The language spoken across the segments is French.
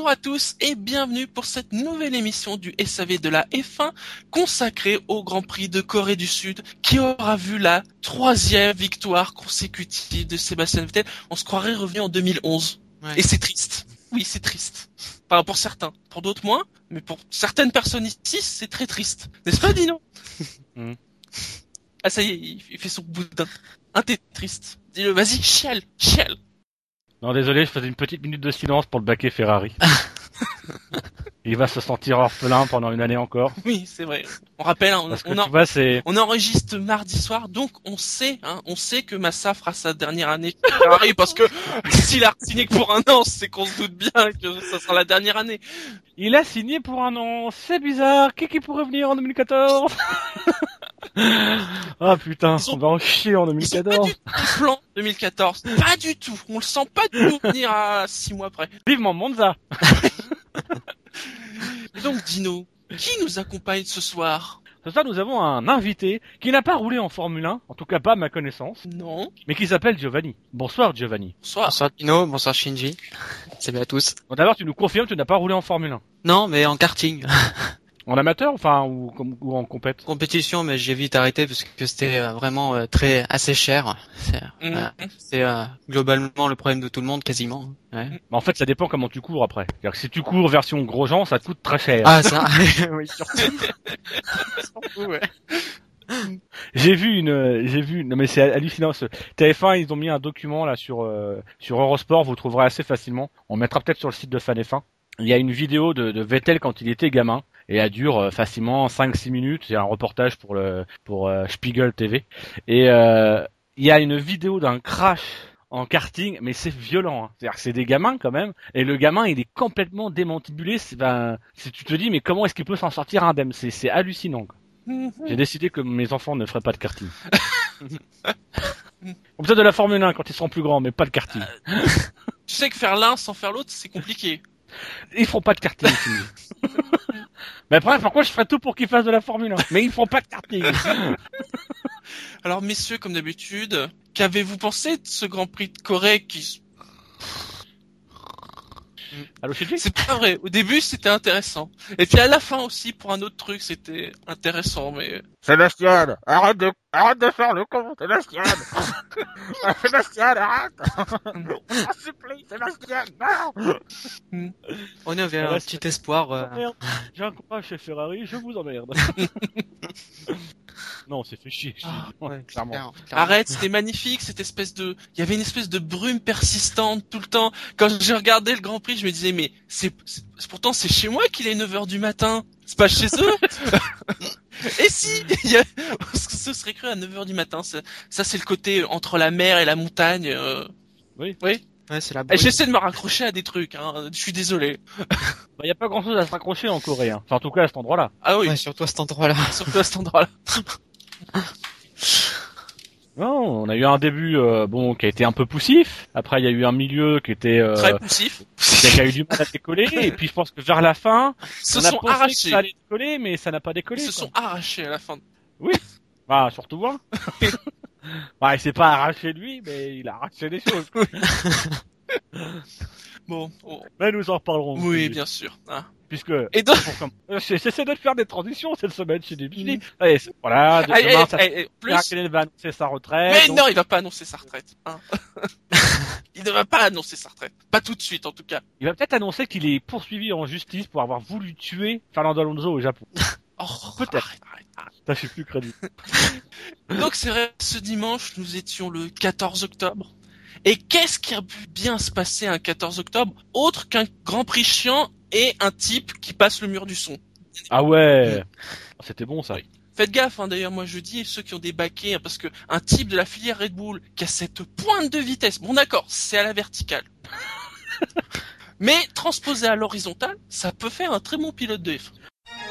Bonjour à tous et bienvenue pour cette nouvelle émission du SAV de la F1 consacrée au Grand Prix de Corée du Sud qui aura vu la 3e victoire consécutive de Sébastien Vettel. On se croirait revenu en 2011. Ouais. Et c'est triste. Oui, c'est triste. Enfin, pour certains. Pour d'autres moins. Mais pour certaines personnes ici, c'est très triste. N'est-ce pas, Dino? Ah, ça y est, il fait son boudin. T'es triste. Dis-le, vas-y, chiale. Non, désolé, je faisais une petite minute de silence pour le baquet Ferrari. Il va se sentir orphelin pendant une année encore. Oui, c'est vrai. On rappelle, on enregistre mardi soir, donc on sait que Massa fera sa dernière année chez Ferrari, parce que s'il a signé que pour un an, c'est qu'on se doute bien que ça sera la dernière année. Il a signé pour un an, c'est bizarre, qui pourrait venir en 2014? Ah putain, on va en chier en 2014. Ils ont pas du tout le plan 2014, pas du tout. On le sent pas du tout venir à 6 mois près. Vivement Monza. Et donc Dino, qui nous accompagne ce soir? Ce soir, nous avons un invité qui n'a pas roulé en Formule 1, en tout cas pas à ma connaissance. Non. Mais qui s'appelle Giovanni. Bonsoir Giovanni. Bonsoir Dino, bonsoir Shinji. Salut à tous. Bon, d'abord, tu nous confirmes que tu n'as pas roulé en Formule 1? Non, mais en karting. En amateur, enfin, ou en compète? Compétition, mais j'ai vite arrêté parce que c'était vraiment assez cher. C'est globalement le problème de tout le monde, quasiment. Ouais. Mais en fait, ça dépend comment tu cours après. C'est-à-dire que si tu cours version Grosjean, ça te coûte très cher. Ah, ça, oui, surtout. Surtout, ouais. Non mais c'est hallucinant. TF1, ils ont mis un document là sur Eurosport, vous le trouverez assez facilement. On mettra peut-être sur le site de FanF1. Il y a une vidéo de Vettel quand il était gamin. Et elle dure facilement 5-6 minutes. C'est un reportage pour Spiegel TV. Et il y a une vidéo d'un crash en karting, mais c'est violent. Hein. C'est-à-dire que c'est des gamins quand même. Et le gamin, il est complètement démantibulé. Si tu te dis, mais comment est-ce qu'il peut s'en sortir indemne? C'est hallucinant. Quoi. J'ai décidé que mes enfants ne feraient pas de karting. On peut-être de la Formule 1 quand ils seront plus grands, mais pas de karting. Tu sais que faire l'un sans faire l'autre, c'est compliqué. Ils feront pas de karting. Mais après, pourquoi je ferais tout pour qu'ils fassent de la Formule 1? Mais ils feront pas de karting. Alors, messieurs, comme d'habitude, qu'avez-vous pensé de ce Grand Prix de Corée qui... Allô, Shinji? C'est pas vrai. Au début, c'était intéressant. Et puis à la fin aussi, pour un autre truc, c'était intéressant, mais... Sébastien, arrête de faire le con, Sébastien. Sébastien, arrête. S'il te plaît, Sébastien, non. On avait un petit espoir. J'ai un copain chez Ferrari, je vous emmerde. Non, on s'est fait chier. Ouais, clairement. Clairement. Arrête, c'était magnifique, il y avait une espèce de brume persistante tout le temps. Quand j'ai regardé le Grand Prix, je me disais, mais pourtant c'est chez moi qu'il est 9h du matin. C'est pas chez eux. Et si, ce serait cru à 9h du matin. Ça c'est le côté entre la mer et la montagne. Oui. Ouais, c'est la et j'essaie de me raccrocher à des trucs, hein. Je suis désolé. Y a pas grand chose à se raccrocher en Corée, hein. Enfin, en tout cas, à cet endroit-là. Ah oui. Ouais, surtout à cet endroit-là. Surtout à cet endroit-là. Non, on a eu un début qui a été un peu poussif. Après, il y a eu un milieu qui était très poussif, qui a eu du mal à décoller. Et puis, je pense que vers la fin, se sont arrachés. Que ça allait décoller, mais ça n'a pas décollé. Ils se sont arrachés à la fin. Oui. Bah, surtout moi. Bah, il s'est pas arraché lui, mais il a arraché des choses. Bon. Mais nous en reparlerons. Oui, bien sûr. Hein. Puisque. Et donc. J'essaie de faire des transitions cette semaine chez des billets. Allez, voilà. Demain, va annoncer sa retraite. Mais non, il va pas annoncer sa retraite. Hein. Il ne va pas annoncer sa retraite. Pas tout de suite, en tout cas. Il va peut-être annoncer qu'il est poursuivi en justice pour avoir voulu tuer Fernando Alonso au Japon. Oh, peut-être. Arrête. Ça, je suis plus crédible. Donc, c'est vrai, ce dimanche, nous étions le 14 octobre. Et qu'est-ce qui a pu bien se passer un 14 octobre, autre qu'un Grand Prix chiant et un type qui passe le mur du son? Ah ouais. C'était bon, ça. Faites gaffe, hein, d'ailleurs, moi je dis, ceux qui ont des baquets, hein, parce que un type de la filière Red Bull qui a cette pointe de vitesse, bon d'accord, c'est à la verticale. Mais transposé à l'horizontale, ça peut faire un très bon pilote de F1.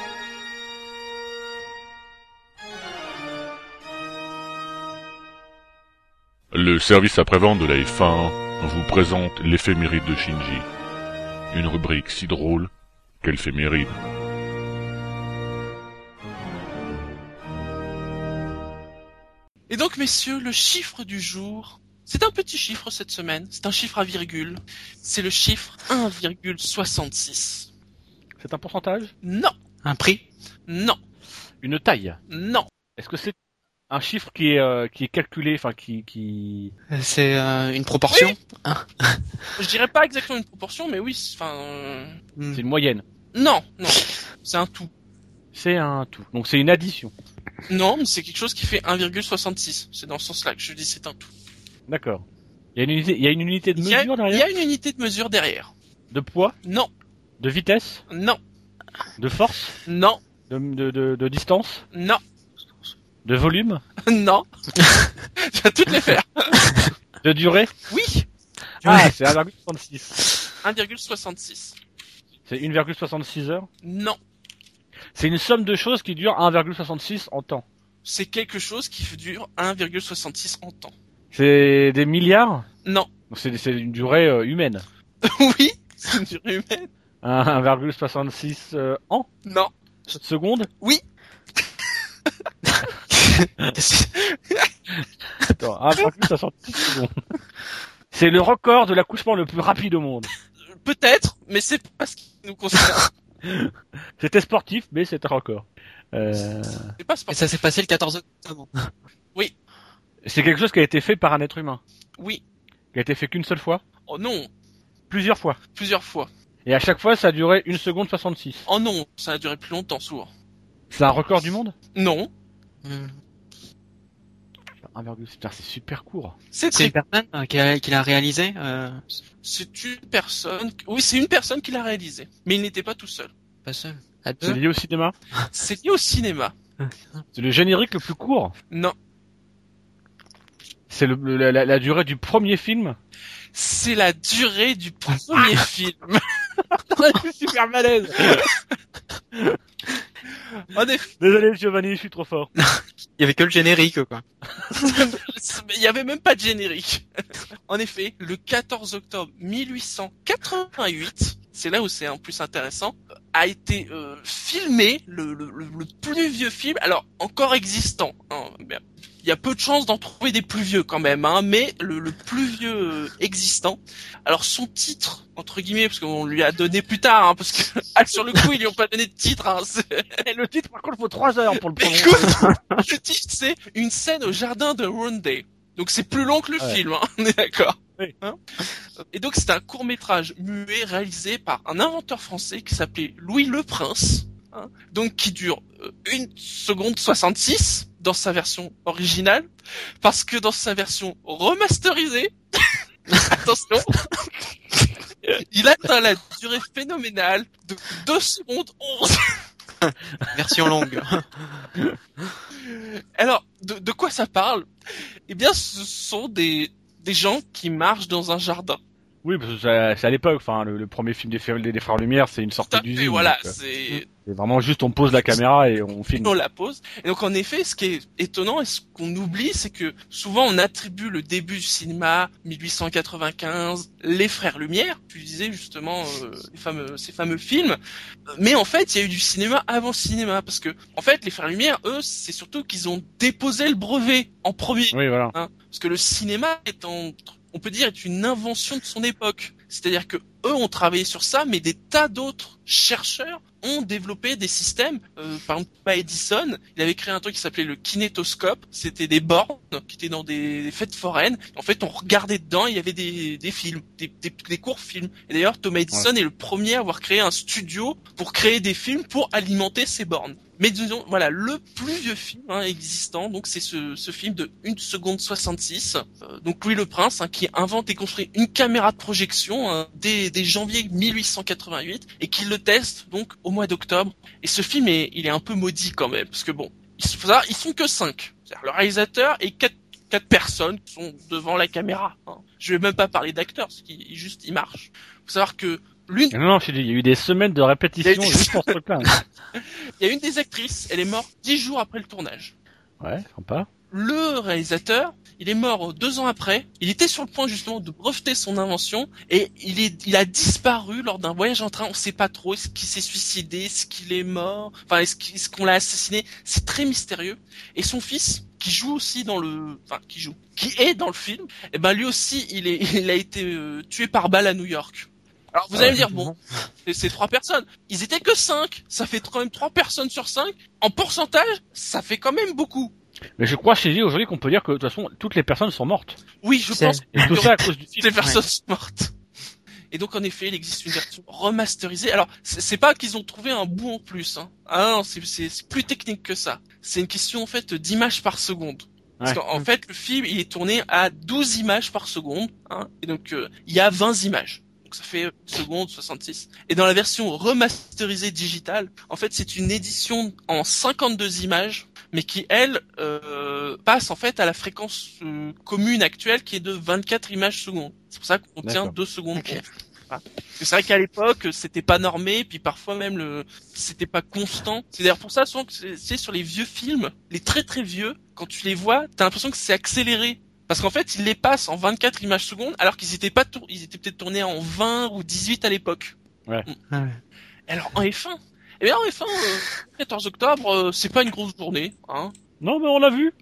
Le service après-vente de la F1 vous présente l'éphéméride de Shinji. Une rubrique si drôle qu'elle fait mérite. Et donc, messieurs, le chiffre du jour, C'est un petit chiffre cette semaine. C'est un chiffre à virgule. C'est le chiffre 1,66. C'est un pourcentage? Non. Un prix? Non. Une taille? Non. Est-ce que c'est un chiffre qui est calculé, enfin qui... C'est une proportion? Oui. Je dirais pas exactement une proportion, mais oui, enfin... C'est une moyenne? Non. C'est un tout. C'est un tout. Donc c'est une addition? Non, mais c'est quelque chose qui fait 1,66. C'est dans ce sens-là que je dis c'est un tout. D'accord. Il y a une unité de mesure derrière? Il y a une unité de mesure derrière. De poids? Non. De vitesse? Non. De force? Non. De distance? Non. De volume? Non. Tu vas toutes les faire. De durée? Oui. Ah, c'est 1,66. 1,66. C'est 1,66 heures? Non. C'est une somme de choses qui dure 1,66 en temps. C'est quelque chose qui dure 1,66 en temps. C'est des milliards? Non. C'est une durée humaine. Oui, c'est une durée humaine. 1,66 ans? Non. Secondes? Oui. Attends, 1,66 secondes. C'est le record de l'accouchement le plus rapide au monde. Peut-être, mais c'est pas ce qui nous concerne. C'était sportif, mais c'est un record. C'est pas Et sportif. ça s'est passé le 14 octobre. Oui. C'est quelque chose qui a été fait par un être humain. Oui. Qui a été fait qu'une seule fois. Oh non. Plusieurs fois. Plusieurs fois. Et à chaque fois, ça a duré 1 seconde 66. Oh non, ça a duré plus longtemps, sourd. C'est un record du monde? Non. 1,6. C'est super court. C'est C'est très... une personne qui l'a réalisé. C'est une personne... Oui, c'est une personne qui l'a réalisé. Mais il n'était pas tout seul. Pas seul. À C'est deux. lié au cinéma? C'est lié au cinéma. C'est le générique le plus court? Non. C'est la durée du premier film? C'est la durée du premier film. Je suis super malaise. En effet, Désolé Giovanni, je suis trop fort. Il y avait que le générique, quoi. il y avait même pas de générique. En effet, le 14 octobre 1888, c'est là où c'est en plus intéressant, a été filmé le plus vieux film, alors encore existant. Hein, il y a peu de chances d'en trouver des plus vieux quand même, hein, mais le plus vieux existant. Alors son titre, entre guillemets, parce qu'on lui a donné plus tard, hein, parce que sur le coup ils lui ont pas donné de titre. Hein, Et le titre par contre il faut 3 heures pour le prononcer. écoute, le titre c'est Une scène au jardin de Roundhay. Donc c'est plus long que le film, hein, on est d'accord. Oui. Hein, et donc c'est un court-métrage muet réalisé par un inventeur français qui s'appelait Louis Le Prince, hein, donc qui dure 1 seconde 66 dans sa version originale, parce que dans sa version remasterisée, attention, il atteint la durée phénoménale de 2 secondes 11. Version longue. Alors, de quoi ça parle? Eh bien, ce sont des gens qui marchent dans un jardin. Oui, parce que c'est à l'époque, enfin, le premier film des Frères Lumière, c'est une Tout sortie à fait, d'usine. voilà, donc, c'est vraiment juste on pose la caméra et on filme. on la pose. Et donc en effet, ce qui est étonnant et ce qu'on oublie, c'est que souvent on attribue le début du cinéma, 1895, les Frères Lumière, tu disais justement ces fameux films, mais en fait il y a eu du cinéma avant le cinéma, parce que en fait les Frères Lumière, eux, c'est surtout qu'ils ont déposé le brevet en premier, Oui, voilà. hein, parce que le cinéma on peut dire, est une invention de son époque. C'est-à-dire que eux ont travaillé sur ça, mais des tas d'autres chercheurs ont développé des systèmes. Par exemple, Edison, il avait créé un truc qui s'appelait le kinétoscope. C'était des bornes qui étaient dans des fêtes foraines. En fait, on regardait dedans, il y avait des films, des courts films. Et d'ailleurs, Thomas Edison est le premier à avoir créé un studio pour créer des films pour alimenter ces bornes. Mais disons, voilà, le plus vieux film existant, donc c'est ce film de 1 seconde 66. Donc Louis Le Prince, qui invente et construit une caméra de projection dès janvier 1888 et qui le teste donc au mois d'octobre. Et ce film il est un peu maudit quand même, parce que bon, ils sont que 5. C'est-à-dire le réalisateur et 4 personnes qui sont devant la caméra. Hein. Je vais même pas parler d'acteurs, parce qu'il marche. Faut savoir que Non, je dis, il y a eu des semaines de répétition juste pour ce truc-là. Il y a une des actrices, elle est morte 10 jours après le tournage. Ouais, sympa. le réalisateur, il est mort 2 ans après. Il était sur le point justement de breveter son invention et il a disparu lors d'un voyage en train. On sait pas trop, est-ce qu'il s'est suicidé, est-ce qu'il est mort, enfin est-ce qu'on l'a assassiné. C'est très mystérieux. Et son fils, qui est dans le film, et ben lui aussi il a été tué par balle à New York. Alors vous allez me dire, bon, c'est 3 personnes. Ils étaient que 5. Ça fait quand même 3 personnes sur 5. En pourcentage, ça fait quand même beaucoup. Mais je crois chez lui aujourd'hui qu'on peut dire que de toute façon toutes les personnes sont mortes. Oui, je pense. Et tout ça à cause du film. Les personnes sont mortes. Et donc en effet, il existe une version remasterisée. Alors c'est pas qu'ils ont trouvé un bout en plus. Hein. Ah non, c'est plus technique que ça. C'est une question en fait d'images par seconde. Parce qu'en fait, le film il est tourné à 12 images par seconde. Hein, et donc il y a 20 images. Donc ça fait secondes 66. Et dans la version remasterisée digitale, en fait, c'est une édition en 52 images, mais qui elle passe en fait à la fréquence commune actuelle qui est de 24 images secondes. C'est pour ça qu'on tient 2 secondes. Okay. Voilà. C'est vrai qu'à l'époque, c'était pas normé, puis parfois même c'était pas constant. C'est d'ailleurs pour ça souvent que c'est sur les vieux films, les très très vieux, quand tu les vois, t'as l'impression que c'est accéléré. Parce qu'en fait, ils les passent en 24 images secondes, alors qu'ils étaient ils étaient peut-être tournés en 20 ou 18 à l'époque. Ouais. Alors, en F1. Eh bien, en F1, 14 octobre, c'est pas une grosse journée, hein. Non, mais on l'a vu.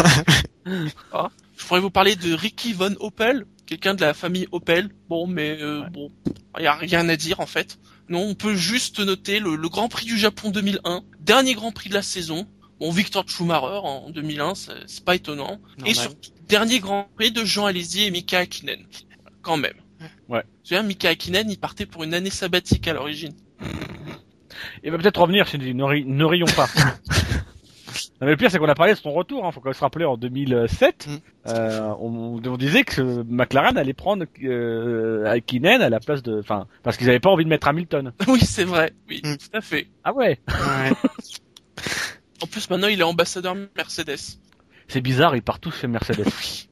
Je pourrais vous parler de Ricky Von Opel, quelqu'un de la famille Opel. Bon, mais, bon, y a rien à dire, en fait. Non, on peut juste noter le Grand Prix du Japon 2001, dernier Grand Prix de la saison. Bon, Victor Schumacher en 2001, c'est pas étonnant. Normal. Et surtout, dernier Grand Prix de Jean Alesi et Mika Hakkinen. Quand même. Ouais. Tu vois, Mika Hakkinen, il partait pour une année sabbatique à l'origine. Il va peut-être revenir, Shinji, ne rions pas. Non, mais le pire, c'est qu'on a parlé de son retour, hein. Faut quand même se rappeler, en 2007, on disait que McLaren allait prendre Hakkinen à la place de... Enfin, parce qu'ils avaient pas envie de mettre Hamilton. Oui, c'est vrai. Oui, tout à fait. Ah ouais. En plus, maintenant, il est ambassadeur Mercedes. C'est bizarre, ils partent tous chez Mercedes.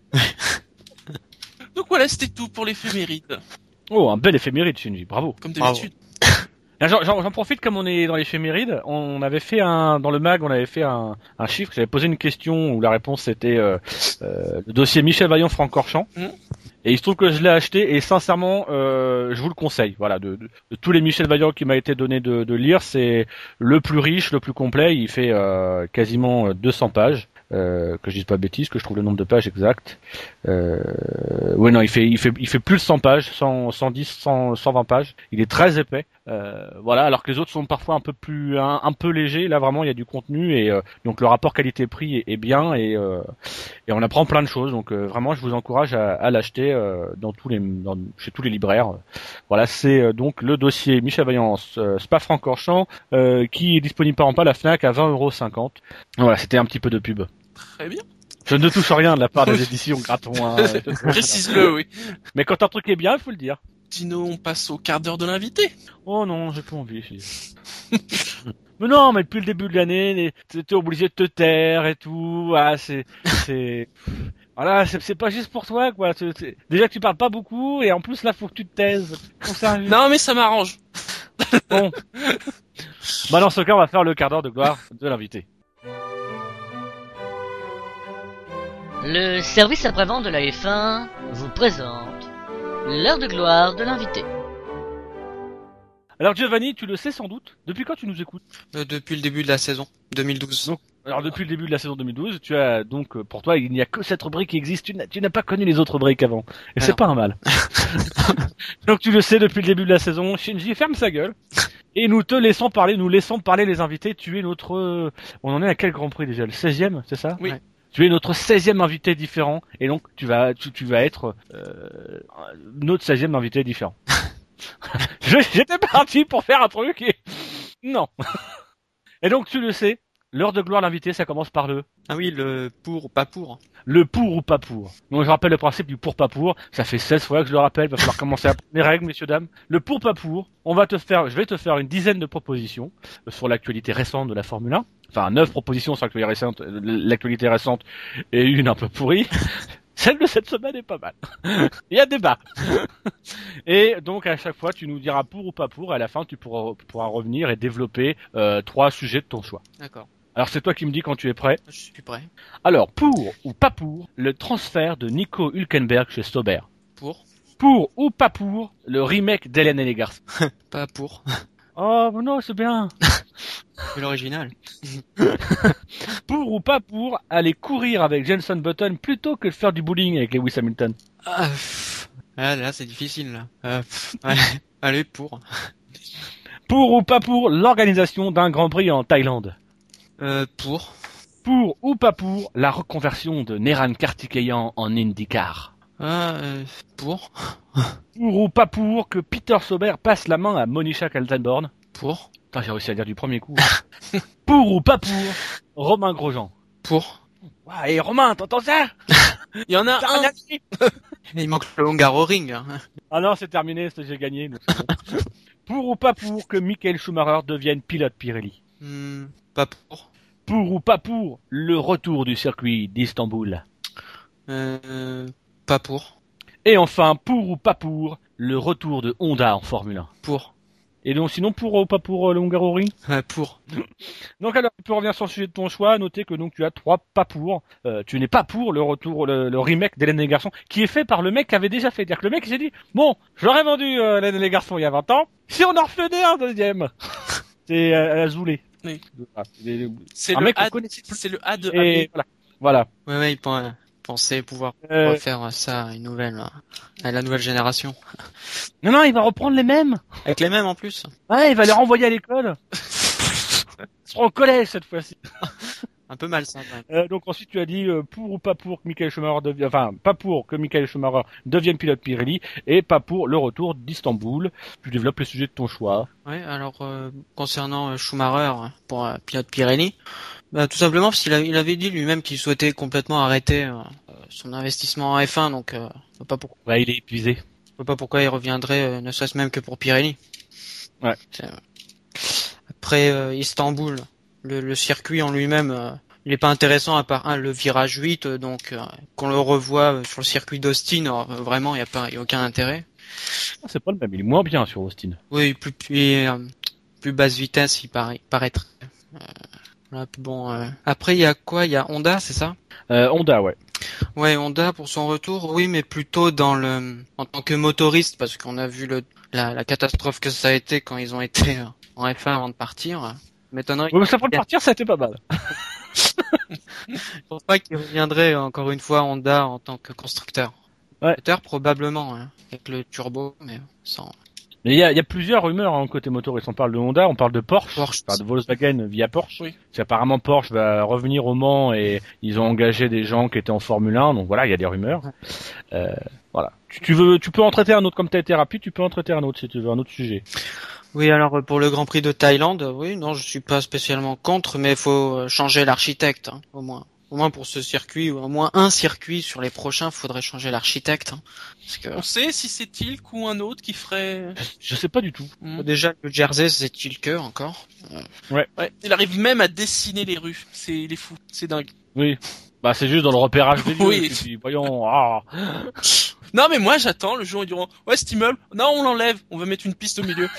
Donc voilà, c'était tout pour l'éphéméride. Oh, un bel éphéméride, Shinji, bravo. Comme d'habitude. J'en profite, comme on est dans l'éphéméride, on avait fait dans le mag, on avait fait un chiffre, j'avais posé une question où la réponse c'était le dossier Michel Vaillant-Francorchamps. Et il se trouve que je l'ai acheté et sincèrement, je vous le conseille. Voilà, de tous les Michel Vaillant qui m'a été donné de lire, c'est le plus riche, le plus complet. Il fait quasiment 200 pages. Que je dise pas bêtises, que je trouve le nombre de pages exact. Ouais, non, il fait plus de 100 pages, 110, 120 pages. Il est très épais. Voilà, alors que les autres sont parfois un peu légers. Là, vraiment, il y a du contenu et donc le rapport qualité-prix est bien et on apprend plein de choses. Donc vraiment, je vous encourage à l'acheter chez tous les libraires. Voilà, c'est donc le dossier Michel Vaillant Spa-Francorchamps qui est disponible par exemple à la Fnac à 20,50 €. Voilà, c'était un petit peu de pub. Très bien. Je ne touche rien de la part des éditions Graton. Hein. Précise-le, oui. Mais quand un truc est bien, il faut le dire. Dino, on passe au quart d'heure de l'invité. Oh non, j'ai pas envie. Mais non, mais depuis le début de l'année, t'es obligé de te taire et tout. Ah, voilà, c'est pas juste pour toi, quoi. Déjà que tu parles pas beaucoup, et en plus là, faut que tu te taises. Non, mais ça m'arrange. Bon. Bah dans ce cas, on va faire le quart d'heure de gloire de l'invité. Le service après-vente de la F1 vous présente l'heure de gloire de l'invité. Alors Giovanni, tu le sais sans doute, depuis quand tu nous écoutes ? Depuis le début de la saison, 2012. Donc, alors depuis le début de la saison 2012, tu as donc, pour toi, il n'y a que cette rubrique qui existe, tu n'as pas connu les autres rubriques avant. Et c'est pas un mal. Donc tu le sais depuis le début de la saison, Shinji ferme sa gueule. Et nous laissons parler les invités, tu es notre... On en est à quel Grand Prix déjà ? Le 16e, c'est ça ? Oui. Ouais. Tu es notre 16e invité différent, et donc tu vas être notre 16e invité différent. J'étais parti pour faire un truc et... Non. Et donc tu le sais, l'heure de gloire l'invité, ça commence par le... Ah oui, le pour ou pas pour. Le pour ou pas pour. Donc je rappelle le principe du pour pas pour, ça fait 16 fois que je le rappelle, il va falloir commencer à prendre les règles, messieurs, dames. Le pour pas pour, je vais te faire une dizaine de propositions sur l'actualité récente de la Formule 1. Enfin, 9 propositions sur l'actualité récente et une un peu pourrie. Celle de cette semaine est pas mal. Il y a débat. Et donc à chaque fois, tu nous diras pour ou pas pour, et à la fin, tu pourras revenir et développer 3 sujets de ton choix. D'accord. Alors c'est toi qui me dis quand tu es prêt. Je suis prêt. Alors, pour ou pas pour le transfert de Nico Hülkenberg chez Sauber? Pour. Pour ou pas pour le remake d'Hélène et les garçons? Pas pour. Oh non, c'est bien. C'est l'original. Pour ou pas pour aller courir avec Jenson Button plutôt que de faire du bowling avec Lewis Hamilton? Là, c'est difficile, là. Allez, pour. Pour ou pas pour l'organisation d'un Grand Prix en Thaïlande? Pour. Pour ou pas pour la reconversion de Neran Karthikeyan en IndyCar? Pour. Pour ou pas pour que Peter Sauber passe la main à Monisha Kaltenborn? Pour. Putain, j'ai réussi à dire du premier coup. Pour ou pas pour Romain Grosjean? Pour. Ouais, et Romain, t'entends ça? Il y en a un. Il manque le Hungaroring. Hein. Ah non, c'est terminé, j'ai gagné. Donc c'est bon. Pour ou pas pour que Michael Schumacher devienne pilote Pirelli? Pas pour. Pour ou pas pour le retour du circuit d'Istanbul? Pas pour. Et enfin, pour ou pas pour le retour de Honda en Formule 1? Pour. Et donc sinon, pour ou pas pour le Hungaroring? Pour. Donc alors, tu peux revenir sur le sujet de ton choix, noter que donc tu as 3 pas pour. Tu n'es pas pour le retour, le remake d'Hélène et les garçons, qui est fait par le mec qui avait déjà fait. C'est-à-dire que le mec il s'est dit, bon, j'aurais vendu Hélène et les garçons il y a 20 ans, si on en refaisait un deuxième. C'est la Zoulé. Oui. C'est le A de et voilà. Ouais, il pensait pouvoir refaire ça à à la nouvelle génération. Non, il va reprendre les mêmes. Avec les mêmes en plus. Ouais, il va les renvoyer à l'école. Ils seront au collège cette fois-ci. Un peu malsain quand même. Donc ensuite tu as dit pour ou pas pour que Michael Schumacher pas pour que Michael Schumacher devienne pilote Pirelli et pas pour le retour d'Istanbul. Tu développes le sujet de ton choix. Ouais, alors concernant Schumacher pour pilote Pirelli, tout simplement parce qu'il avait dit lui-même qu'il souhaitait complètement arrêter son investissement en F1, donc pas pourquoi. Ouais, il est épuisé. Je vois pas pourquoi il reviendrait, ne serait-ce même que pour Pirelli. Ouais. Après Istanbul, le circuit en lui-même, il est pas intéressant à part le virage 8, donc qu'on le revoit sur le circuit d'Austin, vraiment il y a aucun intérêt. C'est pas le même, il est moins bien sur Austin. Oui, plus basse vitesse, il paraîtrait. Voilà, bon. Après il y a quoi? Il y a Honda, c'est ça? Honda, ouais. Ouais, Honda pour son retour, oui, mais plutôt en tant que motoriste, parce qu'on a vu la catastrophe que ça a été quand ils ont été en F1 avant de partir. M'étonnerait. Ouais, mais ça pour le partir, ça a été pas mal. Je pense pas qu'il reviendrait encore une fois Honda en tant que constructeur. Ouais. Peut-être probablement, avec le turbo, mais sans. Mais il y a plusieurs rumeurs côté motoriste. On parle de Honda, on parle de Porsche. On parle de Volkswagen via Porsche. Oui. C'est apparemment Porsche va revenir au Mans et ils ont engagé des gens qui étaient en Formule 1. Donc voilà, il y a des rumeurs. Voilà. Tu peux en traiter un autre comme t'as été rapide. Tu peux en traiter un autre si tu veux un autre sujet. Oui, alors pour le Grand Prix de Thaïlande, oui, non, je suis pas spécialement contre, mais il faut changer l'architecte, au moins. Au moins pour ce circuit, ou au moins un circuit sur les prochains, faudrait changer l'architecte. Parce que... On sait si c'est Tilk ou un autre qui ferait... Je sais pas du tout. Déjà, le Jersey, c'est Tilke encore. Ouais. Il arrive même à dessiner les rues. Il est fou. C'est dingue. Oui. Bah, c'est juste dans le repérage des lieux. Oui. Puis, voyons, ah. Non, mais moi, j'attends le jour où ils diront, ouais, cet immeuble, non, on l'enlève. On va mettre une piste au milieu.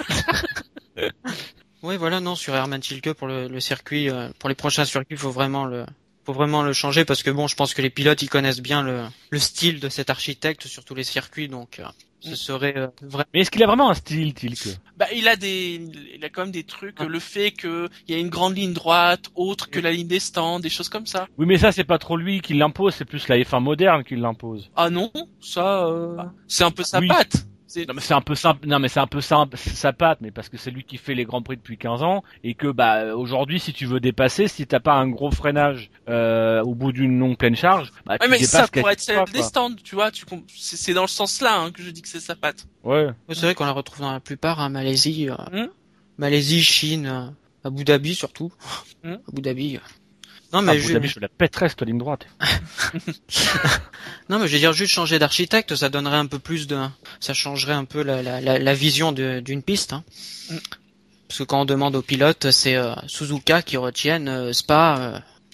Oui, voilà, non, sur Hermann Tilke pour le circuit, pour les prochains circuits, il faut vraiment le changer parce que bon, je pense que les pilotes ils connaissent bien le style de cet architecte sur tous les circuits, donc ce serait vraiment. Mais est-ce qu'il a vraiment un style, Tilke? Bah, il a quand même des trucs, le fait que il y a une grande ligne droite, autre que la ligne des stands, des choses comme ça. Oui, mais ça c'est pas trop lui qui l'impose, c'est plus la F1 moderne qui l'impose. Ah non, ça, c'est un peu sa Oui. patte. Non mais c'est un peu simple, sa patte, mais parce que c'est lui qui fait les grands prix depuis 15 ans et que bah aujourd'hui si tu veux dépasser, si t'as pas un gros freinage au bout d'une longue pleine charge, bah tu mais dépasses. ça pourrait être celle des stands, tu vois, c'est dans le sens là que je dis que c'est sa patte. Ouais. C'est vrai qu'on la retrouve dans la plupart, Malaisie, Malaisie, Chine, Abu Dhabi surtout. Abu Dhabi. Non mais Abu Dhabi, je la pèterais cette ligne droite. Non mais je veux dire juste changer d'architecte, ça donnerait un peu plus ça changerait un peu la vision d'une piste. Parce que quand on demande aux pilotes, c'est Suzuka qui retiennent Spa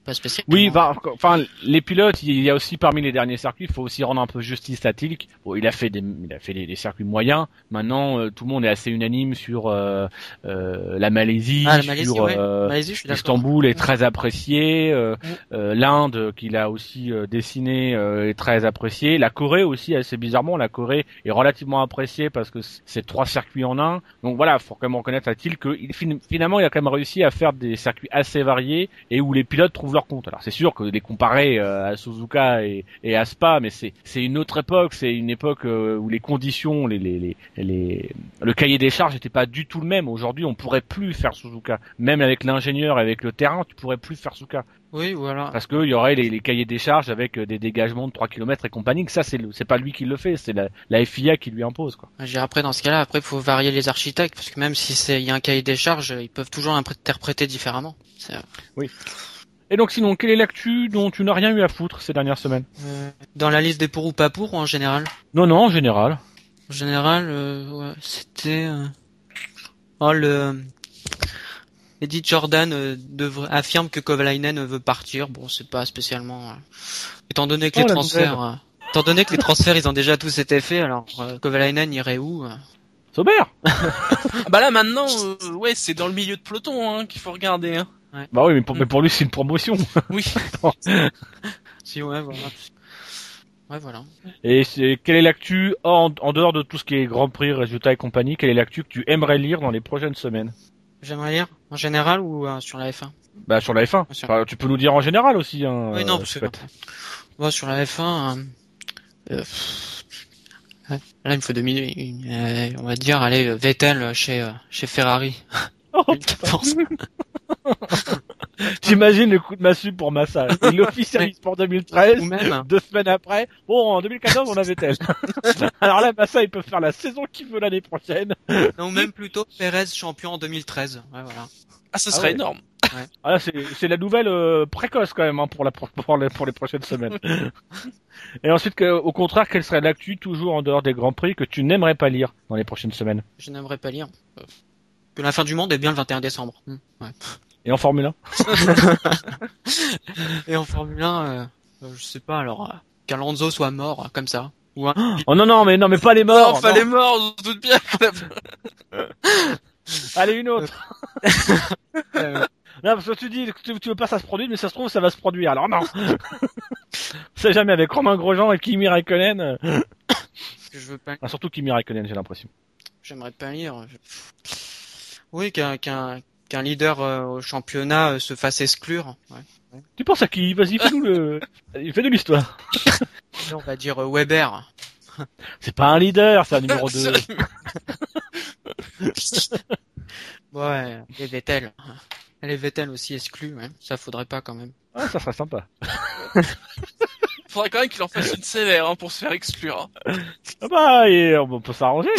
pas spécial. Oui, enfin, les pilotes, il y a aussi parmi les derniers circuits, il faut aussi rendre un peu justice à Tilk. Bon, il a fait des circuits moyens. Maintenant, tout le monde est assez unanime sur la Malaisie, sur Malaisie, je suis d'accord. Istanbul est très apprécié. L'Inde, qu'il a aussi dessiné, est très apprécié. La Corée aussi, assez bizarrement, la Corée est relativement appréciée parce que c'est 3 circuits en un. Donc voilà, faut quand même reconnaître à Tilk que finalement, il a quand même réussi à faire des circuits assez variés et où les pilotes trouvent leur compte. Alors c'est sûr que les comparer à Suzuka et à Spa, mais c'est une autre époque, c'est une époque où les conditions, le cahier des charges n'était pas du tout le même. Aujourd'hui, on pourrait plus faire Suzuka, même avec l'ingénieur, avec le terrain, tu pourrais plus faire Suzuka. Oui, voilà. Parce que il y aurait les cahiers des charges avec des dégagements de 3 km et compagnie, que ça c'est pas lui qui le fait, c'est la FIA qui lui impose, quoi. Après, dans ce cas-là, après, faut varier les architectes, parce que même si il y a un cahier des charges, ils peuvent toujours interpréter différemment. Oui. Et donc sinon, quelle est l'actu dont tu n'as rien eu à foutre ces dernières semaines? Dans la liste des pour ou pas pour, ou en général? Non, en général. En général, ouais, c'était... Eddie Jordan affirme que Kovalainen veut partir. Bon, c'est pas spécialement... Étant donné que les transferts, ils ont déjà tous été faits, alors Kovalainen irait où Sauber. Bah là maintenant, ouais, c'est dans le milieu de peloton hein, qu'il faut regarder. Hein. Ouais. Bah oui, mais pour lui c'est une promotion. Oui. Si ouais, voilà. Ouais, voilà. Et quelle est l'actu en dehors de tout ce qui est Grand Prix, résultats et compagnie, quelle est l'actu que tu aimerais lire dans les prochaines semaines? J'aimerais lire en général ou sur la F1? Bah sur la F1. Enfin, tu peux nous dire en général aussi. Hein, oui, non, parce que bon, sur la F1, là il me faut 2 minutes. On va dire, allez, Vettel chez Ferrari. Oh, j'imagine le coup de massue pour Massa. Il officialise pour 2013. Ou même 2 semaines après. Bon, en 2014, on avait Vettel. Alors là, Massa, il peut faire la saison qu'il veut l'année prochaine. Non, même plutôt Perez champion en 2013. Ouais, voilà. Ah, ce serait énorme. Ouais. Ah là, c'est la nouvelle précoce quand même hein, pour les prochaines semaines. Et ensuite, au contraire, quelle serait l'actu toujours en dehors des grands prix que tu n'aimerais pas lire dans les prochaines semaines? Je n'aimerais pas lire que la fin du monde est bien le 21 décembre. Ouais. Et en Formule 1? Et en Formule 1, je sais pas, alors qu'Alonso soit mort comme ça. Ou Oh non, mais pas les morts. Non, pas les morts, on se doute bien. Allez, une autre. Non, parce que tu dis que tu veux pas ça se produire, mais ça se trouve ça va se produire. Alors non. C'est jamais avec Romain Grosjean et Kimi Räikkönen. Que je veux pas. Ah, surtout Kimi Räikkönen, j'ai l'impression. J'aimerais pas lire. Oui, qu'un leader au championnat se fasse exclure. Ouais. Tu penses à qui? Vas-y, fais de l'histoire. On va dire Weber. C'est pas un leader, c'est un numéro 2. Ouais, et Vettel. Les Vettel aussi exclus, ouais. Ça faudrait pas quand même. Ah, ça serait sympa. Faudrait quand même qu'il en fasse une sévère hein, pour se faire exclure. Ah bah, on peut s'arranger.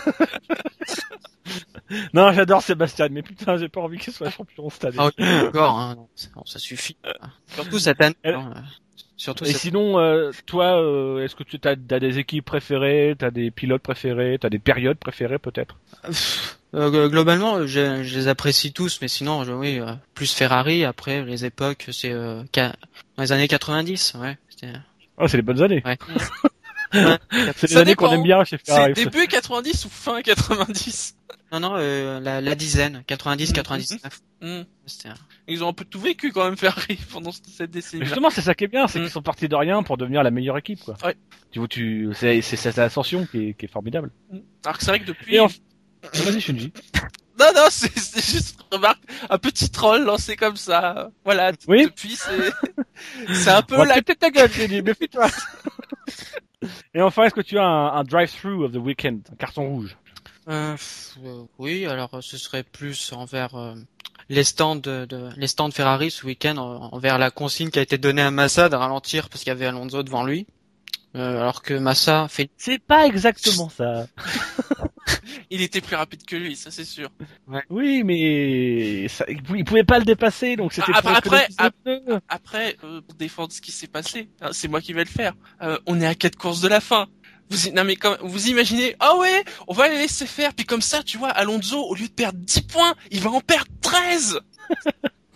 Non, j'adore Sébastien, mais putain, j'ai pas envie qu'il soit champion cette année. Ah oui, d'accord, hein, ça suffit. Surtout cette année. Surtout et sinon, toi, est-ce que tu as des équipes préférées, t'as des pilotes préférés, t'as des périodes préférées peut-être? Globalement, je les apprécie tous, mais sinon, oui, plus Ferrari. Après, les époques, c'est dans les années 90, ouais. Oh, c'est les bonnes années. Ouais. C'est les années qu'on aime bien chez Ferrari. C'est début 90 ou fin 90? Non, la dizaine, 90, 99. Ils ont un peu tout vécu quand même Ferrari pendant cette décennie. Justement, c'est ça qui est bien, c'est qu'ils sont partis de rien pour devenir la meilleure équipe, quoi. Ouais. C'est cette ascension qui est formidable. Alors que c'est vrai que depuis... Vas-y, Shinji. Non, c'est juste, remarque, un petit troll lancé comme ça. Voilà. Oui. Depuis, c'est un peu la... Peut-être ta gueule, Shinji, méfie-toi. Et enfin, est-ce que tu as un drive-through of the weekend, un carton rouge? Oui, alors ce serait plus envers les stands les stands Ferrari ce week-end, envers la consigne qui a été donnée à Massa de ralentir parce qu'il y avait Alonso devant lui, alors que Massa fait. C'est pas exactement ça. Il était plus rapide que lui, ça c'est sûr. Ouais. Oui, mais il pouvait pas le dépasser, donc c'était après, pour défendre ce qui s'est passé, hein, c'est moi qui vais le faire. On est à 4 courses de la fin. Vous imaginez, ah ouais, on va les laisser faire, puis comme ça, tu vois, Alonso, au lieu de perdre 10 points, il va en perdre 13.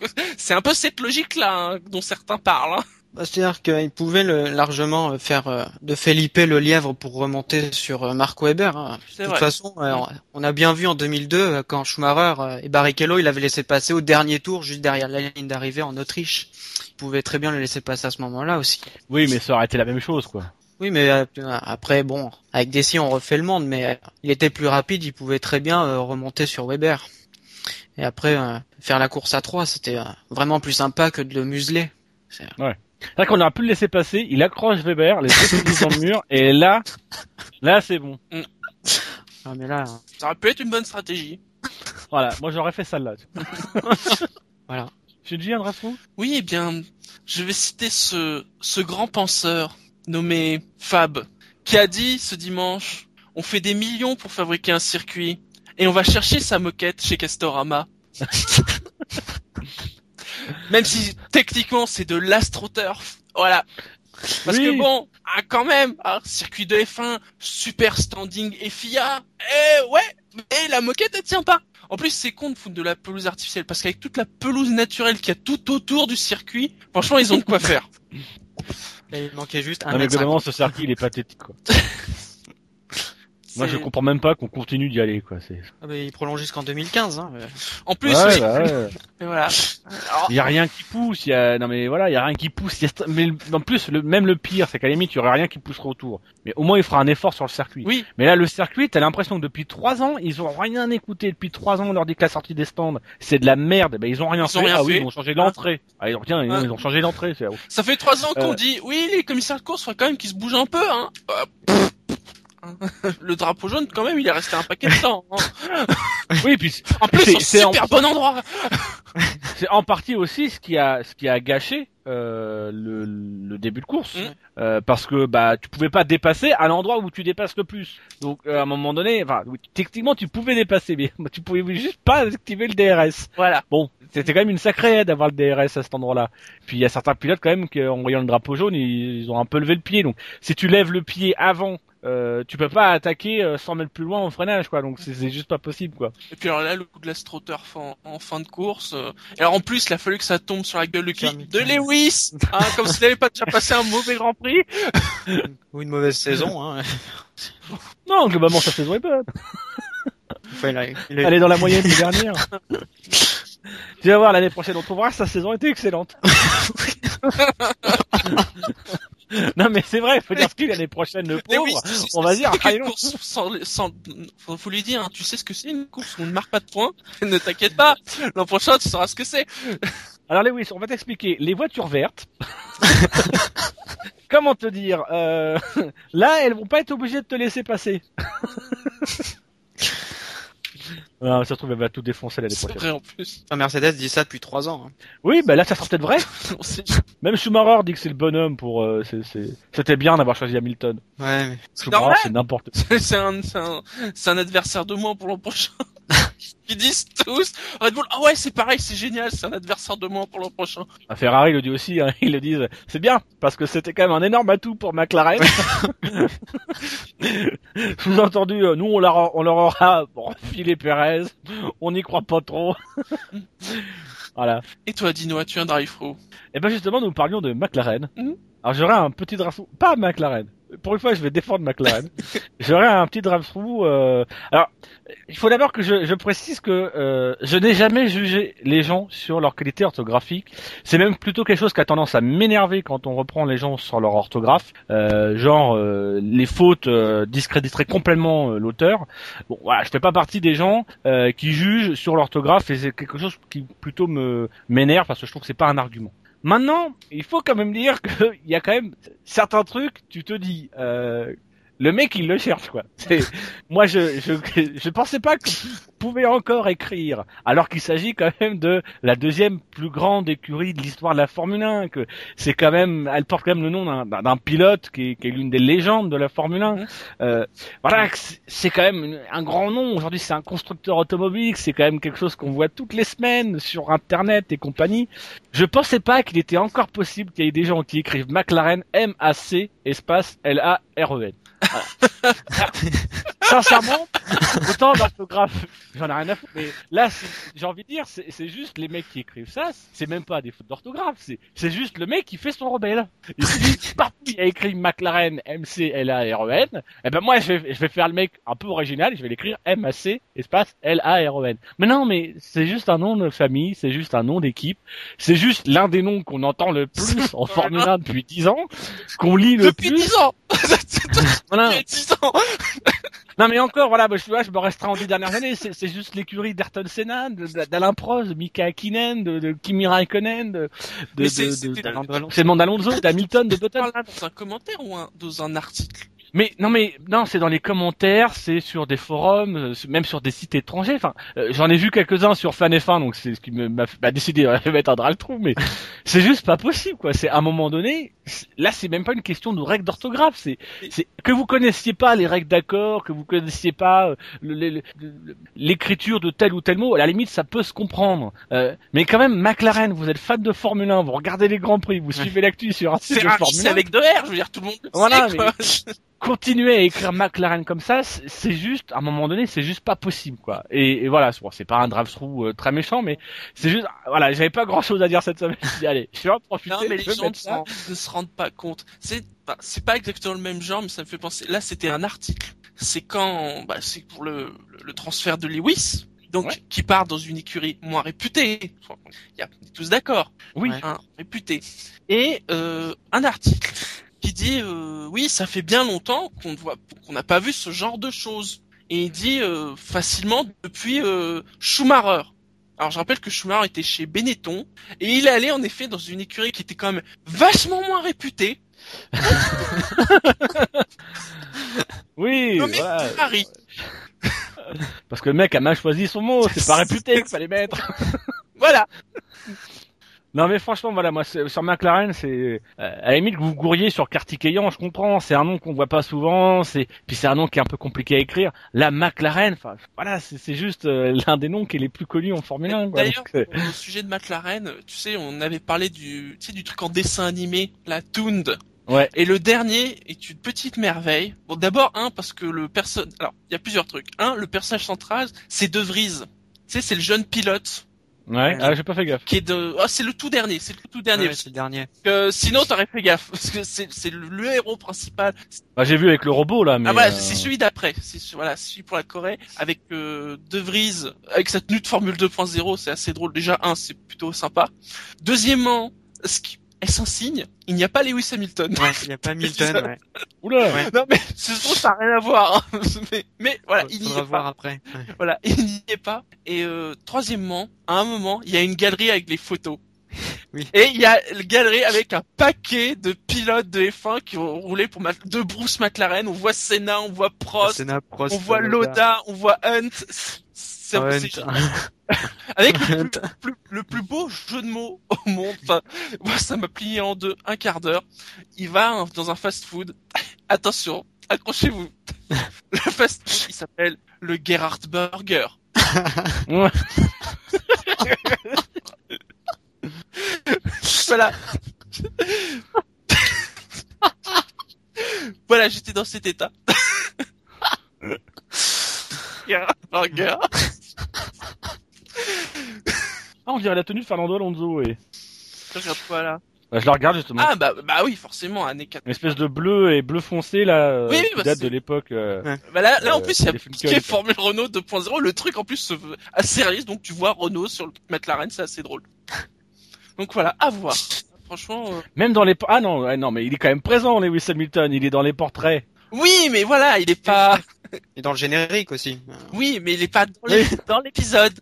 c'est un peu cette logique-là dont certains parlent. Hein. Bah, c'est-à-dire qu'il pouvait largement faire de Felipe le lièvre pour remonter sur Mark Webber. Hein. De toute façon, on a bien vu en 2002 quand Schumacher et Barrichello, il avait laissé passer au dernier tour, juste derrière la ligne d'arrivée en Autriche. Il pouvait très bien le laisser passer à ce moment-là aussi. Oui, mais ça aurait été la même chose, quoi. Oui, mais après, bon, avec Desi, on refait le monde, mais il était plus rapide, il pouvait très bien remonter sur Weber. Et après, faire la course à 3, c'était vraiment plus sympa que de le museler. Ouais. C'est vrai qu'on aurait pu le laisser passer, il accroche Weber, les deux pieds dans le mur, et là c'est bon. Ah, mais là... Ça aurait pu être une bonne stratégie. Voilà, moi j'aurais fait ça là. Voilà. J'ai dit un drapeau ? Oui, eh bien, je vais citer ce grand penseur nommé Fab, qui a dit ce dimanche, on fait des millions pour fabriquer un circuit, et on va chercher sa moquette chez Castorama. Même si techniquement c'est de l'astroturf, voilà. Parce que bon, quand même, circuit de F1, super standing FIA, mais la moquette elle tient pas. En plus c'est con de foutre de la pelouse artificielle, parce qu'avec toute la pelouse naturelle qu'il y a tout autour du circuit, franchement ils ont de quoi faire. Il manquait juste un non mais mètre globalement ce circuit il est pathétique quoi. Moi je comprends même pas qu'on continue d'y aller quoi. Ah bah il prolonge jusqu'en 2015 hein. En plus ouais, oui. Ouais. Et voilà. Alors... Il y a rien qui pousse, il y a rien qui pousse, mais en plus même le pire c'est qu'à la limite il y aurait rien qui poussera autour. Mais au moins il fera un effort sur le circuit. Oui. Mais là le circuit, t'as l'impression que depuis 3 ans, ils ont rien écouté. Depuis 3 ans on leur dit que la sortie des stands, c'est de la merde. Ben ils ont rien fait. Oui, ils ont changé l'entrée. Ils ont changé l'entrée, Ça fait 3 ans qu'on dit oui, les commissaires de course faudrait quand même qu'ils se bougent un peu hein. Le drapeau jaune, quand même, il est resté un paquet de temps. Hein. Oui, puis en plus, c'est un super bon endroit. C'est en partie aussi ce qui a gâché le début de course, parce que tu pouvais pas dépasser à l'endroit où tu dépasses le plus. Donc à un moment donné, techniquement tu pouvais dépasser, mais tu pouvais juste pas activer le DRS. Voilà. Bon, c'était quand même une sacrée aide d'avoir le DRS à cet endroit-là. Puis il y a certains pilotes quand même qui, en voyant le drapeau jaune, ils ont un peu levé le pied. Donc si tu lèves le pied avant, tu peux pas attaquer 100 mètres plus loin au freinage quoi, donc c'est juste pas possible quoi. Et puis alors là le coup de l'astroturf en fin de course, et alors en plus il a fallu que ça tombe sur la gueule de Lewis, hein, comme s'il n'avait pas déjà passé un mauvais Grand Prix ou une mauvaise saison hein. Non, globalement sa saison est bonne. Enfin, Elle est dans la moyenne des dernières. Tu vas voir l'année prochaine on trouvera sa saison était excellente. Non mais c'est vrai, faut dire ce qu'il l'année prochaine le pauvre. Oui, on va dire faut lui dire hein, tu sais ce que c'est une course où on ne marque pas de points, ne t'inquiète pas, l'an prochain tu sauras ce que c'est. Alors Lewis, on va t'expliquer les voitures vertes. Comment te dire là elles vont pas être obligées de te laisser passer. Non, ça se trouve, elle va tout défoncer l'année prochaine. C'est vrai en plus. Mercedes dit ça depuis 3 ans. Hein. Oui, là, ça sera peut-être vrai. Même Schumacher dit que c'est le bonhomme pour. C'était bien d'avoir choisi Hamilton. Ouais, mais Schumacher, c'est n'importe quoi. C'est un adversaire de moins pour l'an prochain. Ils disent tous, Red Bull, ouais, c'est pareil, c'est génial, c'est un adversaire de moins pour l'an prochain. Ferrari le dit aussi, hein, ils le disent, c'est bien, parce que c'était quand même un énorme atout pour McLaren. Sous-entendu, nous, on leur aura filé Perez, on n'y croit pas trop. Voilà. Et toi, Dino, as-tu un drive-thru? Et ben justement, nous parlions de McLaren. Alors j'aurais un petit drive-thru, pas McLaren. Pour une fois, je vais défendre McLaren. J'aurais un petit drive-thru. Alors, il faut d'abord que je précise que je n'ai jamais jugé les gens sur leur qualité orthographique. C'est même plutôt quelque chose qui a tendance à m'énerver quand on reprend les gens sur leur orthographe. Les fautes discréditeraient complètement l'auteur. Bon, voilà, je fais pas partie des gens qui jugent sur l'orthographe et c'est quelque chose qui plutôt m'énerve parce que je trouve que c'est pas un argument. Maintenant, il faut quand même dire qu'il y a quand même certains trucs, tu te dis, le mec il le cherche quoi. Moi je pensais pas qu'on pouvait encore écrire, alors qu'il s'agit quand même de la deuxième plus grande écurie de l'histoire de la Formule 1, que c'est quand même, elle porte quand même le nom d'un pilote qui est l'une des légendes de la Formule 1. Voilà, c'est quand même un grand nom. Aujourd'hui c'est un constructeur automobile, c'est quand même quelque chose qu'on voit toutes les semaines sur internet et compagnie. Je pensais pas qu'il était encore possible qu'il y ait des gens qui écrivent McLaren MAC espace LAREN. Voilà. sincèrement, autant d'orthographe, j'en ai rien à foutre, mais là, j'ai envie de dire, c'est juste les mecs qui écrivent ça, c'est même pas des fautes d'orthographe, c'est juste le mec qui fait son rebelle. Il se dit, partout il a écrit McLaren, M-C-L-A-R-E-N, et ben moi, je vais faire le mec un peu original, je vais l'écrire M-A-C, espace L-A-R-E-N. Mais non, mais c'est juste un nom de famille, c'est juste un nom d'équipe, c'est juste l'un des noms qu'on entend le plus en Formule 1 depuis 10 ans, qu'on lit le Depuis plus. 10 ans. Voilà. Depuis 10 ans. Non mais encore, voilà, je me restreins aux 10 dernières années, c'est juste l'écurie d'Ayrton Senna, d'Alain Prost, de Mika Hakkinen, de Kimi Raikkonen, Mais c'était Fernando Alonso, d'Hamilton, de Button. dans un commentaire ou dans un article? Mais non, c'est dans les commentaires, c'est sur des forums, même sur des sites étrangers. Enfin, j'en ai vu quelques-uns sur Fan F1, donc c'est ce qui m'a décidé de mettre un drag trou. Mais c'est juste pas possible, quoi. C'est à un moment donné, là, c'est même pas une question de règles d'orthographe. C'est que vous connaissiez pas les règles d'accord, que vous connaissiez pas l'écriture de tel ou tel mot. À la limite, ça peut se comprendre. Mais quand même, McLaren, vous êtes fan de Formule 1, vous regardez les grands prix, vous suivez l'actu sur un site de Ferrari, Formule 1. c'est avec 2 R, je veux dire, tout le monde le Voilà, sait, quoi. Continuer à écrire McLaren comme ça, c'est juste, à un moment donné, c'est juste pas possible, quoi. Et voilà, c'est pas un drive-through très méchant, mais c'est juste, voilà, j'avais pas grand-chose à dire cette semaine. Je me suis dit, allez, je vais en profiter. Non, mais les gens ça. ne se rendent pas compte. C'est pas exactement le même genre, mais ça me fait penser. Là, c'était un article. C'est c'est pour le transfert de Lewis. Donc, Ouais. qui part dans une écurie moins réputée. On est tous d'accord. Oui. Ouais. Réputée. Et, un article qui dit, oui, ça fait bien longtemps qu'on n'a pas vu ce genre de choses. Et il dit, facilement depuis, Schumacher. Alors je rappelle que Schumacher était chez Benetton et il est allé en effet dans une écurie qui était quand même vachement moins réputée. Oui, Nommée voilà. Ferrari. Parce que le mec a mal choisi son mot, c'est pas réputé qu'il fallait mettre. Voilà. Non mais franchement, voilà, moi sur McLaren, c'est à la limite que vous gourriez sur Kartikeyan, je comprends, c'est un nom qu'on voit pas souvent, puis c'est un nom qui est un peu compliqué à écrire. La McLaren, enfin voilà, c'est juste l'un des noms qui est les plus connus en Formule 1. Quoi. D'ailleurs, Donc, au sujet de McLaren, tu sais, on avait parlé du truc en dessin animé, la Toond. ouais. Et le dernier est une petite merveille. Bon, d'abord, parce que alors, il y a plusieurs trucs. Le personnage central, c'est De Vries. Tu sais, c'est le jeune pilote. Ouais, j'ai pas fait gaffe. Qui est c'est le tout dernier, c'est le dernier. Sinon, t'aurais fait gaffe. Parce que c'est le héros principal. Bah, j'ai vu avec le robot là, mais. Voilà, c'est celui d'après. Voilà, celui pour la Corée. Avec, De Vries, avec sa tenue de Formule 2.0, c'est assez drôle. Déjà, c'est plutôt sympa. Deuxièmement, est-ce un signe? Il n'y a pas Lewis Hamilton. Ouais, il n'y a pas Hamilton, ouais. Oula. Ouais. Non, mais ça n'a rien à voir. Hein. Mais voilà, il n'y Faudra est voir pas. après. Ouais. Voilà, il n'y est pas. Et troisièmement, à un moment, il y a une galerie avec les photos. Oui. Et il y a une galerie avec un paquet de pilotes de F1 qui ont roulé pour de Bruce McLaren. On voit Senna, on voit Prost, Senna, Prost, on voit Lauda, on voit Hunt. C'est avec le plus beau jeu de mots au monde. Enfin, moi, ça m'a plié en deux, un quart d'heure. Il va dans un fast-food. Attention, accrochez-vous. Le fast-food, il s'appelle le Gerhardt Burger. Ouais. Voilà. Voilà, j'étais dans cet état. Gerhardt Burger. Ah, on dirait la tenue de Fernando Alonso, et. Regarde quoi là. Bah, je la regarde justement. Ah bah oui, forcément, années 4. Une espèce de bleu et bleu foncé là, Oui, qui bah, date c'est- de l'époque. Bah là en plus il y a des ce qui Falcons. est Formule Renault 2.0, le truc en plus se veut assez réaliste, donc tu vois Renault sur le McLaren, c'est assez drôle. Donc voilà, à voir. Franchement, Même dans les non mais il est quand même présent Lewis Hamilton, il est dans les portraits. oui, mais voilà, il est pas, Et dans le générique aussi. oui, mais il est pas dans l'épisode.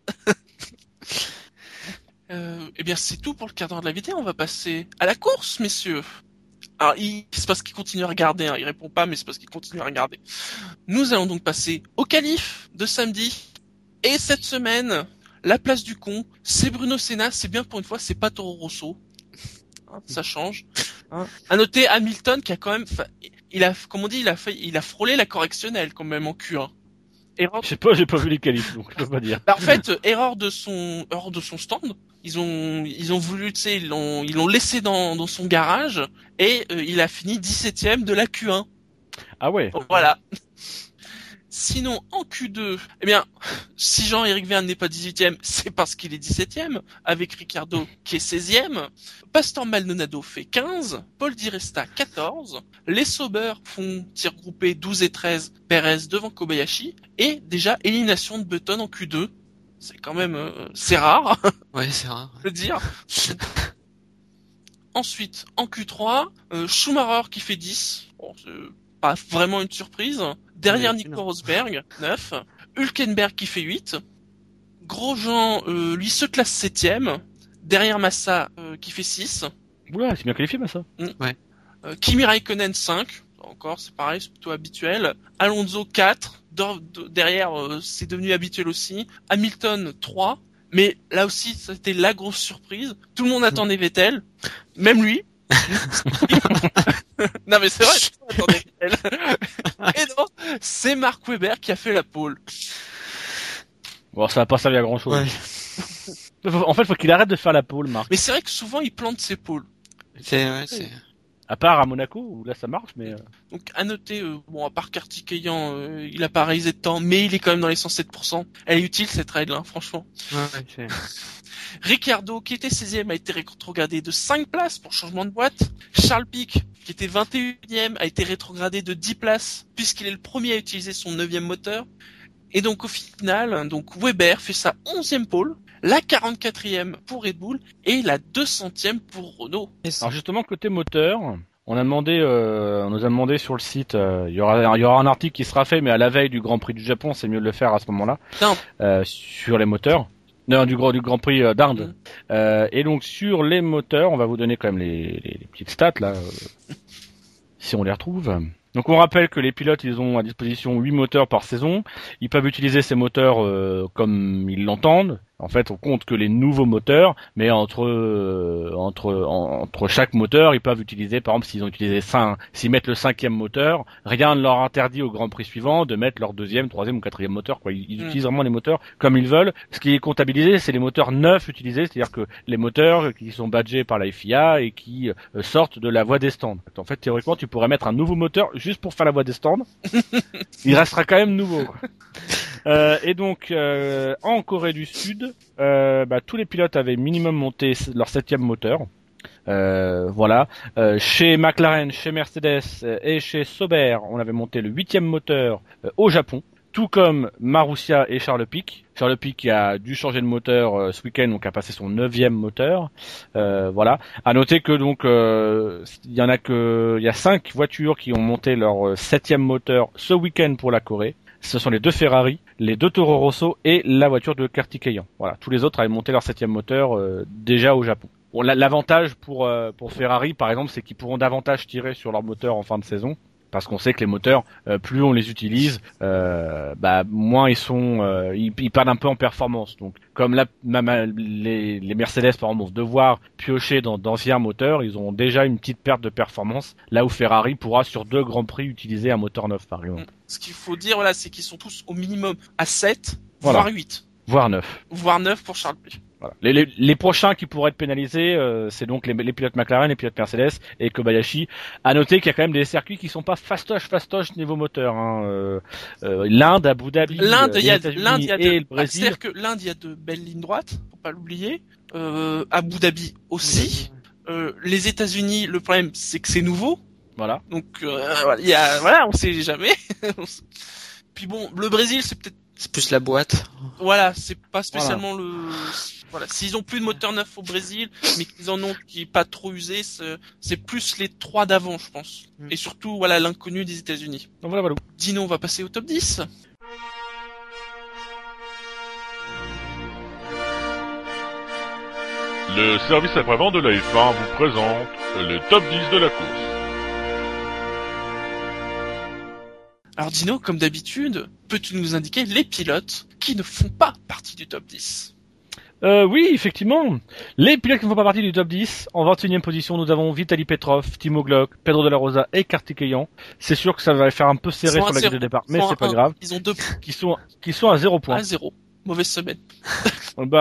Eh bien, c'est tout pour le quart d'heure de la vidéo. On va passer à la course, messieurs. Alors, c'est parce qu'il continue à regarder. Il répond pas, mais c'est parce qu'il continue à regarder. Nous allons donc passer au qualif de samedi. Et cette semaine, la place du con, c'est Bruno Senna. C'est bien pour une fois, c'est pas Toro Rosso. Ça change. À noter Hamilton qui a quand même, comme on dit, il a frôlé la correctionnelle quand même en Q1. Erreur Je sais pas, j'ai pas vu les qualifs, donc je peux pas dire. en fait, erreur de son stand. Ils ont voulu, tu sais, ils l'ont laissé dans son garage et il a fini 17ème de la Q1. Ah ouais. Donc, voilà. Sinon, en Q2, eh bien, si Jean-Éric Vergne n'est pas 18e, c'est parce qu'il est 17e, avec Ricciardo qui est 16e. Pastor Maldonado fait 15, Paul Di Resta 14, les Sauber font tir groupé 12 et 13, Perez devant Kobayashi, et déjà élimination de Button en Q2. C'est quand même, c'est rare, Ouais, c'est rare. je veux dire. Ensuite, en Q3, Schumacher qui fait 10. Bon, c'est pas vraiment une surprise. Derrière Mais Nico non. Rosberg, 9. Hülkenberg qui fait 8. Grosjean, lui, se classe 7ème. Derrière Massa, qui fait 6. Oula, c'est bien qualifié, bah, ça. Kimi Raikkonen, 5. Encore, c'est pareil, c'est plutôt habituel. Alonso, 4. Derrière, c'est devenu habituel aussi. Hamilton, 3. Mais là aussi, c'était la grosse surprise. Tout le monde attendait Vettel. Même lui. Non mais c'est vrai, tout le monde attendait Vettel. Et non, c'est Mark Webber qui a fait la pole. Bon, ça va pas servir à grand chose. Ouais. En fait, faut qu'il arrête de faire la pole, Marc. Mais c'est vrai que souvent, il plante ses poles. C'est... À part à Monaco, où là ça marche, mais... Donc à noter, bon, à part Kartikeyan, il a pas réalisé de temps, mais il est quand même dans les 107%. Elle est utile cette règle, hein, franchement. Ouais, c'est... Ricciardo, qui était 16e, a été rétrogradé de 5 places pour changement de boîte. Charles Pic, qui était 21e, a été rétrogradé de 10 places, puisqu'il est le premier à utiliser son 9e moteur. Et donc au final, donc Webber fait sa 11e pole, la 44e pour Red Bull, et la 200e pour Renault. Alors justement, côté moteur, on nous a demandé sur le site, il y aura un article qui sera fait, mais à la veille du Grand Prix du Japon, c'est mieux de le faire à ce moment-là, sur les moteurs. Non, du Grand Prix d'Inde. Et donc sur les moteurs, on va vous donner quand même les petites stats là, si on les retrouve. Donc on rappelle que les pilotes, ils ont à disposition 8 moteurs par saison. Ils peuvent utiliser ces moteurs comme ils l'entendent. En fait, on compte que les nouveaux moteurs, mais entre chaque moteur, ils peuvent utiliser, par exemple, s'ils mettent le 5e moteur, rien ne leur interdit au Grand Prix suivant de mettre leur 2e, 3e ou 4e moteur, quoi. Ils utilisent vraiment les moteurs comme ils veulent. Ce qui est comptabilisé, c'est les moteurs neufs utilisés, c'est-à-dire que les moteurs qui sont badgés par la FIA et qui sortent de la voie des stands. En fait, théoriquement, tu pourrais mettre un nouveau moteur juste pour faire la voie des stands. Il restera quand même nouveau, quoi. Et donc en Corée du Sud, tous les pilotes avaient minimum monté leur 7e moteur. Voilà. Chez McLaren, chez Mercedes et chez Sauber, on avait monté le 8e moteur au Japon. Tout comme Marussia et Charles Pic. Charles Pic qui a dû changer de moteur ce week-end, donc a passé son 9e moteur. Voilà. À noter que donc il y a 5 voitures qui ont monté leur 7e moteur ce week-end pour la Corée. Ce sont les 2 Ferrari, les 2 Toro Rosso et la voiture de Kartikeyan. Voilà, tous les autres avaient monté leur 7e moteur déjà au Japon. Bon, l'avantage pour Ferrari, par exemple, c'est qu'ils pourront davantage tirer sur leur moteur en fin de saison. Parce qu'on sait que les moteurs, plus on les utilise, moins ils perdent un peu en performance. Donc, comme les Mercedes par exemple vont devoir piocher dans d'anciens moteurs, ils ont déjà une petite perte de performance. Là où Ferrari pourra sur 2 grands prix utiliser un moteur neuf, par exemple. Ce qu'il faut dire, voilà, c'est qu'ils sont tous au minimum à 7, voilà. voire 8. Voire 9. Voire 9 pour Charles Pic. Voilà. Les prochains qui pourraient être pénalisés, c'est donc les pilotes McLaren, les pilotes Mercedes et Kobayashi. À noter qu'il y a quand même des circuits qui sont pas fastoche niveau moteur. Hein. L'Inde, Abu Dhabi, les États-Unis et le Brésil. C'est-à-dire que l'Inde, il y a de belles lignes droites, faut pas l'oublier. Abu Dhabi aussi. Les États-Unis, le problème, c'est que c'est nouveau. Voilà. Donc on sait jamais. Puis bon, le Brésil, c'est plus la boîte. Voilà, c'est pas spécialement voilà, s'ils ont plus de moteur neuf au Brésil, mais qu'ils en ont qui est pas trop usé, c'est plus les 3 d'avant, je pense. Et surtout, voilà, l'inconnu des États-Unis. Donc voilà. Dino, on va passer au top 10. Le service après-vente de la F1 vous présente le top 10 de la course. Alors Dino, comme d'habitude, peux-tu nous indiquer les pilotes qui ne font pas partie du top 10 ? Oui, effectivement. Les pilotes qui ne font pas partie du top 10, en 21e position, nous avons Vitaly Petrov, Timo Glock, Pedro de la Rosa et Kartikeyan. C'est sûr que ça va faire un peu serré sur la grille de départ, mais c'est pas grave. Ils ont 2 points. Qui sont à 0 points. À 0. Mauvaise semaine.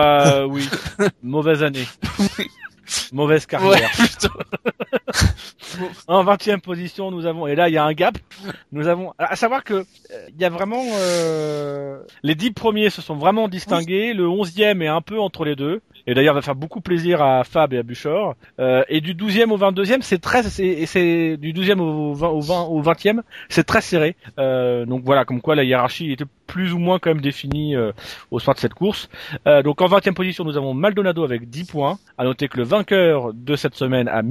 Oui. Mauvaise année. Mauvaise carrière. Ouais, plutôt. En 20e position, nous avons, et là il y a un gap, nous avons, à savoir que il y a vraiment les 10 premiers se sont vraiment distingués, le 11e est un peu entre les deux. Et d'ailleurs, va faire beaucoup plaisir à Fab et à Buchor. Et du 12e au 22e, c'est du 12e au 20e, c'est très serré. Donc voilà, comme quoi la hiérarchie était plus ou moins quand même définie au soir de cette course. Donc en 20e position, nous avons Maldonado avec 10 points. À noter que le vainqueur de cette semaine a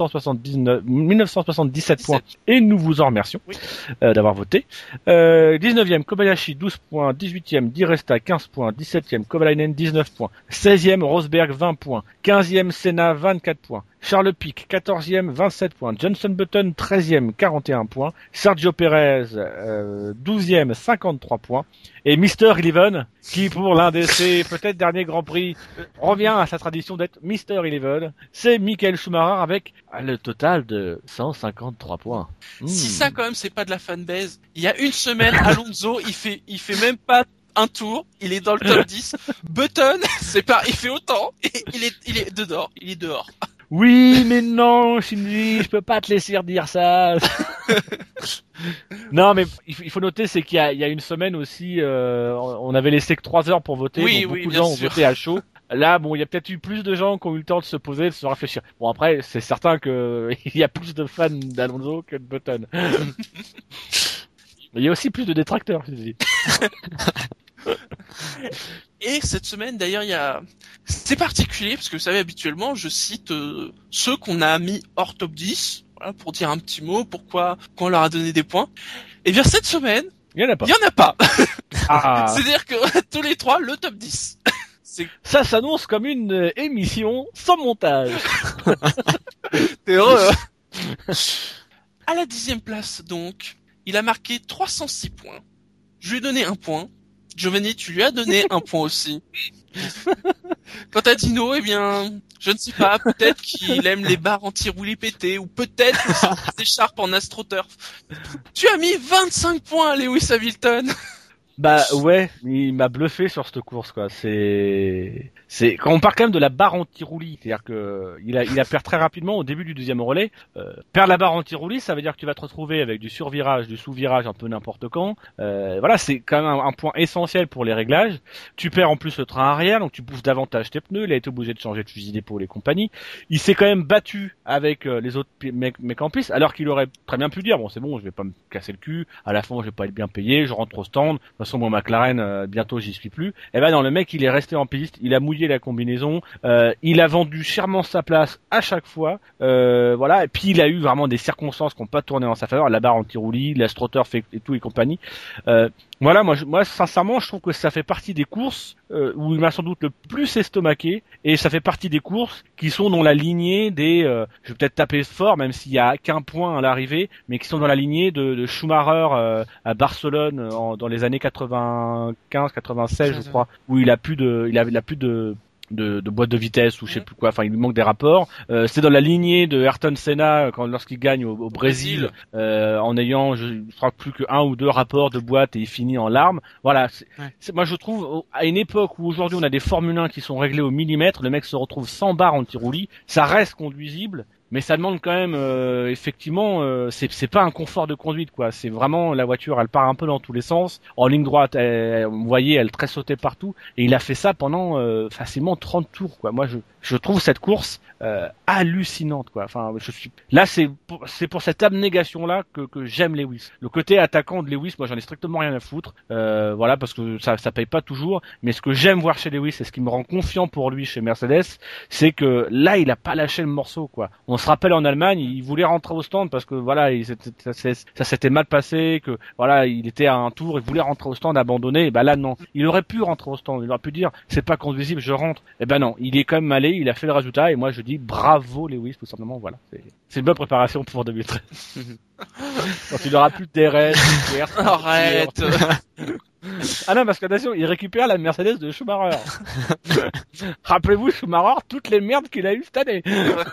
1977 points. Et nous vous en remercions d'avoir voté. 19e, Kobayashi 12 points. 18e, Di Resta 15 points. 17e, Kovalainen 19 points. 16e, Rosberg 20 points. 15e, Senna 24 points. Charles Pic 14e 27 points. Johnson Button 13e 41 points. Sergio Perez 12e 53 points. Et Mr. Eleven, qui pour l'un de ses peut-être derniers Grands Prix revient à sa tradition d'être Mr. Eleven, c'est Michael Schumacher avec le total de 153 points. Si ça quand même c'est pas de la fanbase, il y a une semaine Alonso il fait même pas un tour, il est dans le top 10. Button, il fait autant et il est dehors. Oui, mais non, Shinji, je peux pas te laisser dire ça. Non, mais il faut noter, c'est qu'il y a une semaine aussi, on avait laissé que 3 heures pour voter, donc beaucoup de gens ont voté à chaud. Là, bon, il y a peut-être eu plus de gens qui ont eu le temps de se poser, de se réfléchir. Bon, après, c'est certain que il y a plus de fans d'Alonso que de Button. Il y a aussi plus de détracteurs, je dis. Et cette semaine, d'ailleurs, c'est particulier parce que vous savez, habituellement, je cite ceux qu'on a mis hors top 10, voilà, pour dire un petit mot, pourquoi on leur a donné des points. Et bien cette semaine, il y en a pas. Ah. C'est-à-dire que tous les 3, le top 10. Ça s'annonce comme une émission sans montage. T'es heureux. À la 10e place, donc, il a marqué 306 points. Je lui ai donné 1 point. Giovanni, tu lui as donné 1 point aussi. Quant à Dino, eh bien, je ne sais pas, peut-être qu'il aime les barres anti-roulis pétés, ou peut-être des écharpes en AstroTurf. Tu as mis 25 points à Lewis Hamilton. Bah ouais, il m'a bluffé sur cette course quoi. C'est quand on parle quand même de la barre anti-roulis, c'est-à-dire que il a perdu très rapidement au début du deuxième relais. Perdre la barre anti-roulis, ça veut dire que tu vas te retrouver avec du survirage, du sous-virage un peu n'importe quand. Voilà, c'est quand même un point essentiel pour les réglages. Tu perds en plus le train arrière, donc tu bouffes davantage tes pneus. Il a été obligé de changer de fusil d'épaule et compagnie. Il s'est quand même battu avec les autres mecs en piste, alors qu'il aurait très bien pu dire bon c'est bon, je vais pas me casser le cul. À la fin, je vais pas être bien payé, je rentre au stand. De toute façon, mon McLaren, bientôt j'y suis plus. Et ben non, le mec il est resté en piste, il a mouillé la combinaison, il a vendu chèrement sa place à chaque fois, voilà. Et puis il a eu vraiment des circonstances qui n'ont pas tourné en sa faveur, la barre anti-roulis, l'AstroTurf et tout et compagnie. Voilà, moi sincèrement, je trouve que ça fait partie des courses où il m'a sans doute le plus estomaqué, et ça fait partie des courses qui sont dans la lignée des, je vais peut-être taper fort, même s'il y a qu'un point à l'arrivée, mais qui sont dans la lignée de Schumacher à Barcelone dans les années 95-96, je crois, où il a plus de boîte de vitesse ou je sais plus quoi, enfin il lui manque des rapports. C'est dans la lignée de Ayrton Senna lorsqu'il gagne au Brésil, en ayant je crois plus que 1 ou 2 rapports de boîte et il finit en larmes. Voilà, moi je trouve à une époque où aujourd'hui on a des Formule 1 qui sont réglés au millimètre, le mec se retrouve sans barre anti-roulis, ça reste conduisible. Mais ça demande quand même effectivement c'est pas un confort de conduite quoi, c'est vraiment la voiture elle part un peu dans tous les sens, en ligne droite vous voyez elle tressautait partout et il a fait ça pendant facilement 30 tours quoi. Moi je trouve cette course hallucinante quoi. Enfin là c'est pour cette abnégation là que j'aime Lewis. Le côté attaquant de Lewis, moi j'en ai strictement rien à foutre. Voilà parce que ça paye pas toujours, mais ce que j'aime voir chez Lewis et ce qui me rend confiant pour lui chez Mercedes, c'est que là il a pas lâché le morceau quoi. On se rappelle en Allemagne, il voulait rentrer au stand parce que voilà, ça s'était mal passé, que voilà, il était à un tour, il voulait rentrer au stand, abandonné. Et ben là non, il aurait pu rentrer au stand, il aurait pu dire c'est pas conduisible, je rentre. Et ben non, il est quand même allé, il a fait le résultat et moi je dis bravo Lewis tout simplement. Voilà, c'est une bonne préparation pour 2013. Donc il aura plus de DRS, arrête. Ah non, parce que attention, il récupère la Mercedes de Schumacher. Rappelez-vous Schumacher, toutes les merdes qu'il a eues cette année.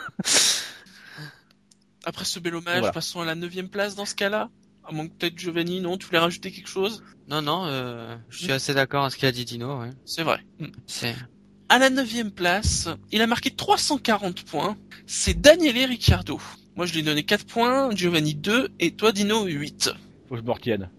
Après ce bel hommage, passons à la 9e place dans ce cas-là. À moins que peut-être Giovanni, non, tu voulais rajouter quelque chose? Non, je suis assez d'accord avec ce qu'a dit Dino, ouais. C'est vrai. À la 9e place, il a marqué 340 points. C'est Daniele Ricciardo. Moi, je lui ai donné 4 points, Giovanni 2, et toi, Dino, 8. Faut que je me retienne.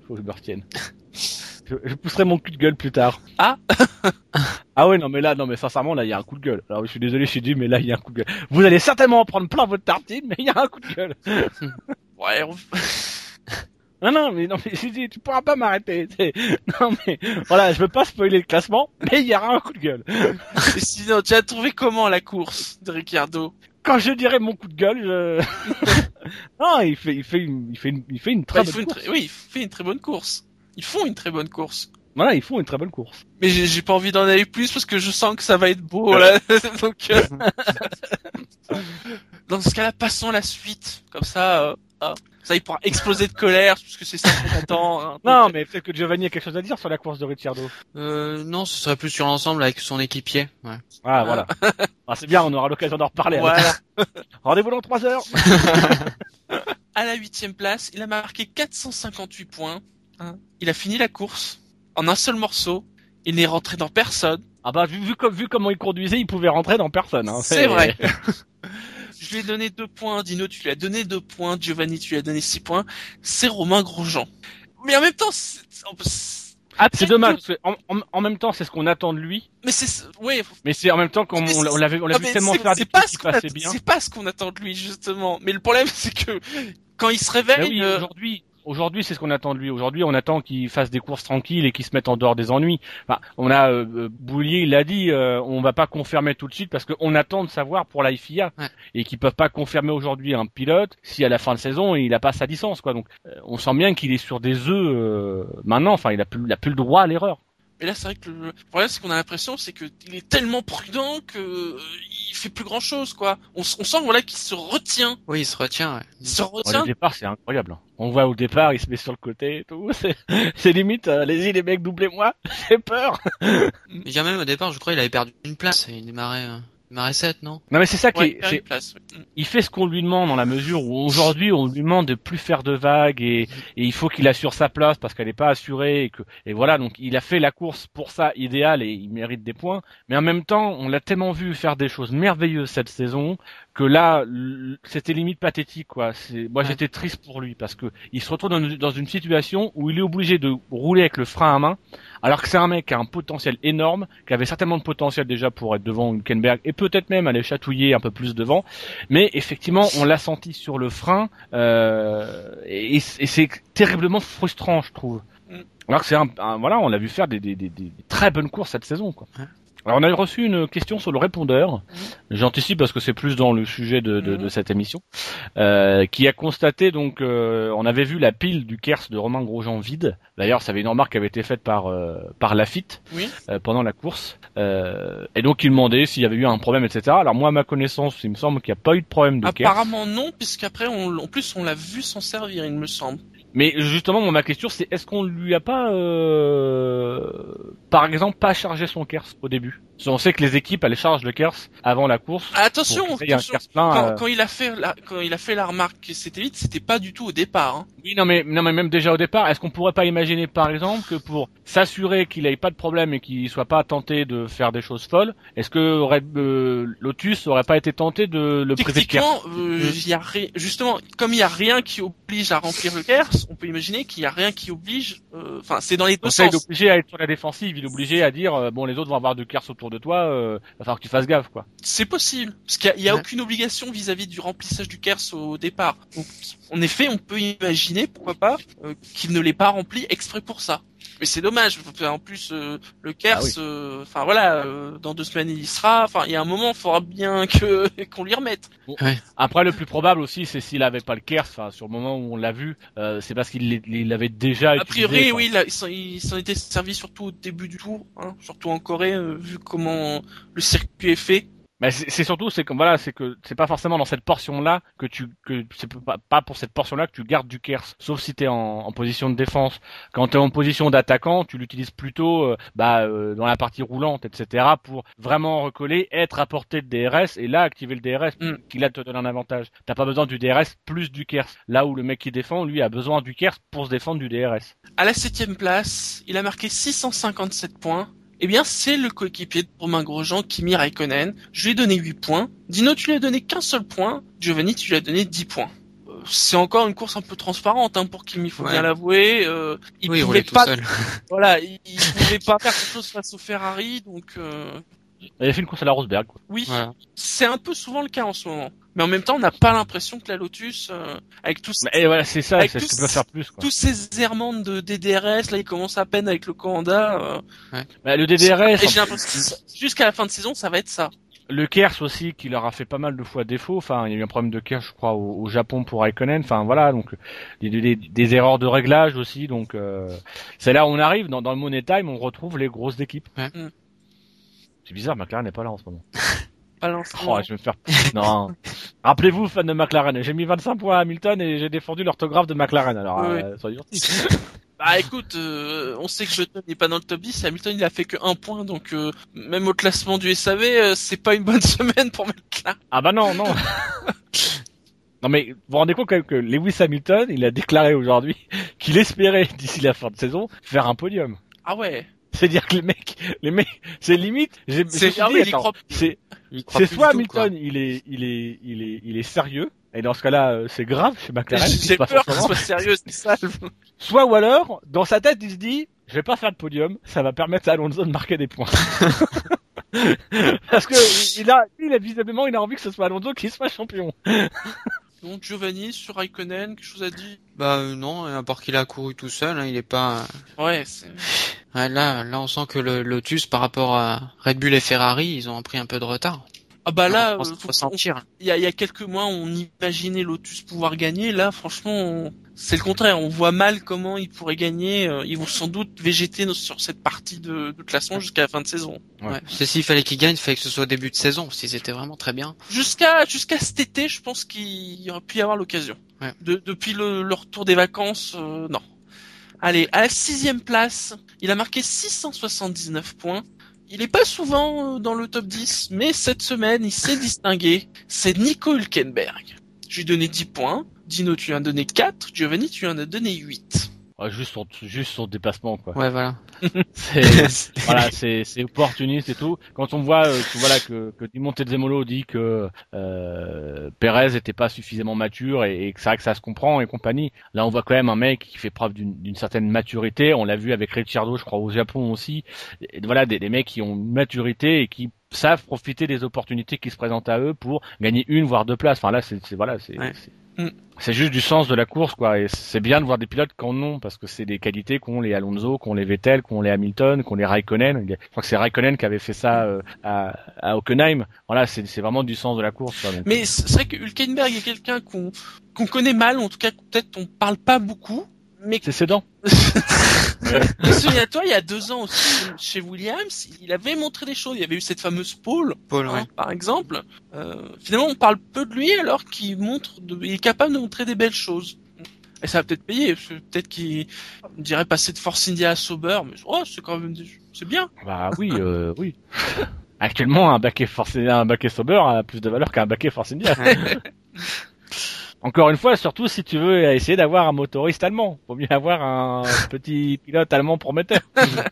Je pousserai mon cul de gueule plus tard. Ah Ah ouais, non mais sincèrement, là, il y a un coup de gueule. Alors, je suis désolé, mais là, il y a un coup de gueule. Vous allez certainement en prendre plein votre tartine, mais il y a un coup de gueule. Ouais, Non, mais tu pourras pas m'arrêter. Non, mais, voilà, je veux pas spoiler le classement, mais il y aura un coup de gueule. Et sinon, tu as trouvé comment la course de Ricciardo? Quand je dirai mon coup de gueule, non, il fait une très bonne course. Oui, il fait une très bonne course. Ils font une très bonne course. Voilà, ils font une très bonne course. Mais j'ai pas envie d'en aller plus parce que je sens que ça va être beau, là. Donc, dans ce cas-là, passons à la suite. Comme ça, ça, il pourra exploser de colère, puisque c'est ça qu'on attend. Hein. Non, mais peut-être que Giovanni a quelque chose à dire sur la course de Ricciardo. Non, ce serait plus sur l'ensemble avec son équipier. Ouais. Ah, voilà. Ah, c'est bien, on aura l'occasion d'en reparler. Voilà. Rendez-vous dans 3 heures. À la 8e place, il a marqué 458 points. Hein. Il a fini la course en un seul morceau. Il n'est rentré dans personne. Ah bah, vu comment il conduisait, il pouvait rentrer dans personne. Hein. C'est vrai. Je lui ai donné 2 points, Dino, tu lui as donné 2 points, Giovanni, tu lui as donné 6 points. C'est Romain Grosjean. Mais en même temps, c'est dommage, parce que en même temps, c'est ce qu'on attend de lui. Mais c'est en même temps qu'on l'a vu tellement faire des trucs qui passaient bien. C'est pas ce qu'on attend de lui, justement. Mais le problème, c'est que quand il se réveille... Ben oui, aujourd'hui, c'est ce qu'on attend de lui. Aujourd'hui, on attend qu'il fasse des courses tranquilles et qu'il se mette en dehors des ennuis. Enfin, on a Boulier, il l'a dit, on va pas confirmer tout de suite parce qu'on attend de savoir pour la FIA et qu'ils peuvent pas confirmer aujourd'hui un pilote si à la fin de saison il a pas sa licence, quoi. Donc, on sent bien qu'il est sur des œufs maintenant. Enfin, il a plus le droit à l'erreur. Mais là, c'est vrai que le problème, c'est qu'on a l'impression, c'est que il est tellement prudent que il fait plus grand chose, quoi. On sent, voilà, qu'il se retient. Oui, il se retient, ouais. Il se retient. Au départ, c'est incroyable. On voit au départ, il se met sur le côté et tout. C'est limite, allez-y les mecs, doublez-moi. J'ai peur. Il y a même au départ, je crois, il avait perdu une place et il démarrait 7, non? Non mais c'est ça place, il fait ce qu'on lui demande dans la mesure où aujourd'hui on lui demande de plus faire de vagues et il faut qu'il assure sa place parce qu'elle n'est pas assurée et voilà, donc il a fait la course pour ça idéal et il mérite des points, mais en même temps on l'a tellement vu faire des choses merveilleuses cette saison que là c'était limite pathétique, quoi. J'étais triste pour lui parce que il se retrouve dans une situation où il est obligé de rouler avec le frein à main alors que c'est un mec qui a un potentiel énorme, qui avait certainement de potentiel déjà pour être devant Hülkenberg et peut-être même aller chatouiller un peu plus devant, mais effectivement on l'a senti sur le frein et c'est terriblement frustrant, je trouve. Alors que c'est voilà, on l'a vu faire des très bonnes courses cette saison, quoi. Alors on a reçu une question sur le répondeur, j'anticipe parce que c'est plus dans le sujet de cette émission, qui a constaté donc on avait vu la pile du Kers de Romain Grosjean vide. D'ailleurs, ça avait une remarque qui avait été faite par Lafitte pendant la course, et donc il demandait s'il y avait eu un problème, etc. Alors moi, à ma connaissance, il me semble qu'il n'y a pas eu de problème de Kers. Apparemment non, puisqu'après en plus on l'a vu s'en servir, il me semble. Mais justement, ma question, c'est est-ce qu'on lui a pas, par exemple, pas chargé son Kers au début? On sait que les équipes, elles chargent le Kers avant la course. Attention, quand il a fait la remarque que c'était vite, c'était pas du tout au départ. Hein. Oui, non mais même déjà au départ, est-ce qu'on pourrait pas imaginer, par exemple, que pour s'assurer qu'il ait pas de problème et qu'il soit pas tenté de faire des choses folles, est-ce que Lotus aurait pas été tenté de le priver de Kers? Justement, comme il y a rien qui oblige à remplir le Kers, on peut imaginer qu'il y a rien qui oblige. Enfin, c'est dans les deux sens. Il est obligé à être sur la défensive, il est obligé à dire bon, les autres vont avoir de Kers autour de toi, va falloir que tu fasses gaffe, quoi. C'est possible, parce qu'il y a aucune obligation vis-à-vis du remplissage du Kers au départ. Donc, en effet, on peut imaginer, pourquoi pas, qu'il ne l'ait pas rempli exprès pour ça. Mais c'est dommage. En plus, le Kers, dans 2 semaines il y sera. Enfin, il y a un moment, il faudra bien qu'on lui remette. Bon. Ouais. Après, le plus probable aussi, c'est s'il avait pas le Kers. Enfin, sur le moment où on l'a vu, c'est parce qu'il l'avait déjà utilisé. A priori, oui, il s'en était servi surtout au début du tour, hein, surtout en Corée, vu comment le circuit est fait. Mais c'est surtout, c'est que c'est pas forcément dans cette portion-là que c'est pas pour cette portion-là que tu gardes du Kers. Sauf si t'es en position de défense. Quand t'es en position d'attaquant, tu l'utilises plutôt, dans la partie roulante, etc. pour vraiment recoller, être à portée de DRS et là activer le DRS qui là te donne un avantage. T'as pas besoin du DRS plus du Kers. Là où le mec qui défend, lui, a besoin du Kers pour se défendre du DRS. À la 7e place, il a marqué 657 points. eh bien, c'est le coéquipier de Romain Grosjean, Kimi Räikkönen. Je lui ai donné 8 points. Dino, tu lui as donné qu'un seul point. Giovanni, tu lui as donné 10 points. C'est encore une course un peu transparente, hein, pour Kimi, faut bien l'avouer. Il pouvait pas, tout seul. voilà, il pouvait pas faire quelque chose face au Ferrari, donc, Il a fait une course à la Rosberg, quoi. oui. Voilà. C'est un peu souvent le cas en ce moment. Mais en même temps, on n'a pas l'impression que la Lotus, avec tous, Et voilà, c'est ça, avec c'est ce tous- qu'il peut faire plus, quoi. tous ces errements de DDRS, là, il commence à peine avec le Coanda. Bah, le DDRS, Et j'ai l'impression que jusqu'à la fin de saison, ça va être ça. le Kers aussi, qui leur a fait pas mal de fois défaut. Enfin, il y a eu un problème de Kers, je crois, au Japon pour Raikkonen. Enfin, voilà, donc des erreurs de réglage aussi. Donc, c'est là où on arrive dans le Money Time, on retrouve les grosses équipes. Ouais. C'est bizarre, McLaren n'est pas là en ce moment. Pas l'instant. Oh, je vais me faire. Non. Rappelez-vous, fan de McLaren, j'ai mis 25 points à Hamilton et j'ai défendu l'orthographe de McLaren. Alors, Oui. soyez gentils. Bah écoute, on sait que Button n'est pas dans le top 10, Hamilton il a fait que 1 point, donc même au classement du SAV, c'est pas une bonne semaine pour McLaren. Ah bah non, non. Non mais vous vous rendez compte quand même que Lewis Hamilton, il a déclaré aujourd'hui qu'il espérait d'ici la fin de saison faire un podium. Ah ouais. C'est-à-dire que les mecs, c'est limite. Je me suis dit, il y attends, croit. c'est Il croit plus soit du tout, quoi. Hamilton, il est sérieux. Et dans ce cas-là, c'est grave chez McLaren. ce qui se J'ai passe en peur ce qu'il moment. soit sérieux, c'est ça. Soit ou alors, dans sa tête, il se dit, je vais pas faire de podium, ça va permettre à Alonso de marquer des points. Parce que il a visiblement, il a envie que ce soit Alonso qui soit champion. Donc Giovanni sur Raikkonen, quelque chose à dire? Bah non, à part qu'il a couru tout seul, hein, il est pas. Ouais, c'est... Ouais, là, on sent que le Lotus, par rapport à Red Bull et Ferrari, ils ont pris un peu de retard. Ah bah là, on faut sentir. il y a quelques mois, on imaginait Lotus pouvoir gagner. Là, franchement, c'est le contraire. On voit mal comment ils pourraient gagner. Ils vont sans doute végéter sur cette partie de classement jusqu'à la fin de saison. Ouais. C'est s'il fallait qu'ils gagnent, il fallait que ce soit au début de saison, parce qu'ils étaient vraiment très bien. Jusqu'à cet été, je pense qu'il y aurait pu y avoir l'occasion. Ouais. Depuis le retour des vacances, non. Allez, à la 6e place, il a marqué 679 points. Il est pas souvent dans le top 10, mais cette semaine, il s'est distingué. C'est Nico Hülkenberg. Je lui ai donné 10 points. Dino, tu lui as donné 4. Giovanni, tu lui en as donné 8. Ouais, juste son dépassement, quoi. Ouais, voilà. Voilà, c'est opportuniste et tout. Quand on voit que Di Montezemolo dit que Perez était pas suffisamment mature et que c'est vrai que ça se comprend et compagnie. Là, on voit quand même un mec qui fait preuve d'une certaine maturité. On l'a vu avec Ricciardo, je crois, au Japon aussi. Et voilà, des mecs qui ont une maturité et qui savent profiter des opportunités qui se présentent à eux pour gagner une voire deux places. Enfin là, c'est juste du sens de la course, quoi. Et c'est bien de voir des pilotes qui en ont, parce que c'est des qualités qu'ont les Alonso, qu'ont les Vettel, qu'ont les Hamilton, qu'ont les Raikkonen. Je crois que c'est Raikkonen qui avait fait ça à Hockenheim. Voilà, c'est vraiment du sens de la course, quoi. Donc, Mais c'est vrai que Hülkenberg est quelqu'un qu'on connaît mal, en tout cas peut-être on parle pas beaucoup. Mais c'est sédant. Mais souviens-toi, il y a 2 ans aussi, chez Williams, il avait montré des choses. Il y avait eu cette fameuse pole, Ouais. par exemple. Finalement, on parle peu de lui alors qu'il il est capable de montrer des belles choses. Et ça va peut-être payer, parce que peut-être qu'il dirait passer de Force India à Sauber, mais c'est quand même, c'est bien. Bah oui, oui. Actuellement, un baquet Sauber a plus de valeur qu'un baquet Force India. Encore une fois, surtout si tu veux essayer d'avoir un motoriste allemand. Faut mieux avoir un petit pilote allemand prometteur.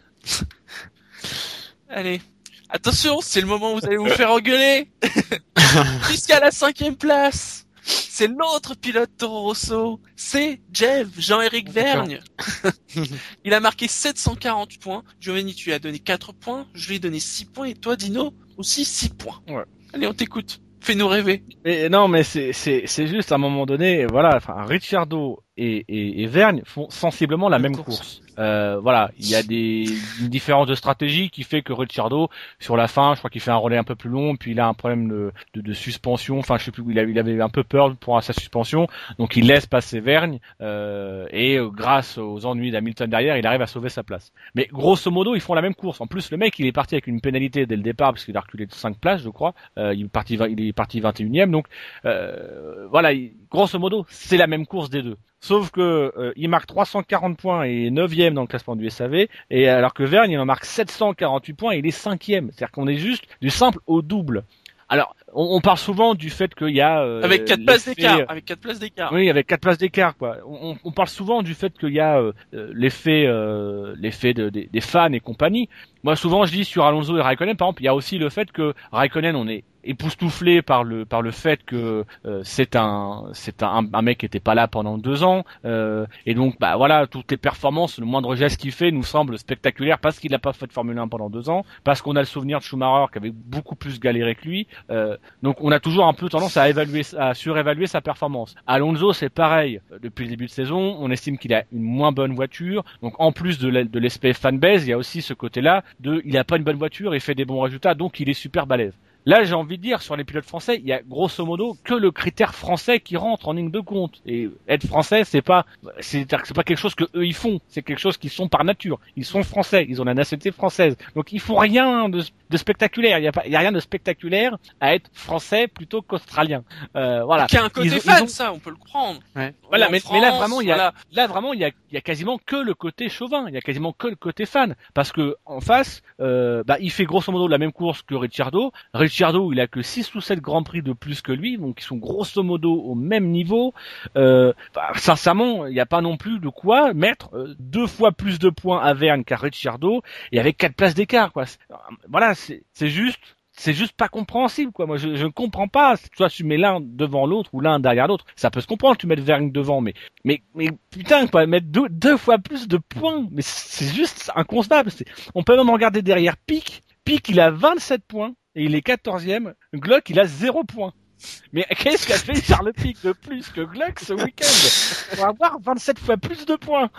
Allez. Attention, c'est le moment où vous allez vous faire engueuler. Jusqu'à la 5e place. C'est l'autre pilote Toro Rosso. C'est Jean-Éric Vergne. Il a marqué 740 points. Giovanni, tu lui as donné 4 points. Je lui ai donné 6 points. Et toi, Dino, aussi 6 points. Ouais. Allez, on t'écoute. Fais-nous rêver. Mais non, mais c'est juste à un moment donné, voilà, enfin, Ricciardo et Vergne font sensiblement la même course. Voilà, il y a une différence de stratégie qui fait que Ricciardo, sur la fin, je crois qu'il fait un relais un peu plus long, puis il a un problème de suspension, enfin, je sais plus, il avait un peu peur pour sa suspension, donc il laisse passer Vergne, et grâce aux ennuis d'Hamilton derrière, il arrive à sauver sa place. Mais grosso modo, ils font la même course. En plus, le mec, il est parti avec une pénalité dès le départ, parce qu'il a reculé de 5 places, je crois. Il est parti 21e, donc voilà, grosso modo, c'est la même course des deux. Sauf que il marque 340 points et est 9e dans le classement du SAV, et alors que Vergne il en marque 748 points et il est 5e. C'est-à-dire qu'on est juste du simple au double. Alors, on parle souvent du fait qu'il y a avec 4 places d'écart, avec 4 places d'écart. Oui, avec 4 places d'écart, quoi. On parle souvent du fait qu'il y a l'effet des fans et compagnie. Moi, souvent, je dis sur Alonso et Raikkonen, par exemple, il y a aussi le fait que Raikkonen, on est époustouflé par le fait que c'est un mec qui était pas là pendant 2 ans, et donc bah voilà, toutes les performances, le moindre geste qu'il fait nous semble spectaculaire parce qu'il n'a pas fait de Formule 1 pendant 2 ans, parce qu'on a le souvenir de Schumacher qui avait beaucoup plus galéré que lui, donc on a toujours un peu tendance à surévaluer sa performance. Alonso, c'est pareil, depuis le début de saison, on estime qu'il a une moins bonne voiture, donc en plus de l'aspect fanbase, il y a aussi ce côté-là il a pas une bonne voiture, il fait des bons résultats, donc il est super balèze. Là, j'ai envie de dire, sur les pilotes français, il y a grosso modo que le critère français qui rentre en ligne de compte. Et être français, c'est pas quelque chose que eux ils font. C'est quelque chose qu'ils sont par nature. Ils sont français. Ils ont la nationalité française. Donc, ils font rien de spectaculaire. Il y a rien de spectaculaire à être français plutôt qu'australien. Voilà. Qui a un côté fan, ça, on peut le comprendre. Ouais. Voilà, mais là vraiment, il y a quasiment que le côté chauvin. Il y a quasiment que le côté fan. Parce que, en face, il fait grosso modo la même course que Ricciardo. Ricciardo, il a que 6 ou 7 grands prix de plus que lui, donc ils sont grosso modo au même niveau. Sincèrement, il n'y a pas non plus de quoi mettre 2 fois plus de points à Vergne qu'à Ricciardo, et avec 4 places d'écart, quoi. Voilà, c'est juste pas compréhensible, quoi. Moi, je ne comprends pas. Soit tu mets l'un devant l'autre ou l'un derrière l'autre, ça peut se comprendre. Tu mets Vergne devant, mais putain, quoi, mettre 2 fois plus de points, mais c'est juste inconcevable. On peut même regarder derrière Pic, il a 27 points. Et il est 14e, Glock il a 0 points. Mais qu'est-ce qu'a fait Charles Pic de plus que Glock ce week-end pour avoir 27 fois plus de points?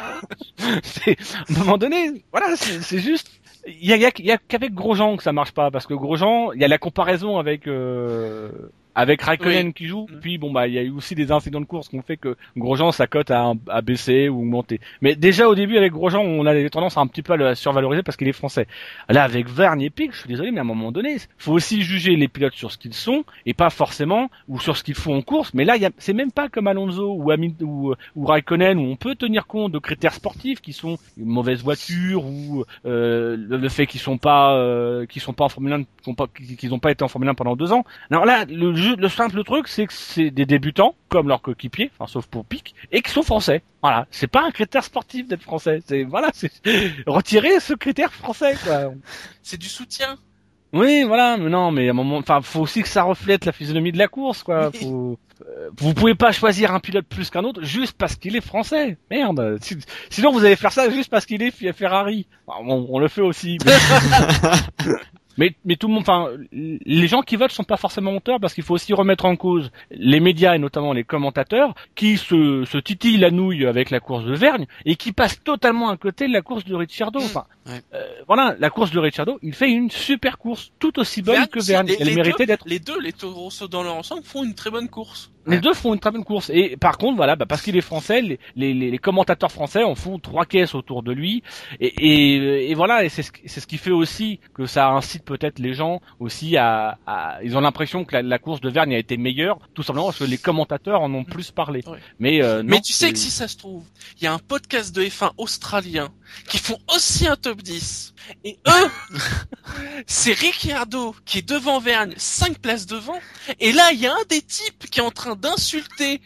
À un moment donné, voilà, c'est juste, il y a qu'avec Grosjean que ça marche pas, parce que Grosjean, il y a la comparaison avec Raikkonen qui joue, puis il y a eu aussi des incidents de course qui ont fait que Grosjean, sa cote a baissé ou monté. Mais déjà au début avec Grosjean, on a tendance à un petit peu à le survaloriser parce qu'il est français. Là avec Vergne et Pic, je suis désolé, mais à un moment donné, faut aussi juger les pilotes sur ce qu'ils sont et pas forcément ou sur ce qu'ils font en course. Mais là, c'est même pas comme Alonso ou Raikkonen où on peut tenir compte de critères sportifs qui sont une mauvaise voiture ou le fait qu'ils sont pas en Formule 1, qu'ils n'ont pas été en Formule 1 pendant 2 ans. Non, là, le simple truc, c'est que c'est des débutants, comme leurs coéquipiers, enfin, sauf pour Pic, et qui sont français. Voilà. C'est pas un critère sportif d'être français. C'est retirer ce critère français, quoi. C'est du soutien. Oui, voilà, mais à un moment, faut aussi que ça reflète la physionomie de la course, quoi. Vous pouvez pas choisir un pilote plus qu'un autre juste parce qu'il est français. Merde. Sinon, vous allez faire ça juste parce qu'il est Ferrari. Bon, on le fait aussi. Mais tout le monde, les gens qui votent sont pas forcément auteurs parce qu'il faut aussi remettre en cause les médias et notamment les commentateurs qui se titillent la nouille avec la course de Vergne et qui passent totalement à côté de la course de Ricciardo. Voilà, la course de Ricciardo, il fait une super course, tout aussi bonne que Vergne. Elle méritait d'être. Les Toro Rosso dans leur ensemble font une très bonne course. Les deux font une très bonne course. Et par contre, voilà, parce qu'il est français, les commentateurs français en font 3 caisses autour de lui. Et voilà, et c'est ce qui fait aussi que ça incite peut-être les gens aussi ils ont l'impression que la course de Vergne a été meilleure, tout simplement parce que les commentateurs en ont plus parlé. Ouais. Mais tu sais que si ça se trouve, il y a un podcast de F1 australien qui font aussi un top 10. Et eux, c'est Ricciardo qui est devant Vergne, 5 places devant. Et là, il y a un des types qui est en train d'insulter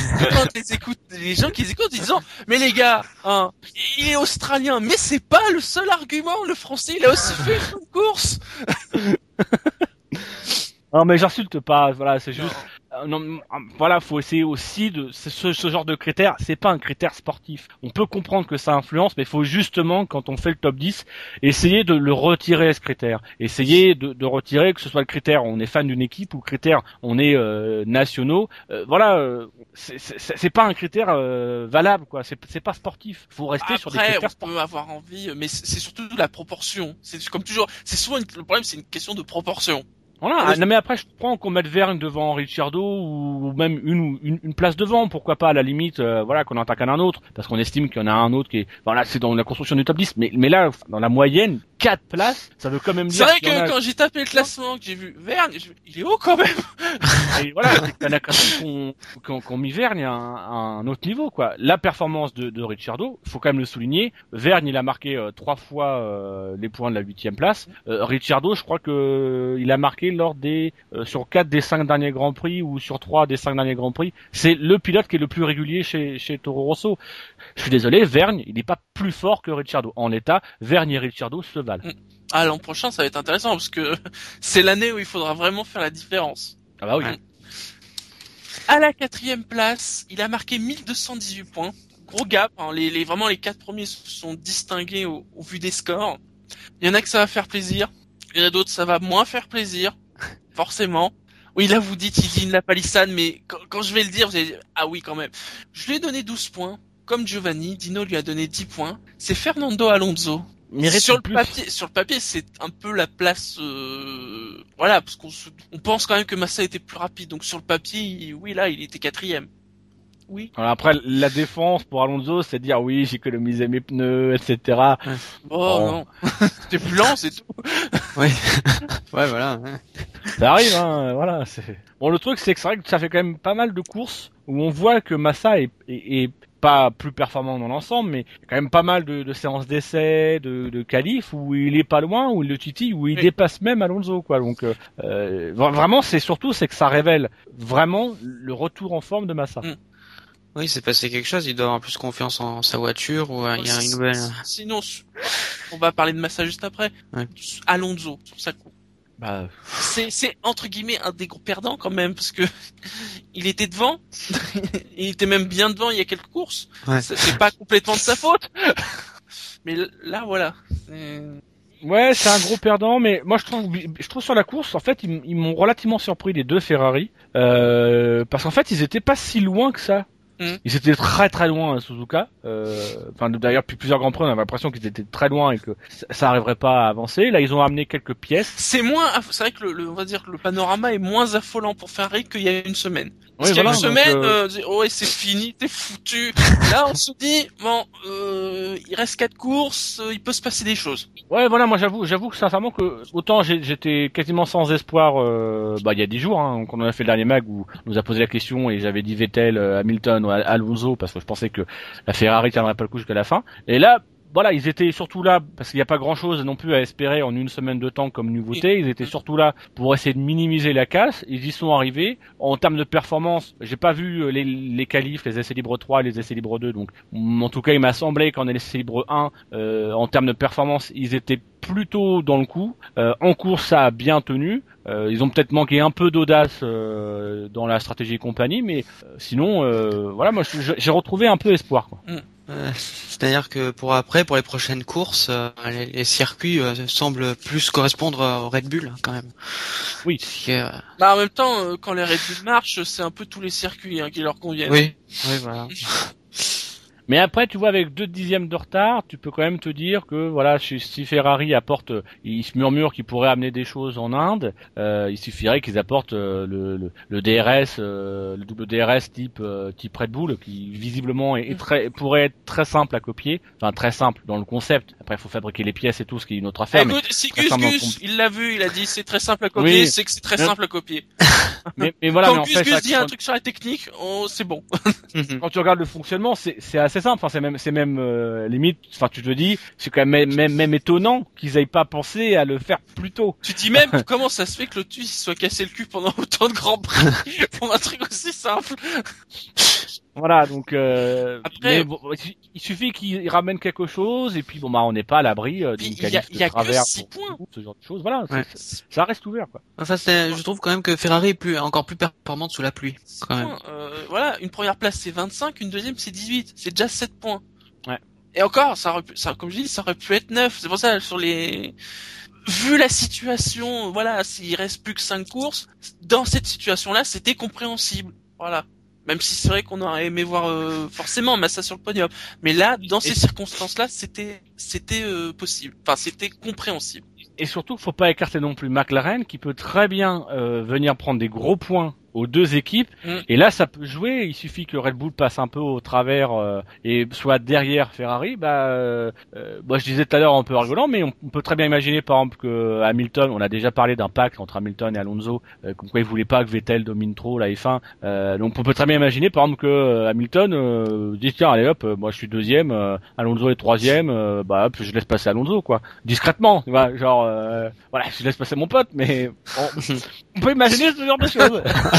les gens qui les écoutent en disant, mais les gars, il est australien, mais c'est pas le seul argument. Le français, il a aussi fait une course. Non, mais j'insulte pas, voilà, c'est juste, voilà, faut essayer aussi ce genre de critère, c'est pas un critère sportif. On peut comprendre que ça influence, mais il faut justement, quand on fait le top 10, essayer de le retirer, ce critère. Essayer de retirer, que ce soit le critère, on est fan d'une équipe, ou le critère, on est, nationaux. Voilà, c'est pas un critère, valable, quoi. C'est pas sportif. Faut rester sur des critères sportifs. On peut avoir envie, mais c'est surtout la proportion. C'est comme toujours, c'est souvent le problème, c'est une question de proportion. Voilà. Non, mais après, je prends qu'on mette Vergne devant Ricciardo ou même une place devant, pourquoi pas, à la limite, voilà, qu'on attaque un autre, parce qu'on estime qu'il y en a un autre qui est, voilà, c'est dans la construction du top 10, mais là, dans la moyenne, 4 places, ça veut quand même C'est dire vrai qu'il y en que a- quand j'ai tapé le classement, que j'ai vu Vergne, il est haut quand même. Et voilà, t'en as quand même qu'on mis Vergne à un autre niveau, quoi. La performance de Ricciardo, faut quand même le souligner. Vergne, il a marqué 3 fois les points de la 8e place. Ricciardo, je crois que il a marqué lors des sur 4 des 5 derniers Grands Prix ou sur 3 des 5 derniers Grands Prix. C'est le pilote qui est le plus régulier chez Toro Rosso. Je suis désolé, Vergne, il n'est pas plus fort que Ricciardo. En l'état, Vergne et Ricciardo se valent. Ah, l'an prochain, ça va être intéressant parce que c'est l'année où il faudra vraiment faire la différence. Ah bah oui. Ouais. À la 4e place, il a marqué 1218 points. Gros gap, hein. Vraiment les 4 premiers se sont distingués au vu des scores. Il y en a que ça va faire plaisir. Il y en a d'autres, ça va moins faire plaisir. Forcément. Oui, là, vous dites, il dit la palissade, mais quand je vais le dire, vous allez dire, ah oui, quand même. Je lui ai donné 12 points. Comme Giovanni, Dino lui a donné 10 points. C'est Fernando Alonso. Sur le papier, c'est un peu la place, voilà, parce on pense quand même que Massa était plus rapide. Donc sur le papier, oui, là, il était 4e. Oui. Alors après, la défense pour Alonso, c'est de dire oui, j'économisais mes pneus, etc. Oh non, c'était plus lent, c'est tout. Ouais. Ouais, voilà. Ouais. Ça arrive, hein, voilà. Bon, le truc, c'est vrai que ça fait quand même pas mal de courses où on voit que Massa est pas plus performant dans l'ensemble, mais il y a quand même pas mal de séances d'essais, de qualifs où il est pas loin, où il le titille, où il dépasse même Alonso, quoi. Donc vraiment, c'est que ça révèle vraiment le retour en forme de Massa. Oui, c'est passé quelque chose, il doit avoir plus confiance en sa voiture ou il y a une nouvelle... Sinon, on va parler de Massa juste après. Ouais. Alonso, sur sa course. Bah, c'est entre guillemets un des gros perdants quand même, parce que il était devant, il était même bien devant il y a quelques courses. Ouais. C'est pas complètement de sa faute. Mais là, voilà. ouais, c'est un gros perdant, mais moi je trouve sur la course, en fait, ils m'ont relativement surpris les deux Ferrari, parce qu'en fait, ils étaient pas si loin que ça. Ils étaient très très loin à Suzuka. Enfin, d'ailleurs, depuis plusieurs grands prix, on avait l'impression qu'ils étaient très loin et que ça arriverait pas à avancer. Là, ils ont amené quelques pièces. C'est vrai que on va dire que le panorama est moins affolant pour Ferrari qu'il y a une semaine. Parce Oui, qu'il y a voilà, une semaine, donc, c'est fini, t'es foutu. Là, on se dit, bon, il reste 4 courses, il peut se passer des choses. Ouais, voilà, moi j'avoue que sincèrement que autant j'étais quasiment sans espoir, il y a 10 jours, hein, quand on a fait le dernier mag où on nous a posé la question et j'avais dit Vettel, Hamilton ou Alonso parce que je pensais que la Ferrari tiendrait pas le coup jusqu'à la fin. Et là, voilà, ils étaient surtout là parce qu'il n'y a pas grand-chose non plus à espérer en une semaine de temps comme nouveauté. Ils étaient surtout là pour essayer de minimiser la casse. Ils y sont arrivés. En termes de performance, j'ai pas vu les qualifs, les essais libres 3 et les essais libres 2. Donc, en tout cas, il m'a semblé qu'en essais libres 1, en termes de performance, ils étaient plutôt dans le coup. En course, ça a bien tenu. Ils ont peut-être manqué un peu d'audace dans la stratégie et compagnie, mais sinon, voilà, moi j'ai retrouvé un peu espoir, quoi. C'est-à-dire que pour les prochaines courses, les circuits semblent plus correspondre au Red Bull quand même. Oui. En même temps, quand les Red Bull marchent, c'est un peu tous les circuits qui leur conviennent. Oui, voilà. Mais après, tu vois, avec 2 dixièmes de retard, tu peux quand même te dire que voilà, si Ferrari apporte, il se murmure qu'ils pourraient amener des choses en Inde, il suffirait qu'ils apportent le DRS, le double DRS type Red Bull, qui visiblement pourrait être très simple à copier, enfin très simple dans le concept. Après, il faut fabriquer les pièces et tout, ce qui est une autre affaire. Écoute, si Gus, il l'a vu, il a dit c'est très simple à copier, oui. c'est que c'est très simple à copier. Mais voilà, quand mais en fait, Gus dit un truc sur la technique, c'est bon. Quand tu regardes le fonctionnement, c'est assez simple. Enfin, c'est même limite. Enfin, tu te dis, c'est quand même étonnant qu'ils aient pas pensé à le faire plus tôt. Tu te dis même comment ça se fait que Lotus soit cassé le cul pendant autant de grands prix pour un truc aussi simple. Voilà, donc après, il suffit qu'ils ramènent quelque chose et puis on n'est pas à l'abri d'une qualif de travers que 6 points. Ce genre de choses. Voilà, ouais. Ça reste ouvert, quoi. Enfin, je trouve quand même que Ferrari est encore plus performante sous la pluie. Quand même. Voilà, une première place c'est 25, une deuxième c'est 18, c'est déjà 7 points. Ouais. Et encore, comme je dis, ça aurait pu être 9. C'est pour ça vu la situation, voilà, s'il reste plus que 5 courses, dans cette situation-là, c'était compréhensible. Voilà. Même si c'est vrai qu'on aurait aimé voir forcément Massa sur le podium, mais là, dans ces circonstances-là, c'était possible. Enfin, c'était compréhensible. Et surtout, faut pas écarter non plus McLaren qui peut très bien venir prendre des gros points aux deux équipes. Et là, ça peut jouer. Il suffit que Red Bull passe un peu au travers et soit derrière Ferrari. Moi, je disais tout à l'heure un peu rigolant, mais on peut très bien imaginer, par exemple, que Hamilton, on a déjà parlé d'un pacte entre Hamilton et Alonso, comme quoi il voulait pas que Vettel domine trop la F1. Donc, on peut très bien imaginer, par exemple, que Hamilton dit tiens, allez hop, moi je suis deuxième, Alonso est troisième, hop, je laisse passer Alonso, quoi, discrètement, tu vois, genre, voilà, je laisse passer mon pote, mais on peut imaginer ce genre de choses.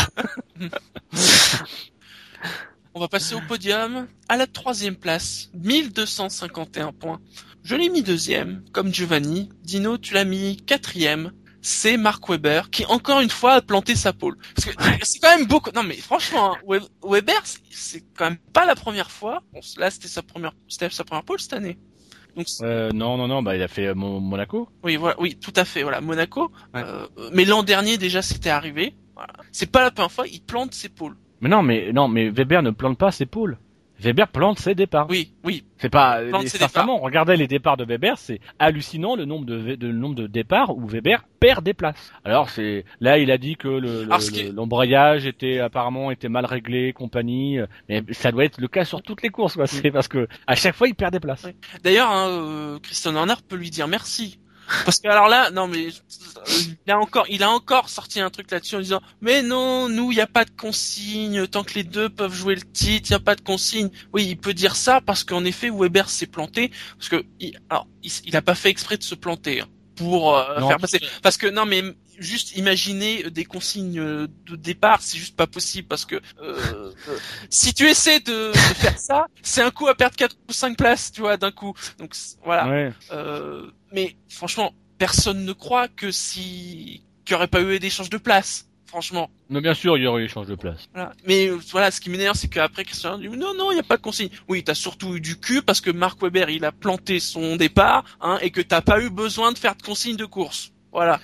On va passer au podium. À la 3e place, 1251 points. Je l'ai mis 2e, comme Giovanni. Dino, tu l'as mis 4e. C'est Mark Webber, qui encore une fois a planté sa pole. Parce que c'est quand même beaucoup. Non mais franchement, hein, Webber, c'est quand même pas la première fois. Bon, là, c'était sa première pole cette année. Donc, non, il a fait Monaco. Oui, voilà, oui, tout à fait, voilà, Monaco. Ouais. Mais l'an dernier déjà, c'était arrivé. Voilà. C'est pas la première fois, il plante ses pôles. Mais mais Weber ne plante pas ses pôles. Weber plante ses départs. Oui. C'est pas, Plante ses sincèrement, regardez les départs de Weber, c'est hallucinant le nombre de départs où Weber perd des places. Alors là il a dit que l'embrayage était mal réglé, compagnie, mais ça doit être le cas sur toutes les courses, quoi. C'est parce que à chaque fois il perd des places. Ouais. D'ailleurs, Christian Horner peut lui dire merci. Parce que alors là, non mais il a encore sorti un truc là-dessus en disant mais non, nous il y a pas de consigne tant que les deux peuvent jouer le titre, il y a pas de consigne. Oui, il peut dire ça parce qu'en effet Weber s'est planté parce que il a pas fait exprès de se planter pour faire passer parce que non mais juste imaginer des consignes de départ, c'est juste pas possible parce que si tu essaies de faire ça, c'est un coup à perdre 4 ou 5 places, tu vois, d'un coup. Donc voilà. Ouais. Mais franchement, personne ne croit qu'il y aurait pas eu d'échange de place. Franchement. Mais bien sûr, il y aurait eu échange de place. Voilà. Mais voilà, ce qui m'énerve, c'est qu'après Christian dit non, il n'y a pas de consigne. Oui, t'as surtout eu du cul parce que Mark Webber, il a planté son départ, et que t'as pas eu besoin de faire de consigne de course. Voilà.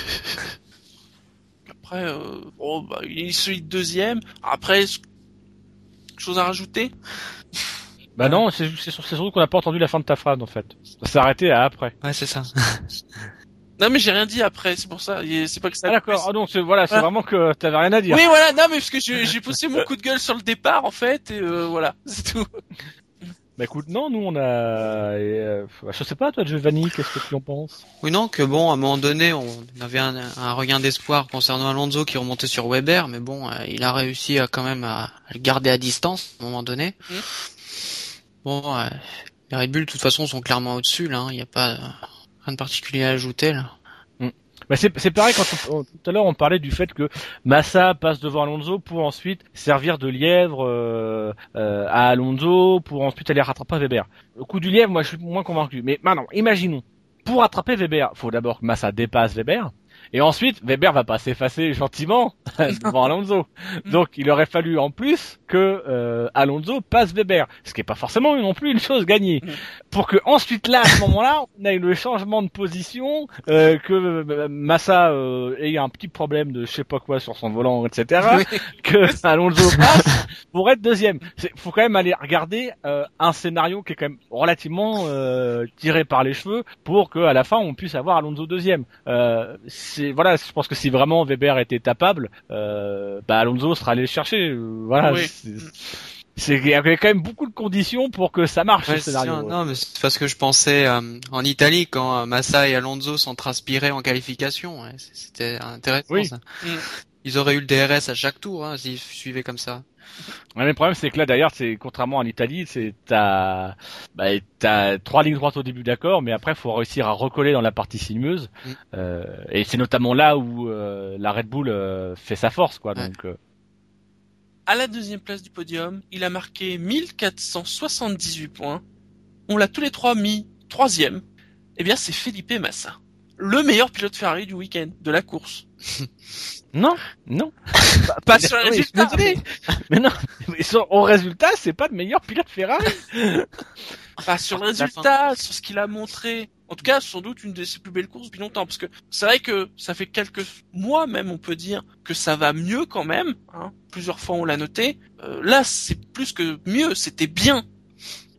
Après, il est celui de 2e. Après, chose à rajouter? Non, c'est surtout qu'on n'a pas entendu la fin de ta phrase en fait. Ça s'est arrêté à après. Ouais, c'est ça. Non mais j'ai rien dit après, c'est pour ça. C'est pas que ça. Ah d'accord. Ah donc c'est vraiment que t'avais rien à dire. Oui voilà, non mais parce que j'ai poussé mon coup de gueule sur le départ en fait et voilà, c'est tout. Bah écoute, non, nous on a, je sais pas toi Giovanni, qu'est-ce que tu en penses? Oui, non, que bon, à un moment donné, on avait un regain d'espoir concernant Alonso qui remontait sur Weber, mais bon, il a réussi quand même à le garder à distance à un moment donné. Bon, les Red Bull de toute façon sont clairement au-dessus là, il n'y a pas rien de particulier à ajouter là. Bah c'est pareil quand tout à l'heure on parlait du fait que Massa passe devant Alonso pour ensuite servir de lièvre à Alonso pour ensuite aller rattraper Weber. Le coup du lièvre, moi je suis moins convaincu. Mais maintenant, imaginons, pour rattraper Weber, faut d'abord que Massa dépasse Weber. Et ensuite, Weber va pas s'effacer gentiment devant Alonso. Donc, il aurait fallu en plus que Alonso passe Weber, ce qui est pas forcément non plus une chose gagnée. Pour que ensuite là, à ce moment-là, on ait le changement de position, que Massa ait un petit problème de je sais pas quoi sur son volant, etc. Que Alonso passe pour être deuxième. Faut quand même aller regarder un scénario qui est quand même relativement tiré par les cheveux pour que à la fin on puisse avoir Alonso deuxième. Je pense que si vraiment Weber était tapable, Alonso sera allé le chercher. Il y avait quand même beaucoup de conditions pour que ça marche, ce scénario. Non, mais c'est parce que je pensais en Italie quand Massa et Alonso sont transpirés en qualification. Ouais, c'était intéressant ça. Ils auraient eu le DRS à chaque tour s'ils suivaient comme ça. Ouais, mais le problème c'est que là d'ailleurs c'est contrairement en Italie, t'as 3 lignes droites au début d'accord, mais après faut réussir à recoller dans la partie sinueuse. Et c'est notamment là où la Red Bull fait sa force quoi. Donc à la 2e place du podium, il a marqué 1478 points. On l'a tous les trois mis 3e. Eh bien c'est Felipe Massa, le meilleur pilote Ferrari du week-end, de la course. Non. Pas sur le résultat. Mais non, au résultat, c'est pas le meilleur pilote Ferrari. Pas sur le résultat, sur ce qu'il a montré. En tout cas, sans doute une de ses plus belles courses depuis longtemps, parce que c'est vrai que ça fait quelques mois même, on peut dire que ça va mieux quand même. Plusieurs fois on l'a noté. Là, c'est plus que mieux, c'était bien.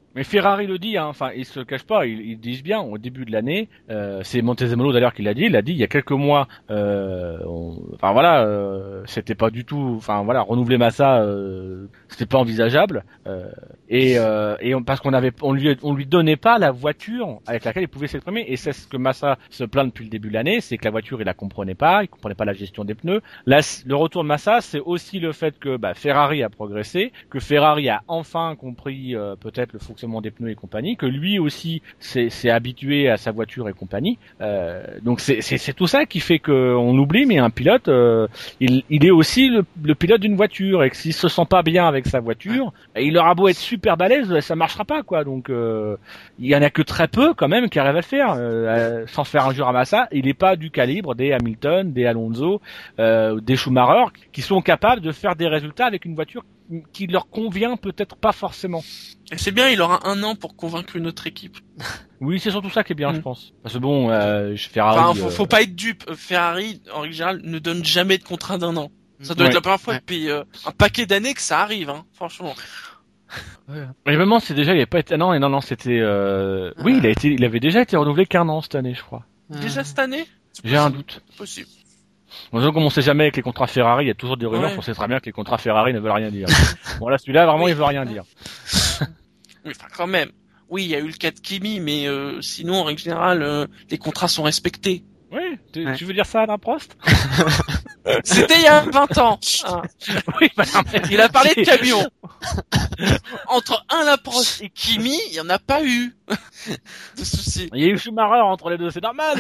Mais Ferrari le dit, hein. Enfin, ils se cachent pas, ils disent bien au début de l'année. C'est Montezemolo d'ailleurs qui l'a dit. Il a dit il y a quelques mois. Enfin voilà, c'était pas du tout. Enfin voilà, renouveler Massa, c'était pas envisageable. Parce on lui donnait pas la voiture avec laquelle il pouvait s'exprimer. Et c'est ce que Massa se plaint depuis le début de l'année, c'est que la voiture il la comprenait pas, il comprenait pas la gestion des pneus. Là, le retour de Massa, c'est aussi le fait que Ferrari a progressé, que Ferrari a enfin compris peut-être le fonctionnement des pneus et compagnie, que lui aussi s'est habitué à sa voiture et compagnie. Donc c'est tout ça qui fait qu'on oublie, mais un pilote, il est aussi le pilote d'une voiture, et que s'il se sent pas bien avec sa voiture, il aura beau être super balèze, ça marchera pas quoi. Donc il y en a que très peu quand même qui arrivent à le faire, sans faire injure à Massa. Il est pas du calibre des Hamilton, des Alonso, des Schumacher, qui sont capables de faire des résultats avec une voiture qui leur convient peut-être pas forcément. Et c'est bien, il aura 1 an pour convaincre une autre équipe. Oui, c'est surtout ça qui est bien, je pense. Parce que bon, Ferrari... Enfin, faut pas être dupe. Ferrari, en règle générale, ne donne jamais de contrat d'1 an. Ça doit être la première fois depuis un paquet d'années que ça arrive, hein, franchement. Mais vraiment, c'est déjà, il avait pas été... Non, c'était... Oui, il avait déjà été renouvelé qu'1 an cette année, je crois. Déjà cette année? J'ai un doute. Possible. Bon, comme on sait jamais avec les contrats Ferrari, il y a toujours des rumeurs, on sait très bien que les contrats Ferrari ne veulent rien dire. Bon là, celui-là, vraiment, il veut rien dire. Oui, enfin, quand même. Oui, il y a eu le cas de Kimi, mais sinon, en règle générale, les contrats sont respectés. Oui, tu veux dire ça à Alain Prost? C'était il y a 20 ans. Hein. Oui, il a parlé de camion. Entre Alain Prost et Kimi, il y en a pas eu de soucis. Il y a eu Schumacher entre les deux, c'est normal.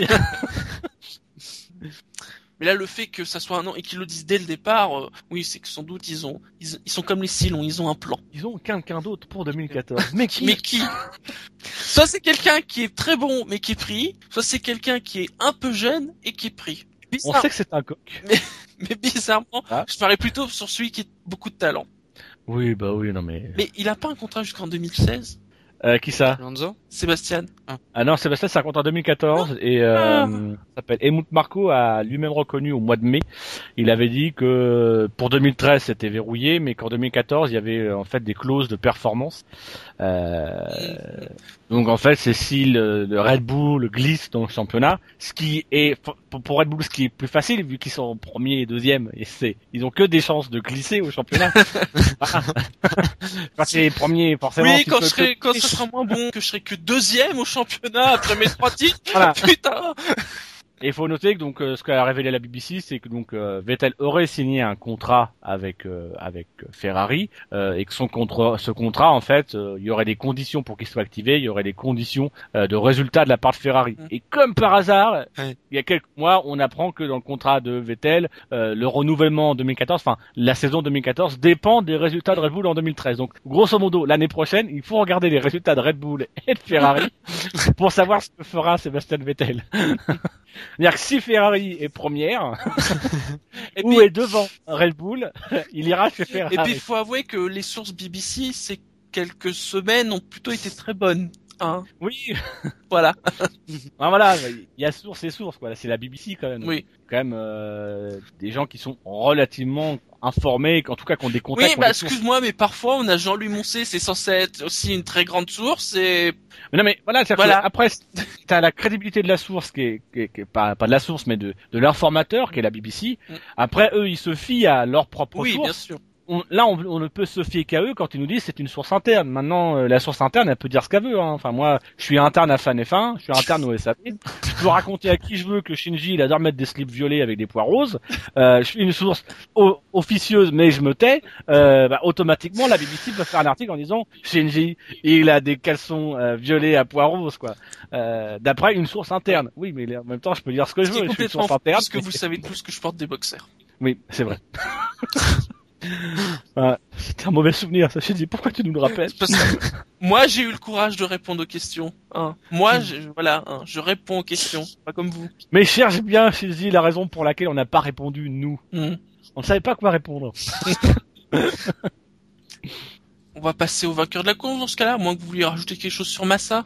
Mais là, le fait que ça soit 1 an et qu'ils le disent dès le départ, oui, c'est que sans doute ils sont comme les Silons, ils ont un plan. Ils ont quelqu'un d'autre pour 2014. Mais qui Soit c'est quelqu'un qui est très bon mais qui est pris, soit c'est quelqu'un qui est un peu jeune et qui est pris. On sait que c'est un coq. Mais bizarrement, je parais plutôt sur celui qui a beaucoup de talent. Oui, non mais... Mais il a pas un contrat jusqu'en 2016 ? Qui ça? Alonso? Sébastien. Ah non, Sébastien, c'est un contrat 2014 et s'appelle Helmut Marko a lui-même reconnu au mois de mai. Il avait dit que pour 2013 c'était verrouillé, mais qu'en 2014 il y avait en fait des clauses de performance. Donc en fait, c'est si le Red Bull glisse dans le championnat, ce qui est pour Red Bull ce qui est plus facile vu qu'ils sont premier et deuxième et ils ont que des chances de glisser au championnat. Quand c'est premier, forcément. Oui, quand ce sera moins bon, que je serai que 2e au championnat après mes 3 titres. Voilà. Putain. Et il faut noter que donc ce qu'a révélé la BBC, c'est que donc Vettel aurait signé un contrat avec Ferrari et que ce contrat en fait, il y aurait des conditions pour qu'il soit activé, il y aurait des conditions de résultats de la part de Ferrari. Et comme par hasard, il y a quelques mois, on apprend que dans le contrat de Vettel, le renouvellement en 2014, enfin la saison 2014 dépend des résultats de Red Bull en 2013. Donc grosso modo, l'année prochaine, il faut regarder les résultats de Red Bull et de Ferrari pour savoir ce que fera Sébastien Vettel. C'est-à-dire que si Ferrari est première, ou est devant Red Bull, il ira chez Ferrari. Et puis il faut avouer que les sources BBC, ces quelques semaines ont plutôt été très bonnes. Hein. Oui. Voilà. Voilà, il y a source et source, quoi. C'est la BBC quand même. Oui. Quand même des gens qui sont relativement informés, en tout cas qui ont des contacts. Oui, excuse-moi, mais parfois on a Jean-Louis Moncé, c'est censé être aussi une très grande source et... Mais non, mais voilà, après, t'as la crédibilité de la source qui est pas de la source, mais de l'informateur qui est la BBC. Après, eux, ils se fient à leur propre source. Oui, bien sûr. On ne peut se fier qu'à eux quand ils nous disent c'est une source interne. Maintenant, la source interne, elle peut dire ce qu'elle veut. Hein. Enfin, moi, je suis interne à Fan F1, je suis interne au SAP. Je peux raconter à qui je veux que Shinji, il adore mettre des slips violets avec des pois roses. Je suis une source officieuse, mais je me tais. Automatiquement, la BBC peut faire un article en disant Shinji, il a des caleçons violets à pois roses, quoi. D'après une source interne. Oui, mais en même temps, je peux dire ce que je veux. Je suis une source interne. Parce que vous savez tous que je porte des boxers. Oui, c'est vrai. C'était un mauvais souvenir, ça. J'ai dit pourquoi tu nous le rappelles? Parce que moi j'ai eu le courage de répondre aux questions. Hein. Moi, je réponds aux questions, pas comme vous. Mais cherche bien, Shinji, la raison pour laquelle on n'a pas répondu nous. On ne savait pas quoi répondre. On va passer au vainqueur de la course dans ce cas-là, à moins que vous vouliez rajouter quelque chose sur Massa.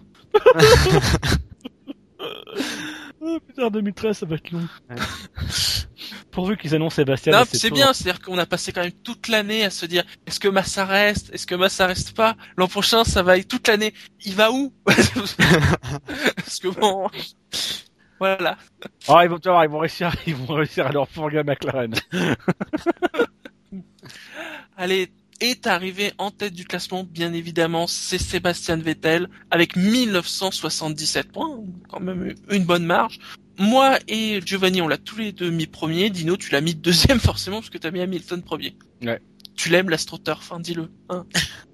Oh putain, 2013, ça va être long. pourvu qu'ils annoncent Sébastien. Non, assez c'est tôt. bien, c'est-à-dire qu'on a passé quand même toute l'année à se dire est-ce que Massa reste, est-ce que Massa reste pas. L'an prochain, ça va être toute l'année. Il va où? Parce que bon, voilà. Ah, ils vont réussir à leur fourguer à McLaren. Allez, est arrivé en tête du classement, bien évidemment, c'est Sébastien Vettel avec 1977 points, quand même une bonne marge. Moi et Giovanni, on l'a tous les deux mis premier. Dino, tu l'as mis deuxième forcément parce que t'as mis Hamilton premier. Ouais. Tu l'aimes l'astroturf, hein, dis-le. Hein.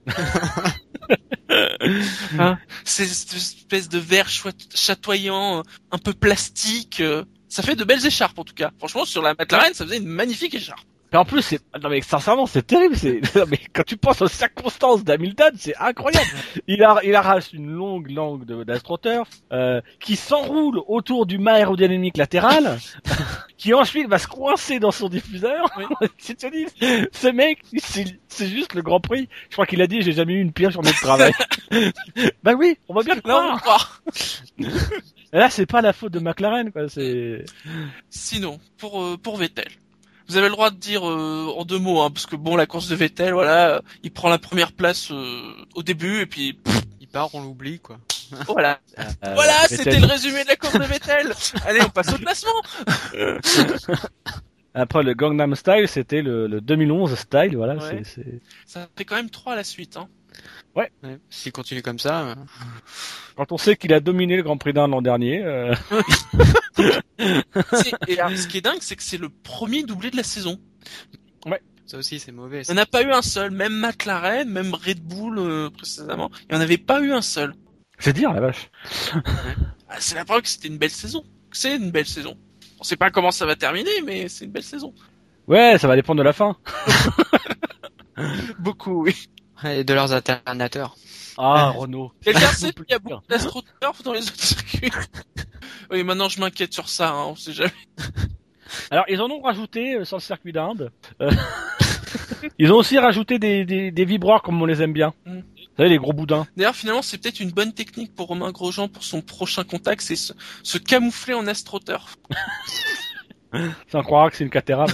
Hein, c'est cette espèce de verre chatoyant, un peu plastique. Ça fait de belles écharpes en tout cas. Franchement, sur la McLaren, ça faisait une magnifique écharpe. Mais en plus, non mais sincèrement, c'est terrible. Non, mais quand tu penses aux circonstances d'Hamilton, c'est incroyable. Il arrache une longue langue d'astroturf, qui s'enroule autour du mât aérodynamique latéral, qui ensuite va se coincer dans son diffuseur. Tu te dis, ce mec, c'est juste le Grand Prix. Je crois qu'il a dit, j'ai jamais eu une pire journée de travail. Bah oui, on va bien le Là, on croire. le croit. Là, c'est pas la faute de McLaren, quoi. C'est. Sinon, pour Vettel. Vous avez le droit de dire en deux mots, hein, parce que bon, la course de Vettel, voilà, il prend la première place au début et puis Il part, on l'oublie, quoi. voilà. Voilà, Vettel. c'était le résumé de la course de Vettel. Allez, on passe au classement. Après le Gangnam Style, c'était le 2011 Style, voilà. Ouais. C'est... Ça fait quand même 3 à la suite. Hein. Ouais. S'il continue comme ça. Quand on sait qu'il a dominé le Grand Prix d'Inde l'an dernier. Et alors, ce qui est dingue, c'est que c'est le premier doublé de la saison. Ça aussi, c'est mauvais. Il n'y en a pas eu un seul. Même McLaren, même Red Bull précédemment, il n'y en avait pas eu un seul. C'est dire la vache. Ah, c'est la preuve que c'était une belle saison. C'est une belle saison. On sait pas comment ça va terminer, mais c'est une belle saison. Ouais, ça va dépendre de la fin. Beaucoup, oui. Et de leurs alternateurs. Ah, Renault. Quelqu'un sait qu'il y a beaucoup d'astroturf dans les autres circuits. Oui, maintenant je m'inquiète sur ça, hein, on sait jamais. Alors, ils en ont rajouté sur le circuit d'Inde. Ils ont aussi rajouté des vibreurs comme on les aime bien. Mm. Vous savez, les gros boudins. D'ailleurs, finalement, c'est peut-être une bonne technique pour Romain Grosjean pour son prochain contact, c'est se camoufler en astroturf. Sans croire que c'est une Caterham.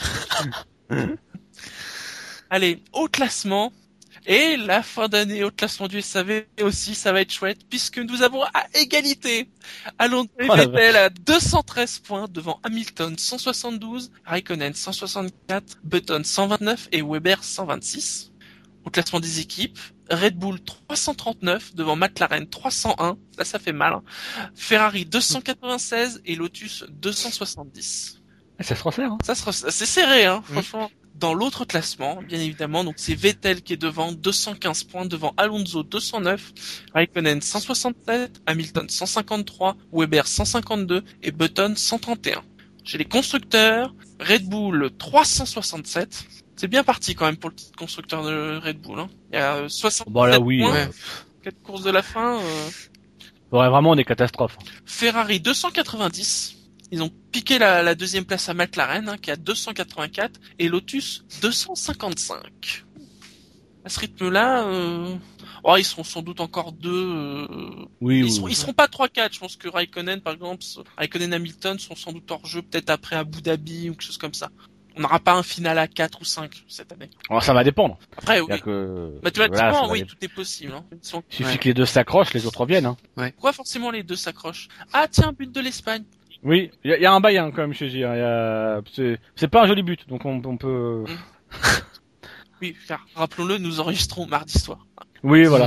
Allez, au classement. Et la fin d'année au classement du SAV aussi, ça va être chouette, puisque nous avons à égalité Alonso et Vettel à 213 points devant Hamilton 172, Raikkonen 164, Button 129 et Weber 126. Au classement des équipes, Red Bull 339 devant McLaren 301, là ça fait mal, hein. Ferrari 296 et Lotus 270. Ça se resserre, hein. C'est serré, hein, franchement. Dans l'autre classement, bien évidemment, donc c'est Vettel qui est devant 215 points, devant Alonso 209, Raikkonen 167, Hamilton 153, Weber 152 et Button 131. Chez les constructeurs, Red Bull 367. C'est bien parti quand même pour le titre constructeur de Red Bull. Hein. Il y a 67 Bon, là, oui, points, ouais. 4 courses de la fin. Il y aurait vraiment des catastrophes. Ferrari 290. Ils ont piqué la deuxième place à McLaren, hein, qui a 284, et Lotus 255. À ce rythme-là, ils seront sans doute encore deux. Oui, Ils seront pas 3-4. Je pense que Raikkonen, par exemple, Raikkonen Hamilton sont sans doute hors jeu, peut-être après Abu Dhabi ou quelque chose comme ça. On n'aura pas un final à 4 ou 5 cette année. Alors, ça va dépendre. Après, oui. Mathématiquement, voilà, oui, tout est possible. Hein. Il suffit que les deux s'accrochent, les autres reviennent. Hein. Ouais. Pourquoi forcément les deux s'accrochent? Ah tiens, but de l'Espagne. Oui, il y a un bail hein, quand même chez J. Hein. C'est pas un joli but, donc on peut. Oui, car rappelons-le, nous enregistrons mardi soir. Oui, voilà.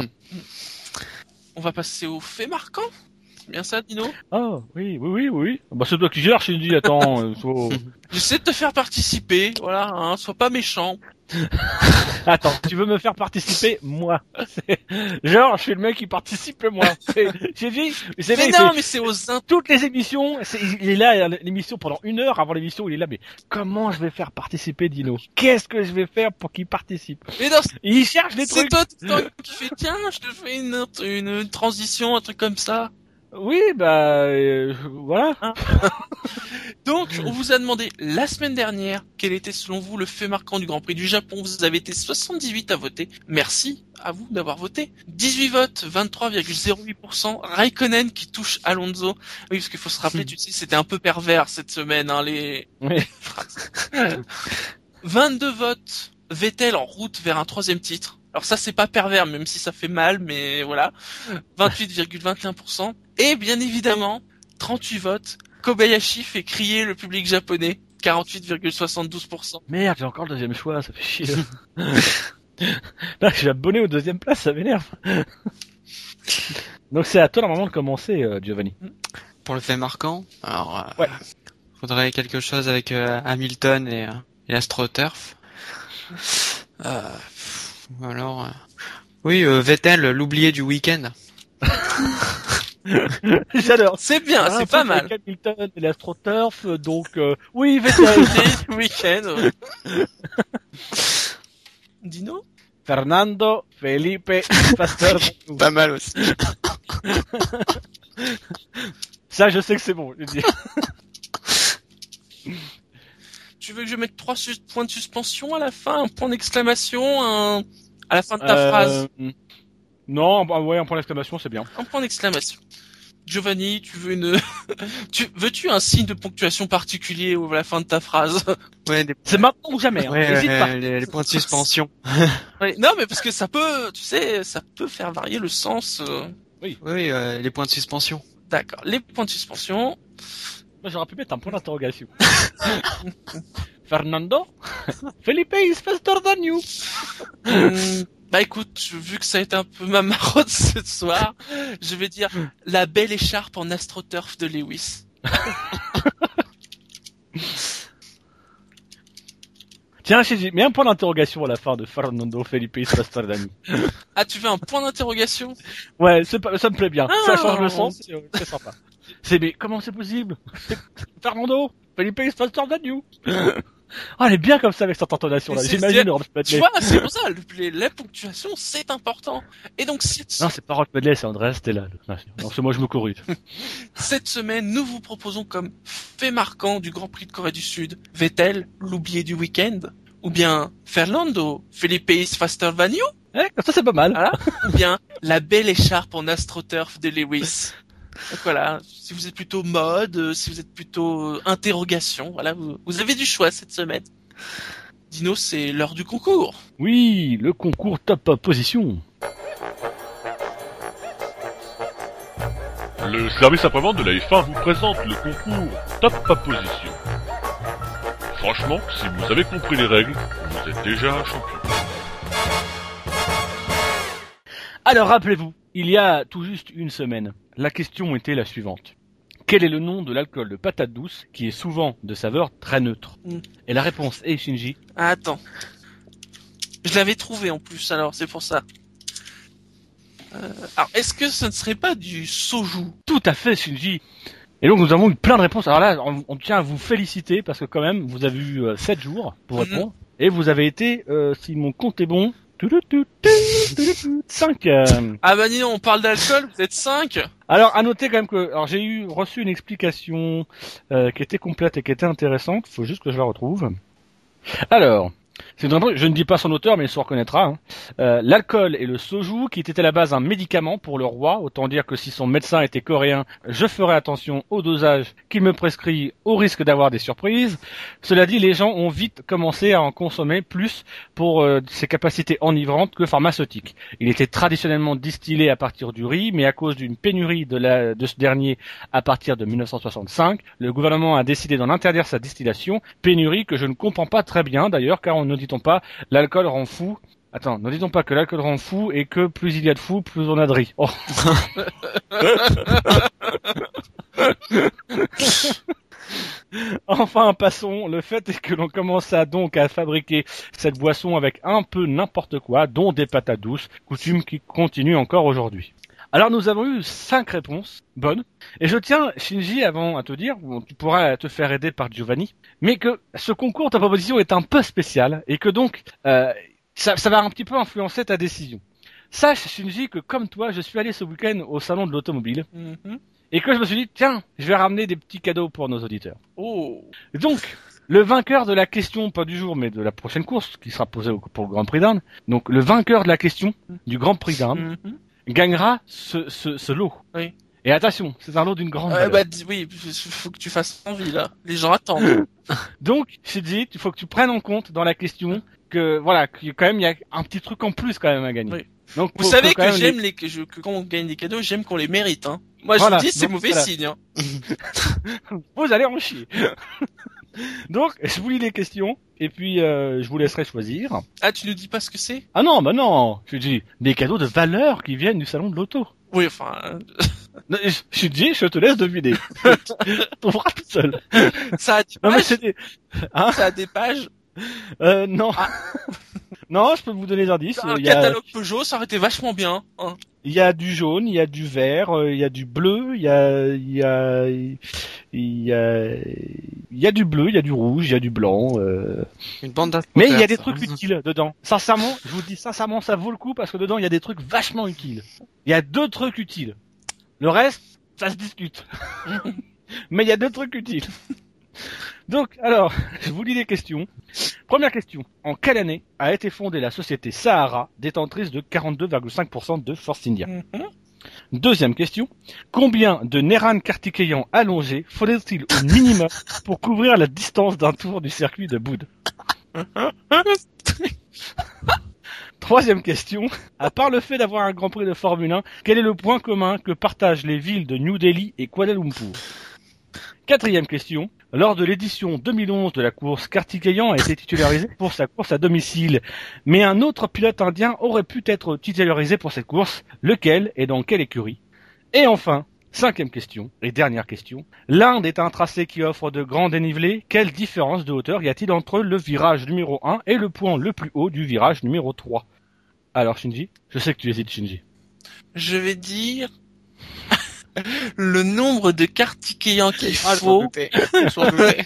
On va passer aux faits marquants. C'est bien ça, Dino? Oh, oui. Bah, c'est toi qui gères, je dis, attends, J'essaie de te faire participer, voilà, hein, sois pas méchant. Attends, tu veux me faire participer, moi. Genre, je suis le mec qui participe le moins. J'ai dit, Mais non, mais c'est aux toutes les émissions, il est là, l'émission pendant 1 heure avant l'émission, il est là, mais comment je vais faire participer Dino? Qu'est-ce que je vais faire pour qu'il participe? Mais non, Il cherche des c'est trucs. toi qui fais, tiens, je te fais une transition, un truc comme ça. Oui, voilà. Donc, on vous a demandé la semaine dernière quel était selon vous le fait marquant du Grand Prix du Japon. Vous avez été 78 à voter. Merci à vous d'avoir voté. 18 votes, 23,08%. Raikkonen qui touche Alonso. Oui, parce qu'il faut se rappeler, tu sais, c'était un peu pervers cette semaine, hein, les Oui. phrases. 22 votes, Vettel en route vers un troisième titre. Alors ça, c'est pas pervers, même si ça fait mal, mais voilà. 28,21%. Et bien évidemment, 38 votes, Kobayashi fait crier le public japonais. 48,72%. Merde, j'ai encore le deuxième choix, ça fait chier. Là, je suis abonné aux deuxième place, ça m'énerve. Donc c'est à toi normalement de commencer, Giovanni. Pour le fait marquant, alors Ouais. faudrait quelque chose avec Hamilton et l'AstroTurf. Alors, oui, Vettel, l'oublié du week-end. J'adore. C'est bien, Ah, c'est pas mal. Hamilton et l'AstroTurf, donc oui, Vettel. Le week-end. Dino? Fernando, Felipe, Pastor. Pas mal aussi. Ça, je sais que c'est bon, je dis. Tu veux que je mette 3 points de suspension à la fin, un point d'exclamation, à la fin de ta phrase? Non, ouais, un point d'exclamation, c'est bien. Un point d'exclamation. Giovanni, tu veux veux-tu un signe de ponctuation particulier à la fin de ta phrase? Ouais, C'est maintenant ou jamais, hein. Hésite pas. les points de suspension. Ouais, non, mais parce que ça peut, tu sais, ça peut faire varier le sens. Oui, les points de suspension. D'accord. Les points de suspension. Moi, j'aurais pu mettre un point d'interrogation. Fernando, Felipe is faster than you. Bah écoute, vu que ça a été un peu ma marotte ce soir, je vais dire la belle écharpe en AstroTurf de Lewis. Tiens, mets un point d'interrogation à la fin de Fernando, Felipe is faster than you. Ah, tu veux un point d'interrogation? Ouais, ça me plaît bien. Ah, Ça change le sens, c'est sympa. Mais comment c'est possible? Fernando, Felipe is faster than you. Ah, elle est bien comme ça avec cette intonation-là. J'imagine Rob Medley. Tu vois, c'est pour ça, la ponctuation, c'est important. Et donc, Non, c'est pas Rob Medley, c'est Andreas Stella. Non, c'est moi, je me corrige. Cette semaine, nous vous proposons comme fait marquant du Grand Prix de Corée du Sud, Vettel, l'oublié du week-end, ou bien Fernando, Felipe is faster than you, Ouais, ça c'est pas mal. voilà, ou bien la belle écharpe en AstroTurf de Lewis. Donc voilà, si vous êtes plutôt mode, si vous êtes plutôt interrogation, voilà, vous avez du choix cette semaine. Dino, c'est l'heure du concours. Oui, le concours top position. Le service après-vente de la F1 vous présente le concours Top Position. Franchement, si vous avez compris les règles, vous êtes déjà un champion. Alors rappelez-vous, il y a tout juste une semaine, la question était la suivante. Quel est le nom de l'alcool de patate douce qui est souvent de saveur très neutre? Et la réponse est, Shinji. Ah, attends. Je l'avais trouvé en plus, alors c'est pour ça. Alors, est-ce que ce ne serait pas du soju? Tout à fait, Shinji. Et donc nous avons eu plein de réponses. Alors là, on tient à vous féliciter parce que quand même, vous avez eu 7 jours pour répondre. Et vous avez été, si mon compte est bon, 5. Ah bah dis donc, on parle d'alcool, vous êtes 5. Alors, à noter quand même que, j'ai reçu une explication qui était complète et qui était intéressante. Faut juste que je la retrouve. Alors, je ne dis pas son auteur, mais il se reconnaîtra. Hein. L'alcool et le soju, qui était à la base un médicament pour le roi. Autant dire que si son médecin était coréen, je ferais attention au dosage qu'il me prescrit, au risque d'avoir des surprises. Cela dit, les gens ont vite commencé à en consommer plus pour ses capacités enivrantes que pharmaceutiques. Il était traditionnellement distillé à partir du riz, mais à cause d'une pénurie de ce dernier à partir de 1965, le gouvernement a décidé d'en interdire sa distillation. Pénurie que je ne comprends pas très bien d'ailleurs, car ne dit-on pas l'alcool rend fou? Attends, ne dit-on pas que l'alcool rend fou et que plus il y a de fous, plus on a de riz. Oh. Enfin, passons. Le fait est que l'on commença donc à fabriquer cette boisson avec un peu n'importe quoi, dont des patates douces, coutume qui continue encore aujourd'hui. Alors nous avons eu 5 réponses bonnes, et je tiens, Shinji, avant à te dire, tu pourras te faire aider par Giovanni, mais que ce concours, ta proposition est un peu spécial, et que donc, ça va un petit peu influencer ta décision. Sache, Shinji, que comme toi, je suis allé ce week-end au salon de l'automobile, et que je me suis dit, tiens, je vais ramener des petits cadeaux pour nos auditeurs. Oh. Donc, le vainqueur de la question, pas du jour, mais de la prochaine course, qui sera posée pour le Grand Prix d'Inde, donc le vainqueur de la question du Grand Prix d'Inde gagnera ce lot. Oui. Et attention, c'est un lot d'une grande valeur. Oui, faut que tu fasses envie, là. Les gens attendent. Donc, j'ai dit, il faut que tu prennes en compte dans la question que, voilà, que quand même, il y a un petit truc en plus quand même à gagner. Oui. Donc, Vous savez que j'aime que quand on gagne des cadeaux, j'aime qu'on les mérite, hein. Moi, Voilà. je vous dis, c'est Donc, mauvais voilà. signe, hein. Vous allez en chier. Donc, je vous lis les questions, et puis je vous laisserai choisir. Ah, tu nous dis pas ce que c'est? Ah non, bah non, je dis des cadeaux de valeur qui viennent du salon de l'auto. Oui, enfin, Non, je dis, je te laisse deviner. On verra tout seul. ça a des Non, mais pages. c'était... Hein Ça a des pages. Non. Non, je peux vous donner des indices. Un Il y a... catalogue Peugeot, ça aurait été vachement bien, hein. Il y a du jaune, il y a du vert, il y a du bleu, il y a du bleu, il y a du rouge, il y a du blanc. Une bande d'affaires. Mais il y a des trucs utiles dedans. Sincèrement, je vous dis sincèrement, ça vaut le coup parce que dedans il y a des trucs vachement utiles. Il y a 2 trucs utiles. Le reste, ça se discute. Mais il y a 2 trucs utiles. Donc, alors, je vous lis les questions. Première question. En quelle année a été fondée la société Sahara, détentrice de 42,5% de Force India? Deuxième question. Combien de Neran Kartikeyan allongés faudrait-il au minimum pour couvrir la distance d'un tour du circuit de Boud? Troisième question. À part le fait d'avoir un Grand Prix de Formule 1, quel est le point commun que partagent les villes de New Delhi et Kuala Lumpur? Quatrième question. Lors de l'édition 2011 de la course, Kartikeyan a été titularisé pour sa course à domicile. Mais un autre pilote indien aurait pu être titularisé pour cette course. Lequel et dans quelle écurie? Et enfin, cinquième question et dernière question. L'Inde est un tracé qui offre de grands dénivelés. Quelle différence de hauteur y a-t-il entre le virage numéro 1 et le point le plus haut du virage numéro 3? Alors Shinji, je sais que tu hésites Shinji. Je vais dire le nombre de Kartikeyan qu'il Je m'en faut doutais. Je m'en doutais.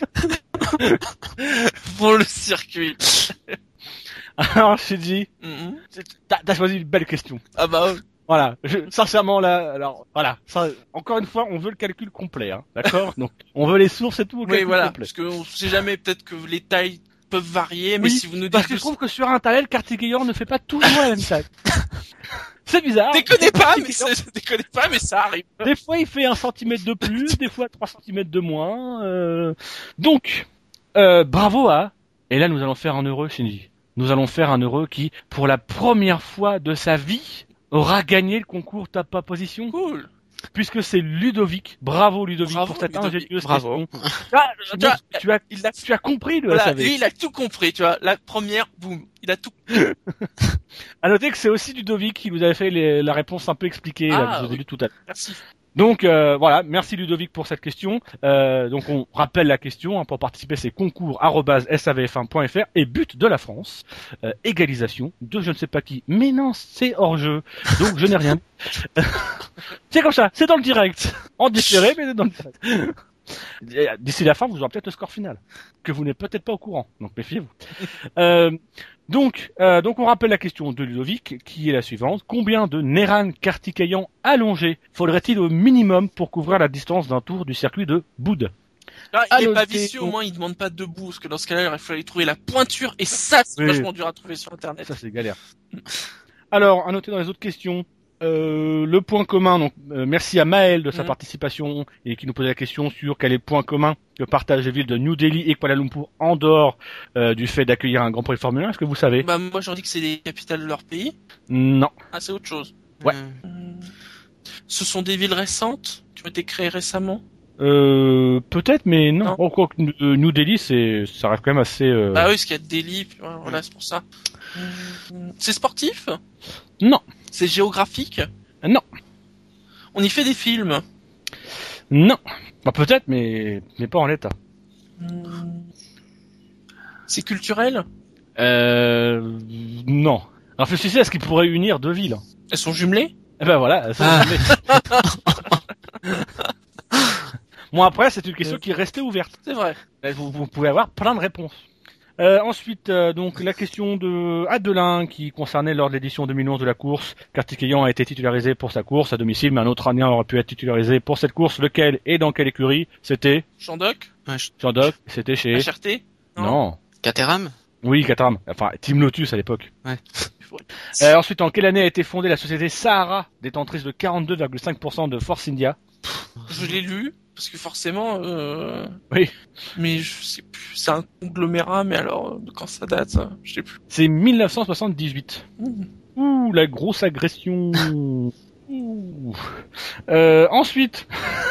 pour le circuit. Alors Shinji, Mhm. t'as choisi une belle question. Ah bah, Voilà, sincèrement là, alors voilà, ça, encore une fois, on veut le calcul complet, hein, d'accord? Donc, on veut les sources et tout au oui, calcul voilà. complet. Parce qu'on sait jamais, peut-être que les tailles peuvent varier, mais Oui, si vous nous parce dites que je trouve que sur un talel, Kartikeyan ne fait pas toujours la même taille. C'est bizarre. déconnez pas, mais Kartikeyan, déconnez pas, mais ça arrive. des fois, il fait 1 centimètre de plus, des fois 3 centimètres de moins. Donc, bravo à... Et là, nous allons faire un heureux, Shinji. Nous allons faire un heureux qui, pour la première fois de sa vie, aura gagné le concours Tape pas position. Cool. Puisque c'est Ludovic. Bravo Ludovic Bravo, pour cette Ludovic. ingénieuse Bravo. question. Ah, Tu vois, tu as compris le voilà, SAV. lui, il a tout compris, tu vois. La première, boum, il a tout. À noter que c'est aussi Ludovic qui nous avait fait la réponse un peu expliquée, là, que je vous ai oui. lu tout à l'heure. Merci. Donc voilà, merci Ludovic pour cette question. Donc on rappelle la question, hein, pour participer c'est concours@savf1.fr et but de la France. Égalisation de je ne sais pas qui. Mais non, c'est hors jeu. Donc je n'ai rien. C'est comme ça, c'est dans le direct. En différé, mais c'est dans le direct. D'ici la fin, vous aurez peut-être le score final, que vous n'êtes peut-être pas au courant, donc méfiez-vous. Donc on rappelle la question de Ludovic, qui est la suivante. Combien de Neran Kartikeyan allongés faudrait-il au minimum pour couvrir la distance d'un tour du circuit de Boud? Là, il est pas noter, vicieux, au donc- moins, il demande pas debout, parce que dans ce cas-là, il fallait trouver la pointure, et ça, c'est Oui. vachement dur à trouver sur Internet. Ça c'est galère. Alors, à noter dans les autres questions, le point commun, donc merci à Maël de sa Mhm. participation et qui nous posait la question sur quel est le point commun que partagent les villes de New Delhi et Kuala Lumpur en dehors du fait d'accueillir un Grand Prix de Formule 1. Est-ce que vous savez? Bah, moi, j'en dis que c'est les capitales de leur pays. Non. Ah, c'est autre chose. Ouais. Ce sont des villes récentes, qui ont été créées récemment. Peut-être, mais non. Non. Oh, quoi que New Delhi, ça reste quand même assez. Ah oui, parce qu'il y a Delhi, puis voilà, c'est pour ça. C'est sportif? Non. C'est géographique? Non. On y fait des films? Non. Bah peut-être, mais pas en l'état. C'est culturel? Non. Réfléchissez à ce qui pourrait unir 2 villes. Elles sont jumelées? Eh ben voilà. Ça, Bon après, c'est une question qui est restée ouverte. C'est vrai. Vous pouvez avoir plein de réponses. Ensuite, donc la question de Adelin qui concernait lors de l'édition 2011 de la course. Kartikeyan a été titularisé pour sa course à domicile, mais un autre Indien aurait pu être titularisé pour cette course. Lequel et dans quelle écurie? C'était Jean-Doc? Jean-Doc. C'était chez HRT? Non. Caterham? Oui, Caterham. Enfin, Team Lotus à l'époque. Ouais. Ensuite, en quelle année a été fondée la société Sahara, détentrice de 42,5% de Force India? Je l'ai lu, parce que forcément, Oui. mais je sais plus, c'est un conglomérat, mais alors, de quand ça date, ça je sais plus. C'est 1978. Mmh. Ouh, la grosse agression. Ouh. Ensuite.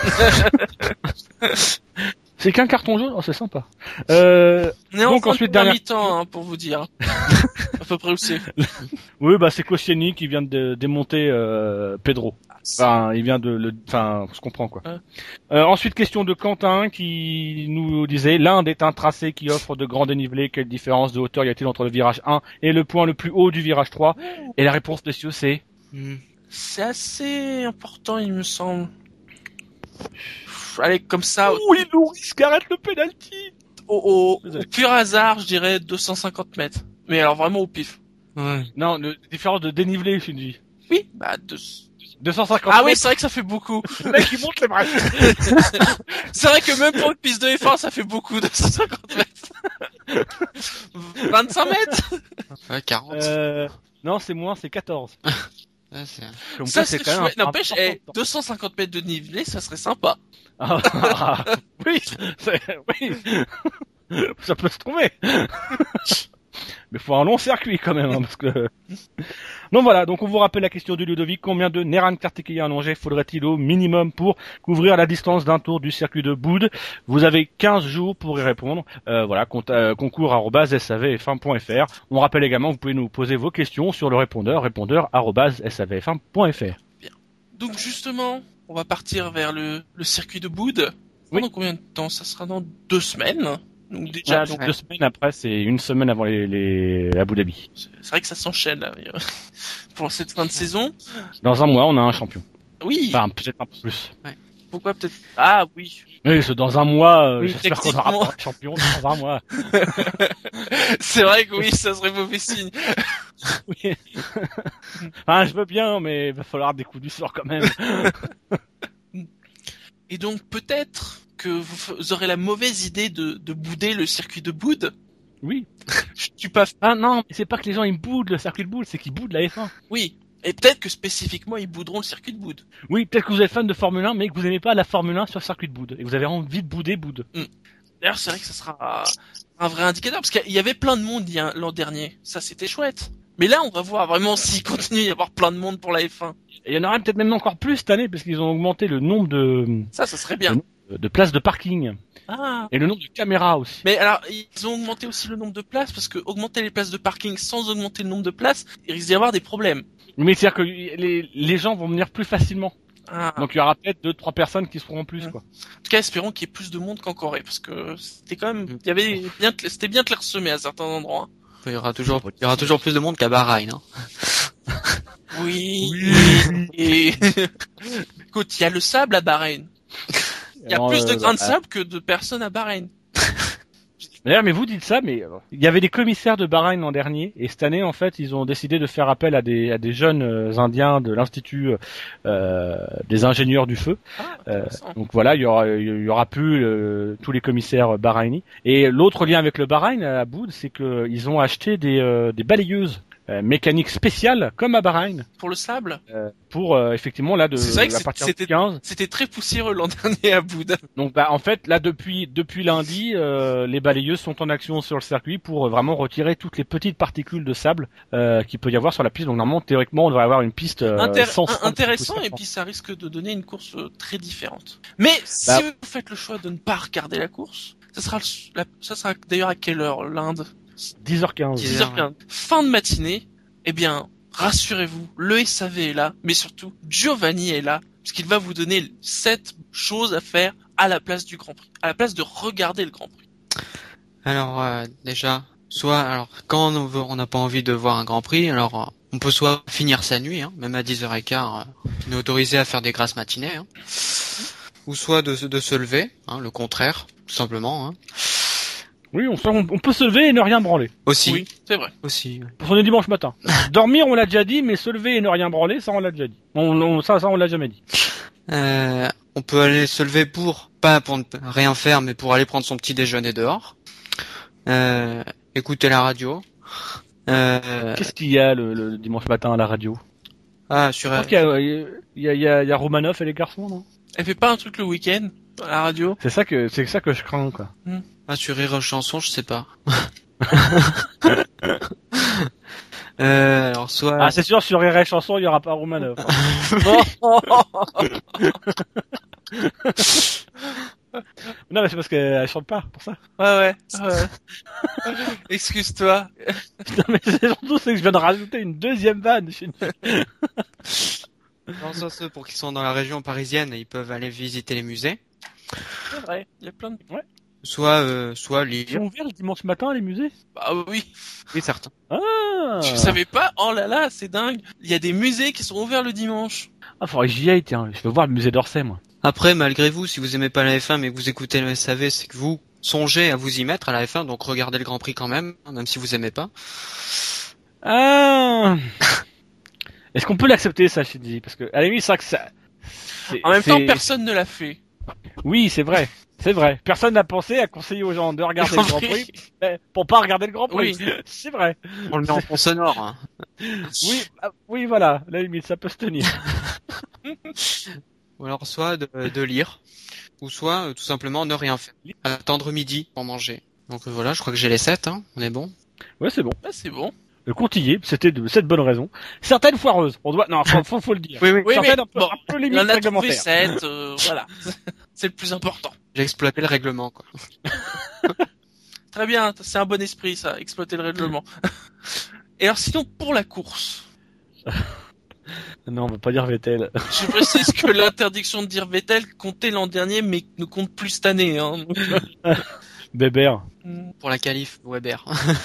C'est qu'un carton jaune? Oh, c'est sympa. On est en Donc fin ensuite, de dernière... mi-temps, hein, pour vous dire. À peu près où c'est. Oui, bah, c'est Koscielny qui vient de démonter, Pedro. Enfin, il vient enfin, on se comprend, quoi. Ensuite, question de Quentin qui nous disait, l'Inde est un tracé qui offre de grands dénivelés. Quelle différence de hauteur y a-t-il entre le virage 1 et le point le plus haut du virage 3? Et la réponse, messieurs, c'est? C'est assez important, il me semble. Allez, comme ça. Oui, Louris qui arrête le penalty. Au pur hasard, je dirais 250 mètres. Mais alors vraiment au pif. Ouais. Non, différence de dénivelé, Shinji. Oui, 250 Ah oui, mètres. c'est vrai que ça fait beaucoup. Le mec, il monte les bras. C'est vrai que même pour une piste de F1, ça fait beaucoup, 250 mètres. 25 mètres. Ouais, 40. Non, c'est moins, c'est 14. Ouais, c'est... Comme Ça quoi, c'est serait quand même chouette. N'empêche, important. 250 mètres de dénivelé, ça serait sympa. Ah, oui, oui. Ça peut se trouver. Mais faut un long circuit quand même, hein, parce que... Donc voilà, donc on vous rappelle la question de Ludovic. Combien de Neran Kartikeyan allongés faudrait-il au minimum pour couvrir la distance d'un tour du circuit de Boud? Vous avez 15 jours pour y répondre. Voilà, concours@savf1.fr. On rappelle également que vous pouvez nous poser vos questions sur le répondeur@savf1.fr. Bien. Donc justement, on va partir vers le circuit de Boud. Oui. Pendant combien de temps? Ça sera dans 2 semaines. Donc déjà, Donc 2 semaines après, c'est une semaine avant les Abu Dhabi. c'est vrai que ça s'enchaîne là, pour cette fin de saison. Dans un mois, on a un champion. Oui. Enfin, peut-être un peu plus. Pourquoi peut-être? Ah oui. Oui, c'est dans un mois, Oui, j'espère qu'on aura pas un champion dans un mois. C'est vrai que oui, ça serait mauvais signe. Oui. Enfin, je veux bien, mais il va falloir des coups du sort quand même. Et donc peut-être que vous aurez la mauvaise idée de bouder le circuit de Boud. Oui. Je suis pas. Ah non, c'est pas que les gens ils boudent le circuit de Boud, c'est qu'ils boudent la F1. Oui. Et peut-être que spécifiquement ils bouderont le circuit de Boud. Oui, peut-être que vous êtes fan de Formule 1, mais que vous aimez pas la Formule 1 sur le circuit de Boud. Et vous avez envie de bouder Boud. D'ailleurs, c'est vrai que ça sera un vrai indicateur, parce qu'il y avait plein de monde l'an dernier. Ça, c'était chouette. Mais là, on va voir vraiment s'il continue à y avoir plein de monde pour la F1. Et il y en aura peut-être même encore plus cette année, parce qu'ils ont augmenté le nombre Ça serait bien. de places de parking. Ah. Et le nombre de caméras aussi. Mais alors, ils ont augmenté aussi le nombre de places, parce que augmenter les places de parking sans augmenter le nombre de places, il risque d'y avoir des problèmes. Mais c'est-à-dire que les gens vont venir plus facilement. Ah. Donc il y aura peut-être 2-3 personnes qui seront en plus, quoi. En tout cas, espérons qu'il y ait plus de monde qu'en Corée, parce que c'était quand même, c'était bien clairsemé à certains endroits. Il y aura toujours plus de monde qu'à Bahreïn, hein. Oui. Et écoute, il y a le sable à Bahreïn. Il y a plus de grains de sable que de personnes à Bahreïn. D'ailleurs, mais vous dites ça, mais il y avait des commissaires de Bahreïn l'an dernier, et cette année, en fait, ils ont décidé de faire appel à des jeunes indiens de l'Institut des ingénieurs du feu. Donc voilà, il y aura plus tous les commissaires bahreïnis. Et l'autre lien avec le Bahreïn à Boud, c'est que ils ont acheté des balayeuses mécaniques spéciales comme à Bahreïn Pour le sable. Pour effectivement là C'est vrai que à partir de 15. C'était très poussiéreux l'an dernier à Boud. Donc bah en fait là depuis lundi les balayeuses sont en action sur le circuit pour vraiment retirer toutes les petites particules de sable qu'il peut y avoir sur la piste. Donc normalement théoriquement on devrait avoir une piste intéressant et puis ça risque de donner une course très différente. Mais si vous faites le choix de ne pas regarder la course, ça sera d'ailleurs à quelle heure l'Inde? 10h15. 10h15. Fin de matinée, eh bien, rassurez-vous, le SAV est là, mais surtout, Giovanni est là, parce qu'il va vous donner 7 choses à faire à la place du Grand Prix, à la place de regarder le Grand Prix. Alors, déjà, quand on n'a pas envie de voir un Grand Prix, alors, on peut soit finir sa nuit, hein, même à 10h15, on est autorisé à faire des grasses matinées, hein, ou soit de se lever, hein, le contraire, tout simplement, hein. Oui, on peut se lever et ne rien branler. Aussi. Oui, c'est vrai. Aussi. On est dimanche matin. Dormir, on l'a déjà dit, mais se lever et ne rien branler, ça on l'a déjà dit. Ça on l'a jamais dit. On peut aller se lever pas pour ne rien faire, mais pour aller prendre son petit déjeuner dehors. Écouter la radio. Qu'est-ce qu'il y a le dimanche matin à la radio? Sur Je pense qu'il y a Romanoff et les garçons, non? Elle fait pas un truc le week-end à la radio? C'est ça que je crains, quoi. sur Rire Chanson, je sais pas. Alors soit. C'est sûr, sur Rire et Chanson, il y aura pas Romanoff. Non, mais c'est parce qu'elle chante pas, pour ça. Ouais. Excuse-toi. Non, mais surtout, c'est que je viens de rajouter une deuxième vanne. Non, ça, ceux pour qui sont dans la région parisienne, ils peuvent aller visiter les musées. C'est vrai, il y a plein de... Ouais. Soit Ils sont lire. ouverts le dimanche matin, les musées? Bah oui. Oui, certains. Ah! Tu savais pas? Oh là là, c'est dingue. Il y a des musées qui sont ouverts le dimanche. Faudrait que j'y aille, tiens. Je veux voir le musée d'Orsay, moi. Après, malgré vous, si vous aimez pas la F1 mais que vous écoutez le SAV, c'est que vous songez à vous y mettre à la F1, donc regardez le Grand Prix quand même si vous aimez pas. Est-ce qu'on peut l'accepter, ça, Shinji? Parce que, à la limite, c'est vrai que ça... En même temps, personne ne l'a fait. Oui, c'est vrai. C'est vrai. Personne n'a pensé à conseiller aux gens de regarder le Grand Prix pour pas regarder le Grand Prix. Oui. C'est vrai. On le met en fond sonore. Hein. Oui, voilà. À la limite, ça peut se tenir. Ou alors soit de lire, ou soit tout simplement ne rien faire. Attendre midi pour manger. Donc voilà, je crois que j'ai les 7, on est bon. Ouais, c'est bon. Ah, c'est bon. Le Contillé, c'était de cette bonne raison. Certaines foireuses. On doit, non, faut le dire. Oui. Certaines mais un peu, bon, un peu il limite en a trouvé réglementaires. 7, voilà. C'est le plus important. J'ai exploité le règlement, quoi. Très bien, c'est un bon esprit, ça, exploiter le règlement. Et alors, sinon, pour la course, Non, on va pas dire Vettel. je précise que l'interdiction de dire Vettel comptait l'an dernier, mais ne compte plus cette année. Hein. Weber. Pour la qualif, Weber.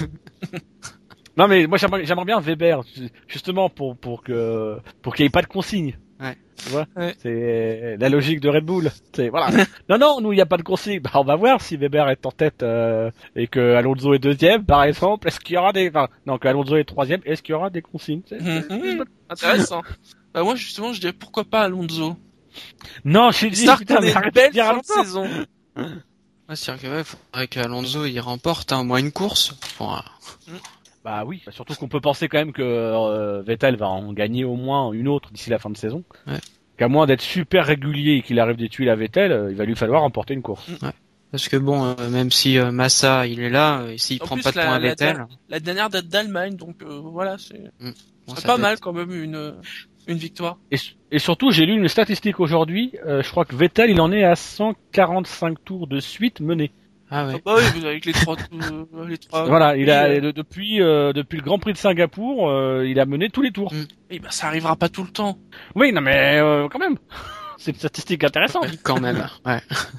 Non, mais moi, j'aimerais bien Weber, justement, pour qu'il y ait pas de consigne. Ouais. Tu vois? Ouais. C'est la logique de Red Bull. C'est, voilà. Non, nous, il n'y a pas de consigne. Bah, on va voir si Weber est en tête, et que Alonso est deuxième, par exemple. Est-ce qu'il y aura que Alonso est troisième, est-ce qu'il y aura des consignes? Intéressant. Bah, moi, justement, je dirais pourquoi pas Alonso. Non, j'ai dit, Histoire putain, qu'on mais ait une arrête de belle dire fin de Alonso. saison. C'est-à-dire que faudrait qu'Alonso il remporte au moins une course. Voilà. Bah oui, surtout qu'on peut penser quand même que Vettel va en gagner au moins une autre d'ici la fin de saison. Ouais. Qu'à moins d'être super régulier et qu'il arrive des tuiles à Vettel, il va lui falloir remporter une course. Ouais. Parce que bon, même si Massa il est là, et s'il En prend plus, pas de points à Vettel, la dernière date d'Allemagne, donc voilà, c'est bon, c'est ça pas peut mal être- quand même une victoire. Et surtout, j'ai lu une statistique aujourd'hui, je crois que Vettel, il en est à 145 tours de suite menés. Ah Ah ouais. bah oui, vous avez les trois. Voilà, il a oui, depuis le Grand Prix de Singapour, il a mené tous les tours. Et bah ça arrivera pas tout le temps. Oui, non mais quand même, c'est une statistique intéressante. Ouais, quand même. Ouais.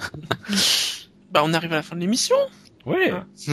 Bah on arrive à la fin de l'émission. Ouais.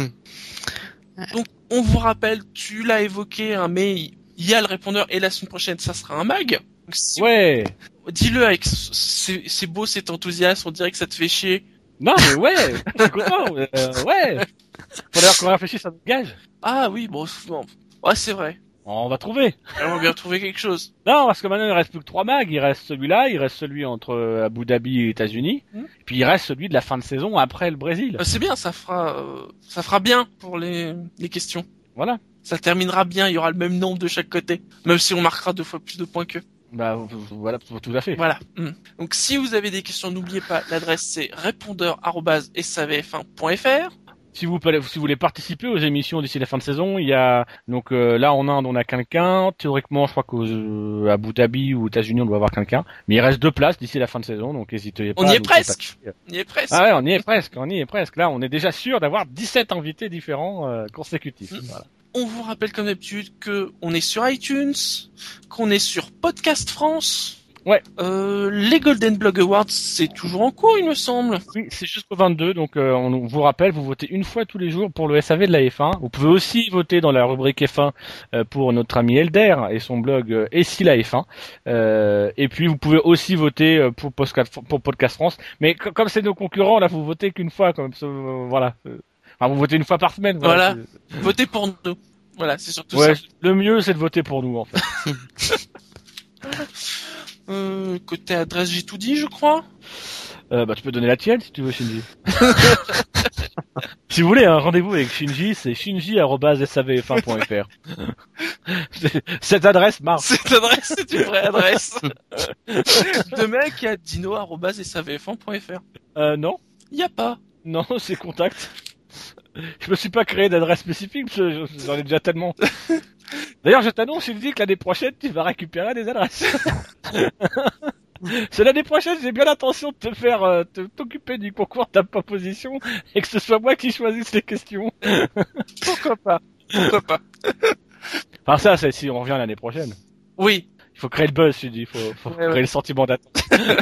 Donc on vous rappelle, tu l'as évoqué, hein, mais il y a le répondeur et la semaine prochaine ça sera un mag. Donc, si Ouais. dis-le avec c'est beau cet enthousiasme, on dirait que ça te fait chier. Non mais ouais, je suis content. Ouais. Faudrait qu'on réfléchisse à notre gage. Ah oui, bon, ouais c'est vrai. On va trouver. On va bien trouver quelque chose. Non, parce que maintenant il reste plus que 3 mags. Il reste celui-là, il reste celui entre Abu Dhabi et les États-Unis, et puis il reste celui de la fin de saison après le Brésil. C'est bien, ça fera bien pour les questions. Voilà. Ça terminera bien, il y aura le même nombre de chaque côté, même si on marquera 2 fois plus de points qu'eux. Bah voilà, tout à fait. Voilà. Donc si vous avez des questions, n'oubliez pas, l'adresse c'est répondeur@savf1.fr. Si vous voulez participer aux émissions d'ici la fin de saison, il y a donc là en Inde on a quelqu'un. Théoriquement, je crois qu'à Abu Dhabi ou aux États-Unis on doit avoir quelqu'un. Mais il reste 2 places d'ici la fin de saison, donc n'hésitez pas. On y à est nous presque. contacter. On y est presque. Ah ouais, on y est presque. Là, on est déjà sûr d'avoir 17 invités différents consécutifs. Voilà. On vous rappelle comme d'habitude que on est sur iTunes, qu'on est sur Podcast France. Ouais. Les Golden Blog Awards, c'est toujours en cours, il me semble. Oui, c'est jusqu'au 22, donc on vous rappelle, vous votez une fois tous les jours pour le SAV de la F1. Vous pouvez aussi voter dans la rubrique F1 pour notre ami Elder et son blog Et si la F1. Et puis vous pouvez aussi voter pour Podcast France. Mais comme c'est nos concurrents, là, vous votez qu'une fois, quand même. Voilà. Enfin, vous votez une fois par semaine. Voilà. Votez pour nous. Voilà, c'est surtout Ouais, ça. le mieux, c'est de voter pour nous, en fait. Côté adresse, j'ai tout dit, je crois. Tu peux donner la tienne, si tu veux, Shinji. Si vous voulez un rendez-vous avec Shinji, c'est shinji@savf1.fr. Cette adresse marche. Cette adresse, c'est une vraie adresse. De mec à dino@savf1.fr. Non. Y a pas. Non, c'est contact. Je me suis pas créé d'adresse spécifique, parce que j'en ai déjà tellement. D'ailleurs, je t'annonce, Shinji, que l'année prochaine, tu vas récupérer des adresses. C'est l'année prochaine, j'ai bien l'intention de te faire t'occuper du concours de ta proposition et que ce soit moi qui choisisse les questions. Pourquoi pas? Pourquoi pas? Enfin, ça, c'est si on revient l'année prochaine. Oui. Il faut créer le buzz, Shinji, il faut Ouais, créer ouais. le sentiment d'attente.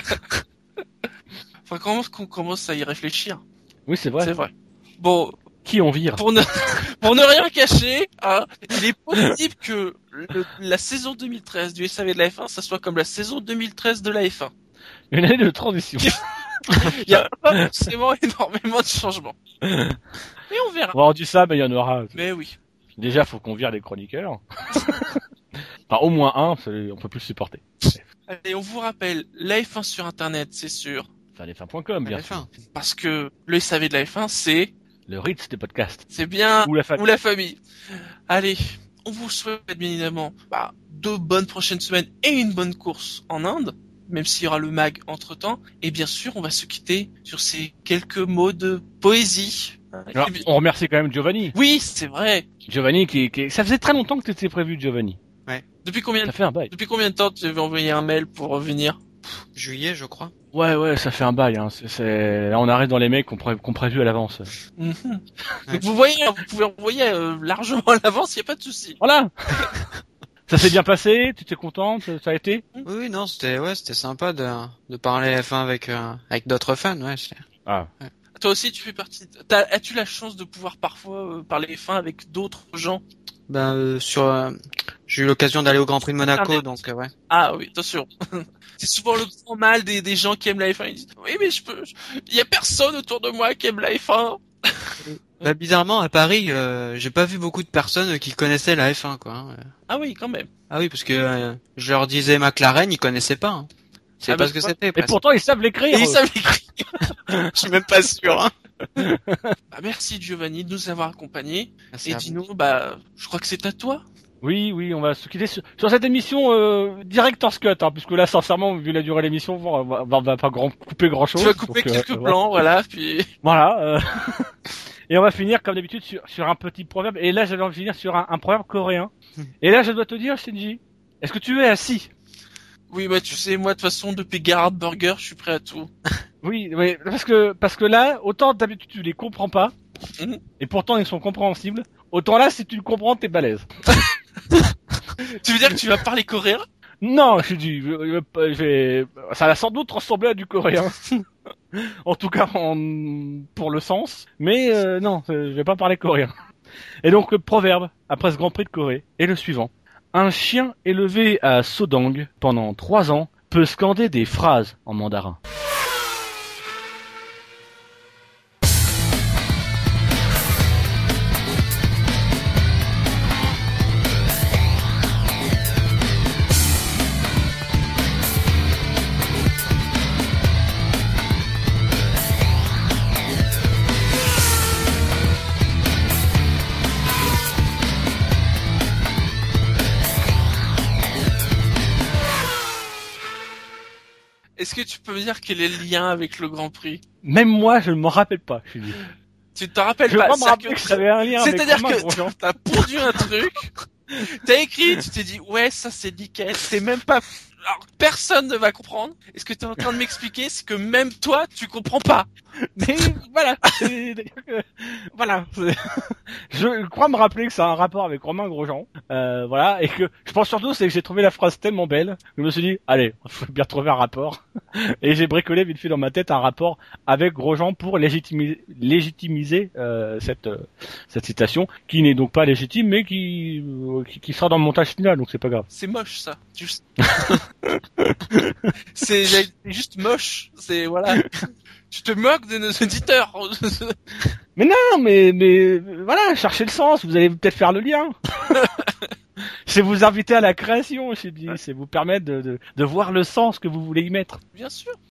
Faut qu'on commence à y réfléchir. Oui, c'est vrai. C'est vrai. Bon, Qui on vire? pour ne rien cacher, hein, il est possible que la saison 2013 du SAV de la F1, ça soit comme la saison 2013 de la F1. Une année de transition. Il y a pas forcément énormément de changements. Mais on verra. On va avoir du ça, mais il y en aura. Mais oui. Déjà, faut qu'on vire les chroniqueurs. Enfin, au moins un, on peut plus le supporter. Allez, on vous rappelle, la F1 sur Internet, c'est sûr. Enfin, les fins.com, bien sûr. F1. Parce que le SAV de la F1, c'est Le Ritz des podcasts. bien Ou la famille. ou la famille. Allez, on vous souhaite bien évidemment 2 bonnes prochaines semaines et une bonne course en Inde, même s'il y aura le mag entre-temps. Et bien sûr, on va se quitter sur ces quelques mots de poésie. Alors, on remercie quand même Giovanni. Oui, c'est vrai. Giovanni ça faisait très longtemps que t'étais prévu, Giovanni. Depuis combien Ça fait un bail. de temps tu avais envoyé un mail pour revenir? Juillet, je crois. Ouais, ça fait un bail, hein. Là, on arrive dans les mecs qu'on prévu à l'avance. Mhm. Ouais. Donc vous pouvez envoyer largement à l'avance, y a pas de souci. Voilà! Ça s'est bien passé? Tu t'es contente? Ça a été? Oui, non, c'était sympa de parler F1 avec d'autres fans, ouais. Ah. Toi aussi, tu fais partie. As-tu la chance de pouvoir parfois parler F1 avec d'autres gens? J'ai eu l'occasion d'aller au Grand Prix de Monaco, Internet. donc ouais. Ah oui, attention. C'est souvent le grand mal des gens qui aiment la F1. Ils disent, oui, mais il y a personne autour de moi qui aime la F1. Bah, bizarrement, à Paris, j'ai pas vu beaucoup de personnes qui connaissaient la F1, quoi. Hein. Ah oui, quand même. Ah oui, parce que je leur disais McLaren, ils connaissaient pas. Hein. C'est Ah pas bah, ce que c'est c'était. Et presque. pourtant, ils savent l'écrire. Et ils savent écrire. Je suis même pas sûr. Hein. Merci Giovanni de nous avoir accompagnés. Merci Et à vous. dis-nous, je crois que c'est à toi. Oui, on va se quitter sur cette émission Director's Cut, hein, puisque là, sincèrement, vu la durée de l'émission, on va pas couper grand chose. Tu vas couper quelques plans, voilà, puis... Voilà. Et on va finir, comme d'habitude, sur un petit proverbe. Et là, j'allais finir sur un proverbe coréen. Et là, je dois te dire, Shinji, est-ce que tu es assis? Oui, tu sais, moi, de toute façon, depuis Garrett Burger, je suis prêt à tout. Oui, parce que là, autant d'habitude, tu les comprends pas. Mhm. Et pourtant, ils sont compréhensibles. Autant là, si tu le comprends, t'es balèze. Tu veux dire que tu vas parler coréen? Non, ça va sans doute ressembler à du coréen. En tout cas, pour le sens. Mais non, je vais pas parler coréen. Et donc, le proverbe, après ce Grand Prix de Corée, est le suivant. Un chien élevé à Sodang pendant 3 ans peut scander des phrases en mandarin. Est-ce que tu peux me dire quel est le lien avec le Grand Prix? Même moi, je ne m'en rappelle pas, je dis. Tu te rappelles Je pas? veux pas me rappeler que ça avait un lien avec C'est-à-dire Romain que Grosjean. t'as pondu un truc, t'as écrit, tu t'es dit, ouais, ça c'est nickel, c'est même pas... Alors, personne ne va comprendre. Et ce que t'es en train de m'expliquer, c'est que même toi, tu comprends pas. Mais voilà, voilà. Je crois me rappeler que ça a un rapport avec Romain Grosjean, voilà, et que je pense surtout c'est que j'ai trouvé la phrase tellement belle que je me suis dit, allez, il faut bien trouver un rapport, et j'ai bricolé vite fait dans ma tête un rapport avec Grosjean pour légitimiser cette citation, qui n'est donc pas légitime, mais qui sera dans le montage final, donc c'est pas grave. C'est moche, ça. Juste. c'est juste moche. C'est, voilà. Tu te moques de nos auditeurs. Mais non, mais voilà, cherchez le sens, vous allez peut-être faire le lien. C'est vous inviter à la création, j'ai dit, c'est vous permettre de voir le sens que vous voulez y mettre. Bien sûr.